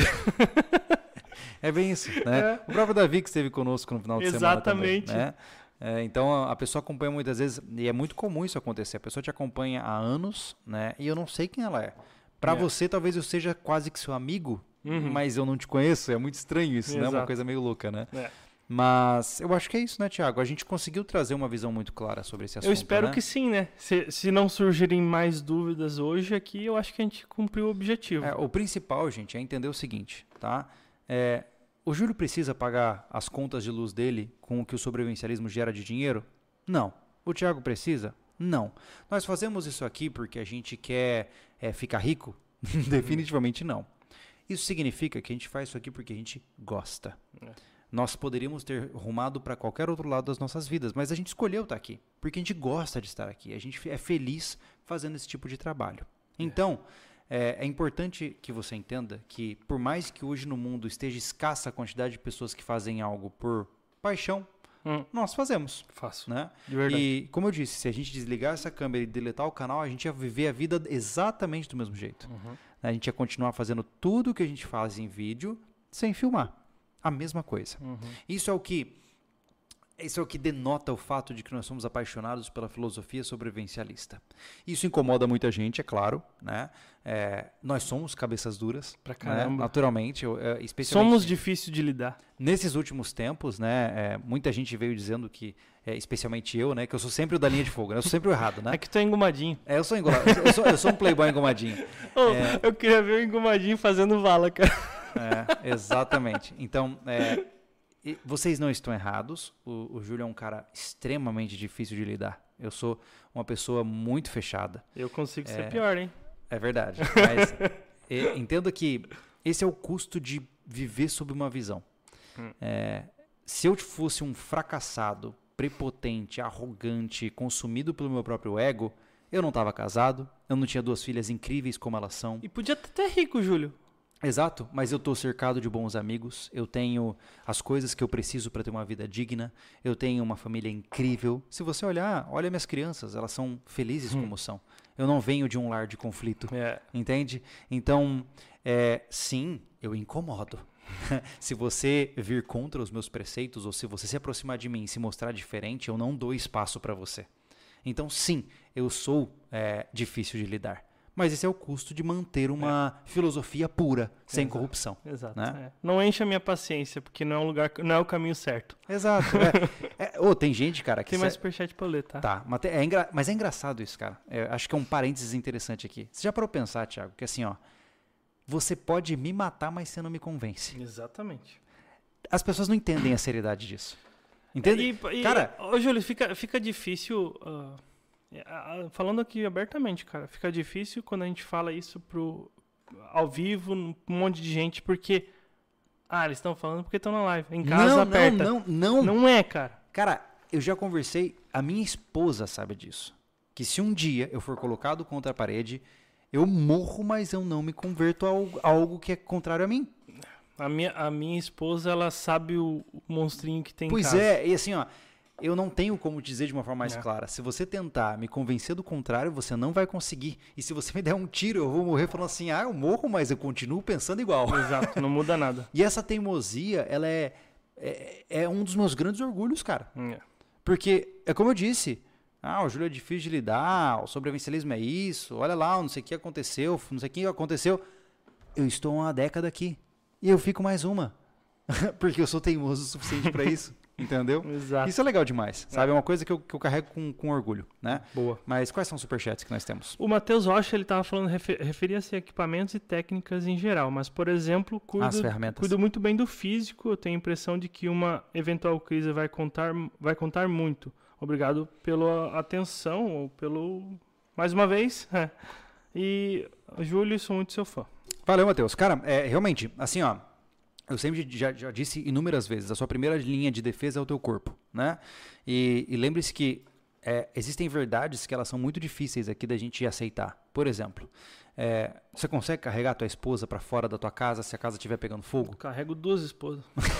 É bem isso, né? É. O próprio Davi que esteve conosco no final de Exatamente. semana também, né? É, então, a- a pessoa acompanha muitas vezes, e é muito comum isso acontecer, a pessoa te acompanha há anos, né? E eu não sei quem ela é. Para É. você, talvez eu seja quase que seu amigo, Uhum. mas eu não te conheço, é muito estranho isso, né? Uma Exato. coisa meio louca, né? É. Mas eu acho que é isso, né, Thiago? A gente conseguiu trazer uma visão muito clara sobre esse assunto, Eu espero né? que sim, né? Se, se não surgirem mais dúvidas hoje aqui, eu acho que a gente cumpriu o objetivo. É, o principal, gente, é entender o seguinte, tá? É, o Júlio precisa pagar as contas de luz dele com o que o sobrevivencialismo gera de dinheiro? Não. O Thiago precisa? Não. Nós fazemos isso aqui porque a gente quer é, ficar rico? Definitivamente não. Isso significa que a gente faz isso aqui porque a gente gosta. É. Nós poderíamos ter rumado para qualquer outro lado das nossas vidas, mas a gente escolheu estar aqui, porque a gente gosta de estar aqui, a gente é feliz fazendo esse tipo de trabalho. Então, é, é importante que você entenda que, por mais que hoje no mundo esteja escassa a quantidade de pessoas que fazem algo por paixão, Hum, nós fazemos, faço. né? De verdade. E, como eu disse, se a gente desligar essa câmera e deletar o canal, a gente ia viver a vida exatamente do mesmo jeito. Uhum. A gente ia continuar fazendo tudo o que a gente faz em vídeo sem filmar. A mesma coisa. Uhum. Isso é o que isso é o que denota o fato de que nós somos apaixonados pela filosofia sobrevivencialista. Isso incomoda muita gente, é claro, né? É, nós somos cabeças duras, Pra né? caramba. Naturalmente, eu, é, especialmente Somos difíceis de lidar. nesses últimos tempos, né? É, muita gente veio dizendo que, é, especialmente eu, né? Que eu sou sempre o da linha de fogo, né? Eu sou sempre o errado, né? É que tu é engomadinho. É, eu sou engolado, eu sou, eu sou um playboy engomadinho. Ô, É. Eu queria ver o engomadinho fazendo vala, cara. É, exatamente. Então, é, e vocês não estão errados. O, o Júlio é um cara extremamente difícil de lidar. Eu sou uma pessoa muito fechada. Eu consigo É. ser pior, hein? É verdade. Mas e, entenda que esse é o custo de viver sob uma visão. Hum. É, se eu fosse um fracassado, prepotente, arrogante, consumido pelo meu próprio ego, eu não estava casado, eu não tinha duas filhas incríveis como elas são. E podia estar até rico, Júlio. Exato, mas eu estou cercado de bons amigos, eu tenho as coisas que eu preciso para ter uma vida digna, eu tenho uma família incrível. Se você olhar, olha minhas crianças, elas são felizes Hum. como são. Eu não venho de um lar de conflito, É. entende? Então, é, sim, eu incomodo. Se você vir contra os meus preceitos ou se você se aproximar de mim e se mostrar diferente, eu não dou espaço para você. Então, sim, eu sou é, difícil de lidar. Mas esse é o custo de manter uma é. filosofia pura, sem Exato. corrupção. Exato. Né? É. Não enche a minha paciência, porque não é um lugar, não é o caminho certo. Exato. É. É. Oh, tem gente, cara, que... Tem mais superchat pra eu ler, tá? Tá, mas é, engra... mas é engraçado isso, cara. É, acho que é um parênteses interessante aqui. Você já parou pra pensar, Thiago, que assim, ó, você pode me matar, mas você não me convence. Exatamente. As pessoas não entendem a seriedade disso. Entende? E, e, cara... Ô, Júlio, fica, fica difícil... Uh... Falando aqui abertamente, cara, fica difícil quando a gente fala isso pro, ao vivo, um monte de gente, porque... Ah, eles estão falando porque estão na live. Em casa, não, aperta. Não, não, não. Não é, cara. Cara, eu já conversei... A minha esposa sabe disso. Que se um dia eu for colocado contra a parede, eu morro, mas eu não me converto a algo, a algo que é contrário a mim. A minha, a minha esposa, ela sabe o, o monstrinho que tem pois em casa. Pois é, e assim, ó... Eu não tenho como dizer de uma forma mais é. clara. Se você tentar me convencer do contrário, você não vai conseguir. E se você me der um tiro, eu vou morrer falando assim, ah, eu morro, mas eu continuo pensando igual. Exato, não muda nada. E essa teimosia, ela é, é, é um dos meus grandes orgulhos, cara. É. Porque, é como eu disse, ah, o Júlio é difícil de lidar, o sobrevivencialismo é isso, olha lá, não sei o que aconteceu, não sei o que aconteceu. Eu estou há uma década aqui e eu fico mais uma. Porque eu sou teimoso o suficiente para isso. Entendeu? Exato. Isso é legal demais, sabe? É uma coisa que eu, que eu carrego com, com orgulho, né? Boa. Mas quais são os superchats que nós temos? O Matheus Rocha, ele estava falando, refer, referia-se a equipamentos e técnicas em geral, mas, por exemplo, cuido, As ferramentas. cuido muito bem do físico, eu tenho a impressão de que uma eventual crise vai contar, vai contar muito. Obrigado pela atenção, ou pelo... Mais uma vez. E, Júlio, sou muito seu fã. Valeu, Matheus. Cara, é, realmente, assim, ó, eu sempre já, já disse inúmeras vezes, a sua primeira linha de defesa é o teu corpo, né? E, e lembre-se que é, existem verdades que elas são muito difíceis aqui da gente aceitar. Por exemplo, é, você consegue carregar a tua esposa para fora da tua casa se a casa estiver pegando fogo? Eu carrego duas esposas.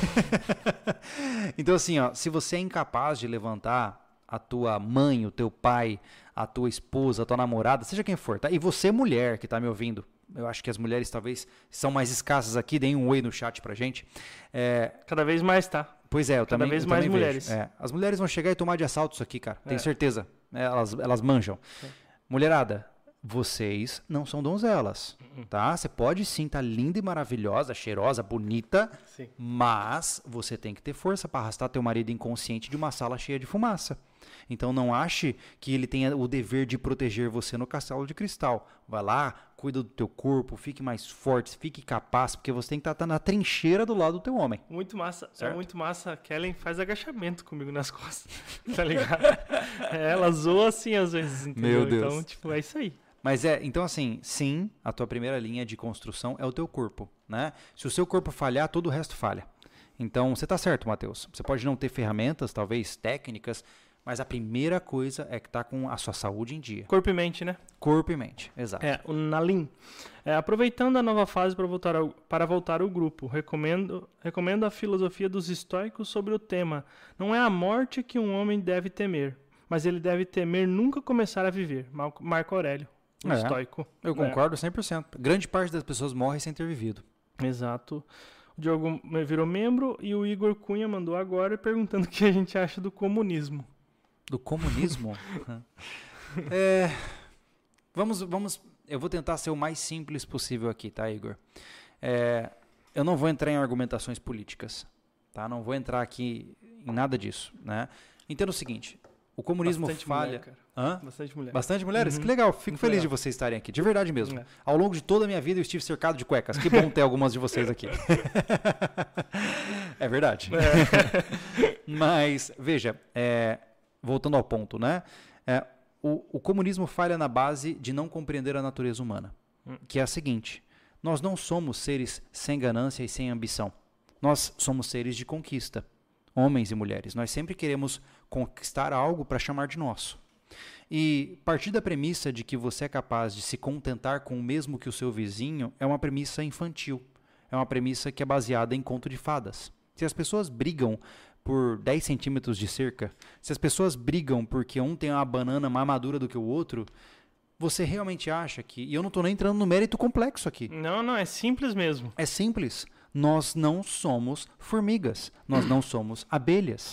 Então assim, ó, se você é incapaz de levantar a tua mãe, o teu pai, a tua esposa, a tua namorada, seja quem for, tá? E você, mulher, que tá me ouvindo, eu acho que as mulheres talvez são mais escassas aqui, deem um oi no chat pra gente. É... Cada vez mais, tá? Pois é, eu Cada também vez eu mais também mulheres. É. As mulheres vão chegar e tomar de assalto isso aqui, cara. Tenho É. certeza. É, elas, elas manjam. É. Mulherada, vocês não são donzelas, tá? Você pode sim estar linda e maravilhosa, cheirosa, bonita, Sim. mas você tem que ter força para arrastar teu marido inconsciente de uma sala cheia de fumaça. Então não ache que ele tenha o dever de proteger você no castelo de cristal. Vai lá, cuida do teu corpo, fique mais forte, fique capaz, porque você tem que estar na trincheira do lado do teu homem. Muito massa, Certo? é muito massa. A Kellen faz agachamento comigo nas costas, tá ligado? É, ela zoa assim às vezes, entendeu? Meu Deus. Então, tipo, é isso aí. Mas é, então assim, sim, a tua primeira linha de construção é o teu corpo, né? Se o seu corpo falhar, todo o resto falha. Então, você tá certo, Matheus. Você pode não ter ferramentas, talvez técnicas, mas a primeira coisa é que tá com a sua saúde em dia. Corpo e mente, né? Corpo e mente, exato. É, o Nalim. É, aproveitando a nova fase para voltar ao, para voltar ao grupo, recomendo, recomendo a filosofia dos estoicos sobre o tema. Não é a morte que um homem deve temer, mas ele deve temer nunca começar a viver. Marco Aurélio, o É, estoico. Eu concordo cem por cento. Grande parte das pessoas morre sem ter vivido. Exato. O Diogo virou membro e o Igor Cunha mandou agora perguntando o que a gente acha do comunismo. Do comunismo? é, vamos, vamos, eu vou tentar ser o mais simples possível aqui, tá, Igor? É, eu não vou entrar em argumentações políticas, tá? Não vou entrar aqui em nada disso, né? Entenda o seguinte, o comunismo Bastante falha... mulher, cara. Hã? Bastante mulher. Bastante mulheres? Uhum. Que legal, fico Muito feliz legal. de vocês estarem aqui, de verdade mesmo. É. Ao longo de toda a minha vida eu estive cercado de cuecas. Que bom ter algumas de vocês aqui. É verdade. É. Mas, veja, é, voltando ao ponto, né? É, o, o comunismo falha na base de não compreender a natureza humana, Hum. que é a seguinte: nós não somos seres sem ganância e sem ambição. Nós somos seres de conquista, homens e mulheres. Nós sempre queremos conquistar algo para chamar de nosso. E partir da premissa de que você é capaz de se contentar com o mesmo que o seu vizinho é uma premissa infantil. É uma premissa que é baseada em conto de fadas. Se as pessoas brigam por dez centímetros de cerca, se as pessoas brigam porque um tem uma banana mais madura do que o outro, você realmente acha que... E eu não estou nem entrando no mérito complexo aqui. Não, não, é simples mesmo. É simples. Nós não somos formigas. Nós não somos abelhas.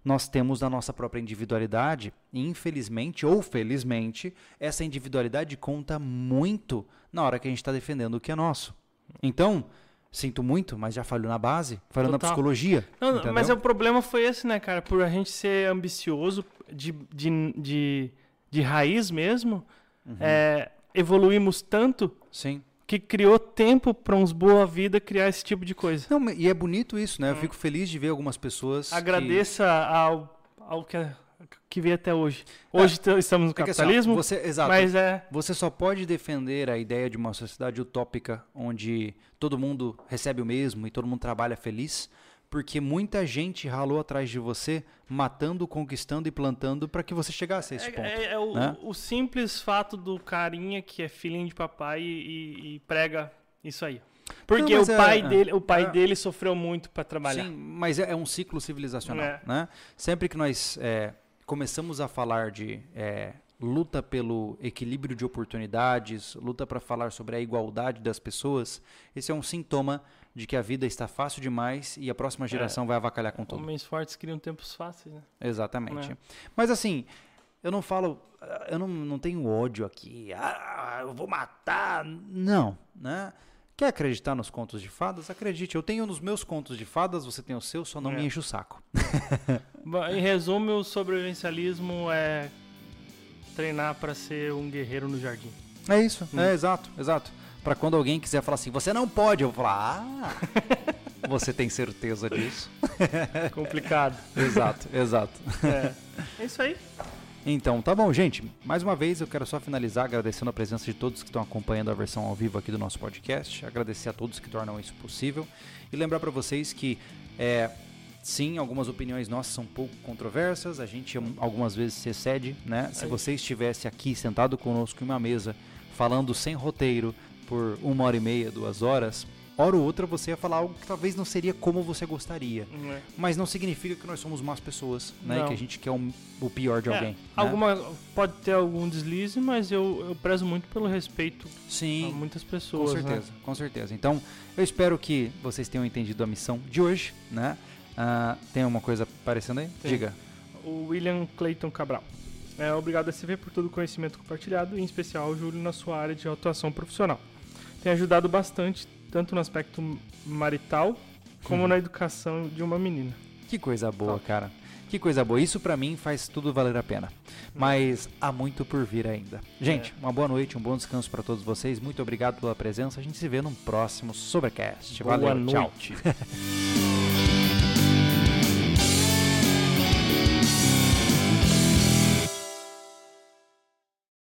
nós temos a nossa própria individualidade e, infelizmente ou felizmente, essa individualidade conta muito na hora que a gente está defendendo o que é nosso. Então, sinto muito, mas já falhou na base, falando na psicologia. Não, mas o problema foi esse, né, cara? Por a gente ser ambicioso de, de, de, de raiz mesmo, uhum. é, evoluímos tanto... Sim. Que criou tempo para uns boa vida criar esse tipo de coisa. Não, e é bonito isso, né? Eu fico feliz de ver algumas pessoas. Agradeça que... ao, ao que, que veio até hoje. Hoje é, estamos no é capitalismo. Assim, você, exato, mas é... você só pode defender a ideia de uma sociedade utópica onde todo mundo recebe o mesmo e todo mundo trabalha feliz, porque muita gente ralou atrás de você, matando, conquistando e plantando para que você chegasse a esse é, ponto. É, é o, né? o simples fato do carinha que é filhinho de papai e, e, e prega isso aí. Porque Não, o, pai é, dele, o pai é, dele sofreu muito para trabalhar. Sim, mas é, é um ciclo civilizacional. É. Né? Sempre que nós é, começamos a falar de é, luta pelo equilíbrio de oportunidades, luta para falar sobre a igualdade das pessoas, esse é um sintoma de que a vida está fácil demais e a próxima geração é, vai avacalhar com tudo. Homens fortes criam tempos fáceis, né? Exatamente. É. Mas assim, eu não falo, eu não, não tenho ódio aqui, ah, eu vou matar, não, né? Quer acreditar nos contos de fadas? Acredite, eu tenho nos meus contos de fadas, você tem o seu, só não é. me enche o saco. Em resumo, o sobrevivencialismo é treinar para ser um guerreiro no jardim. É isso, hum. é exato, exato. Para quando alguém quiser falar assim, você não pode, eu vou falar, ah, você tem certeza disso? Complicado. Exato, exato. É. é isso aí. Então, tá bom, gente. Mais uma vez, eu quero só finalizar agradecendo a presença de todos que estão acompanhando a versão ao vivo aqui do nosso podcast. Agradecer a todos que tornam isso possível. E lembrar para vocês que, é, sim, algumas opiniões nossas são um pouco controversas. A gente algumas vezes se excede, né? Se você estivesse aqui sentado conosco em uma mesa, falando sem roteiro, por uma hora e meia, duas horas, hora ou outra você ia falar algo que talvez não seria como você gostaria. É. Mas não significa que nós somos más pessoas, né? E que a gente quer um, o pior de é, alguém. Alguma, né? Pode ter algum deslize, mas eu, eu prezo muito pelo respeito Sim, a muitas pessoas. Com certeza, né? com certeza. Então, eu espero que vocês tenham entendido a missão de hoje, né? Uh, tem alguma coisa aparecendo aí? Sim. Diga. O William Clayton Cabral. É, obrigado a S V por todo o conhecimento compartilhado, em especial o Júlio na sua área de atuação profissional. Tem ajudado bastante, tanto no aspecto marital, como hum. na educação de uma menina. Que coisa boa, tá. cara. Que coisa boa. Isso pra mim faz tudo valer a pena. Mas há muito por vir ainda. Gente, é. uma boa noite, um bom descanso pra todos vocês. Muito obrigado pela presença. A gente se vê num próximo Sobercast. Boa Valeu, noite. Tchau.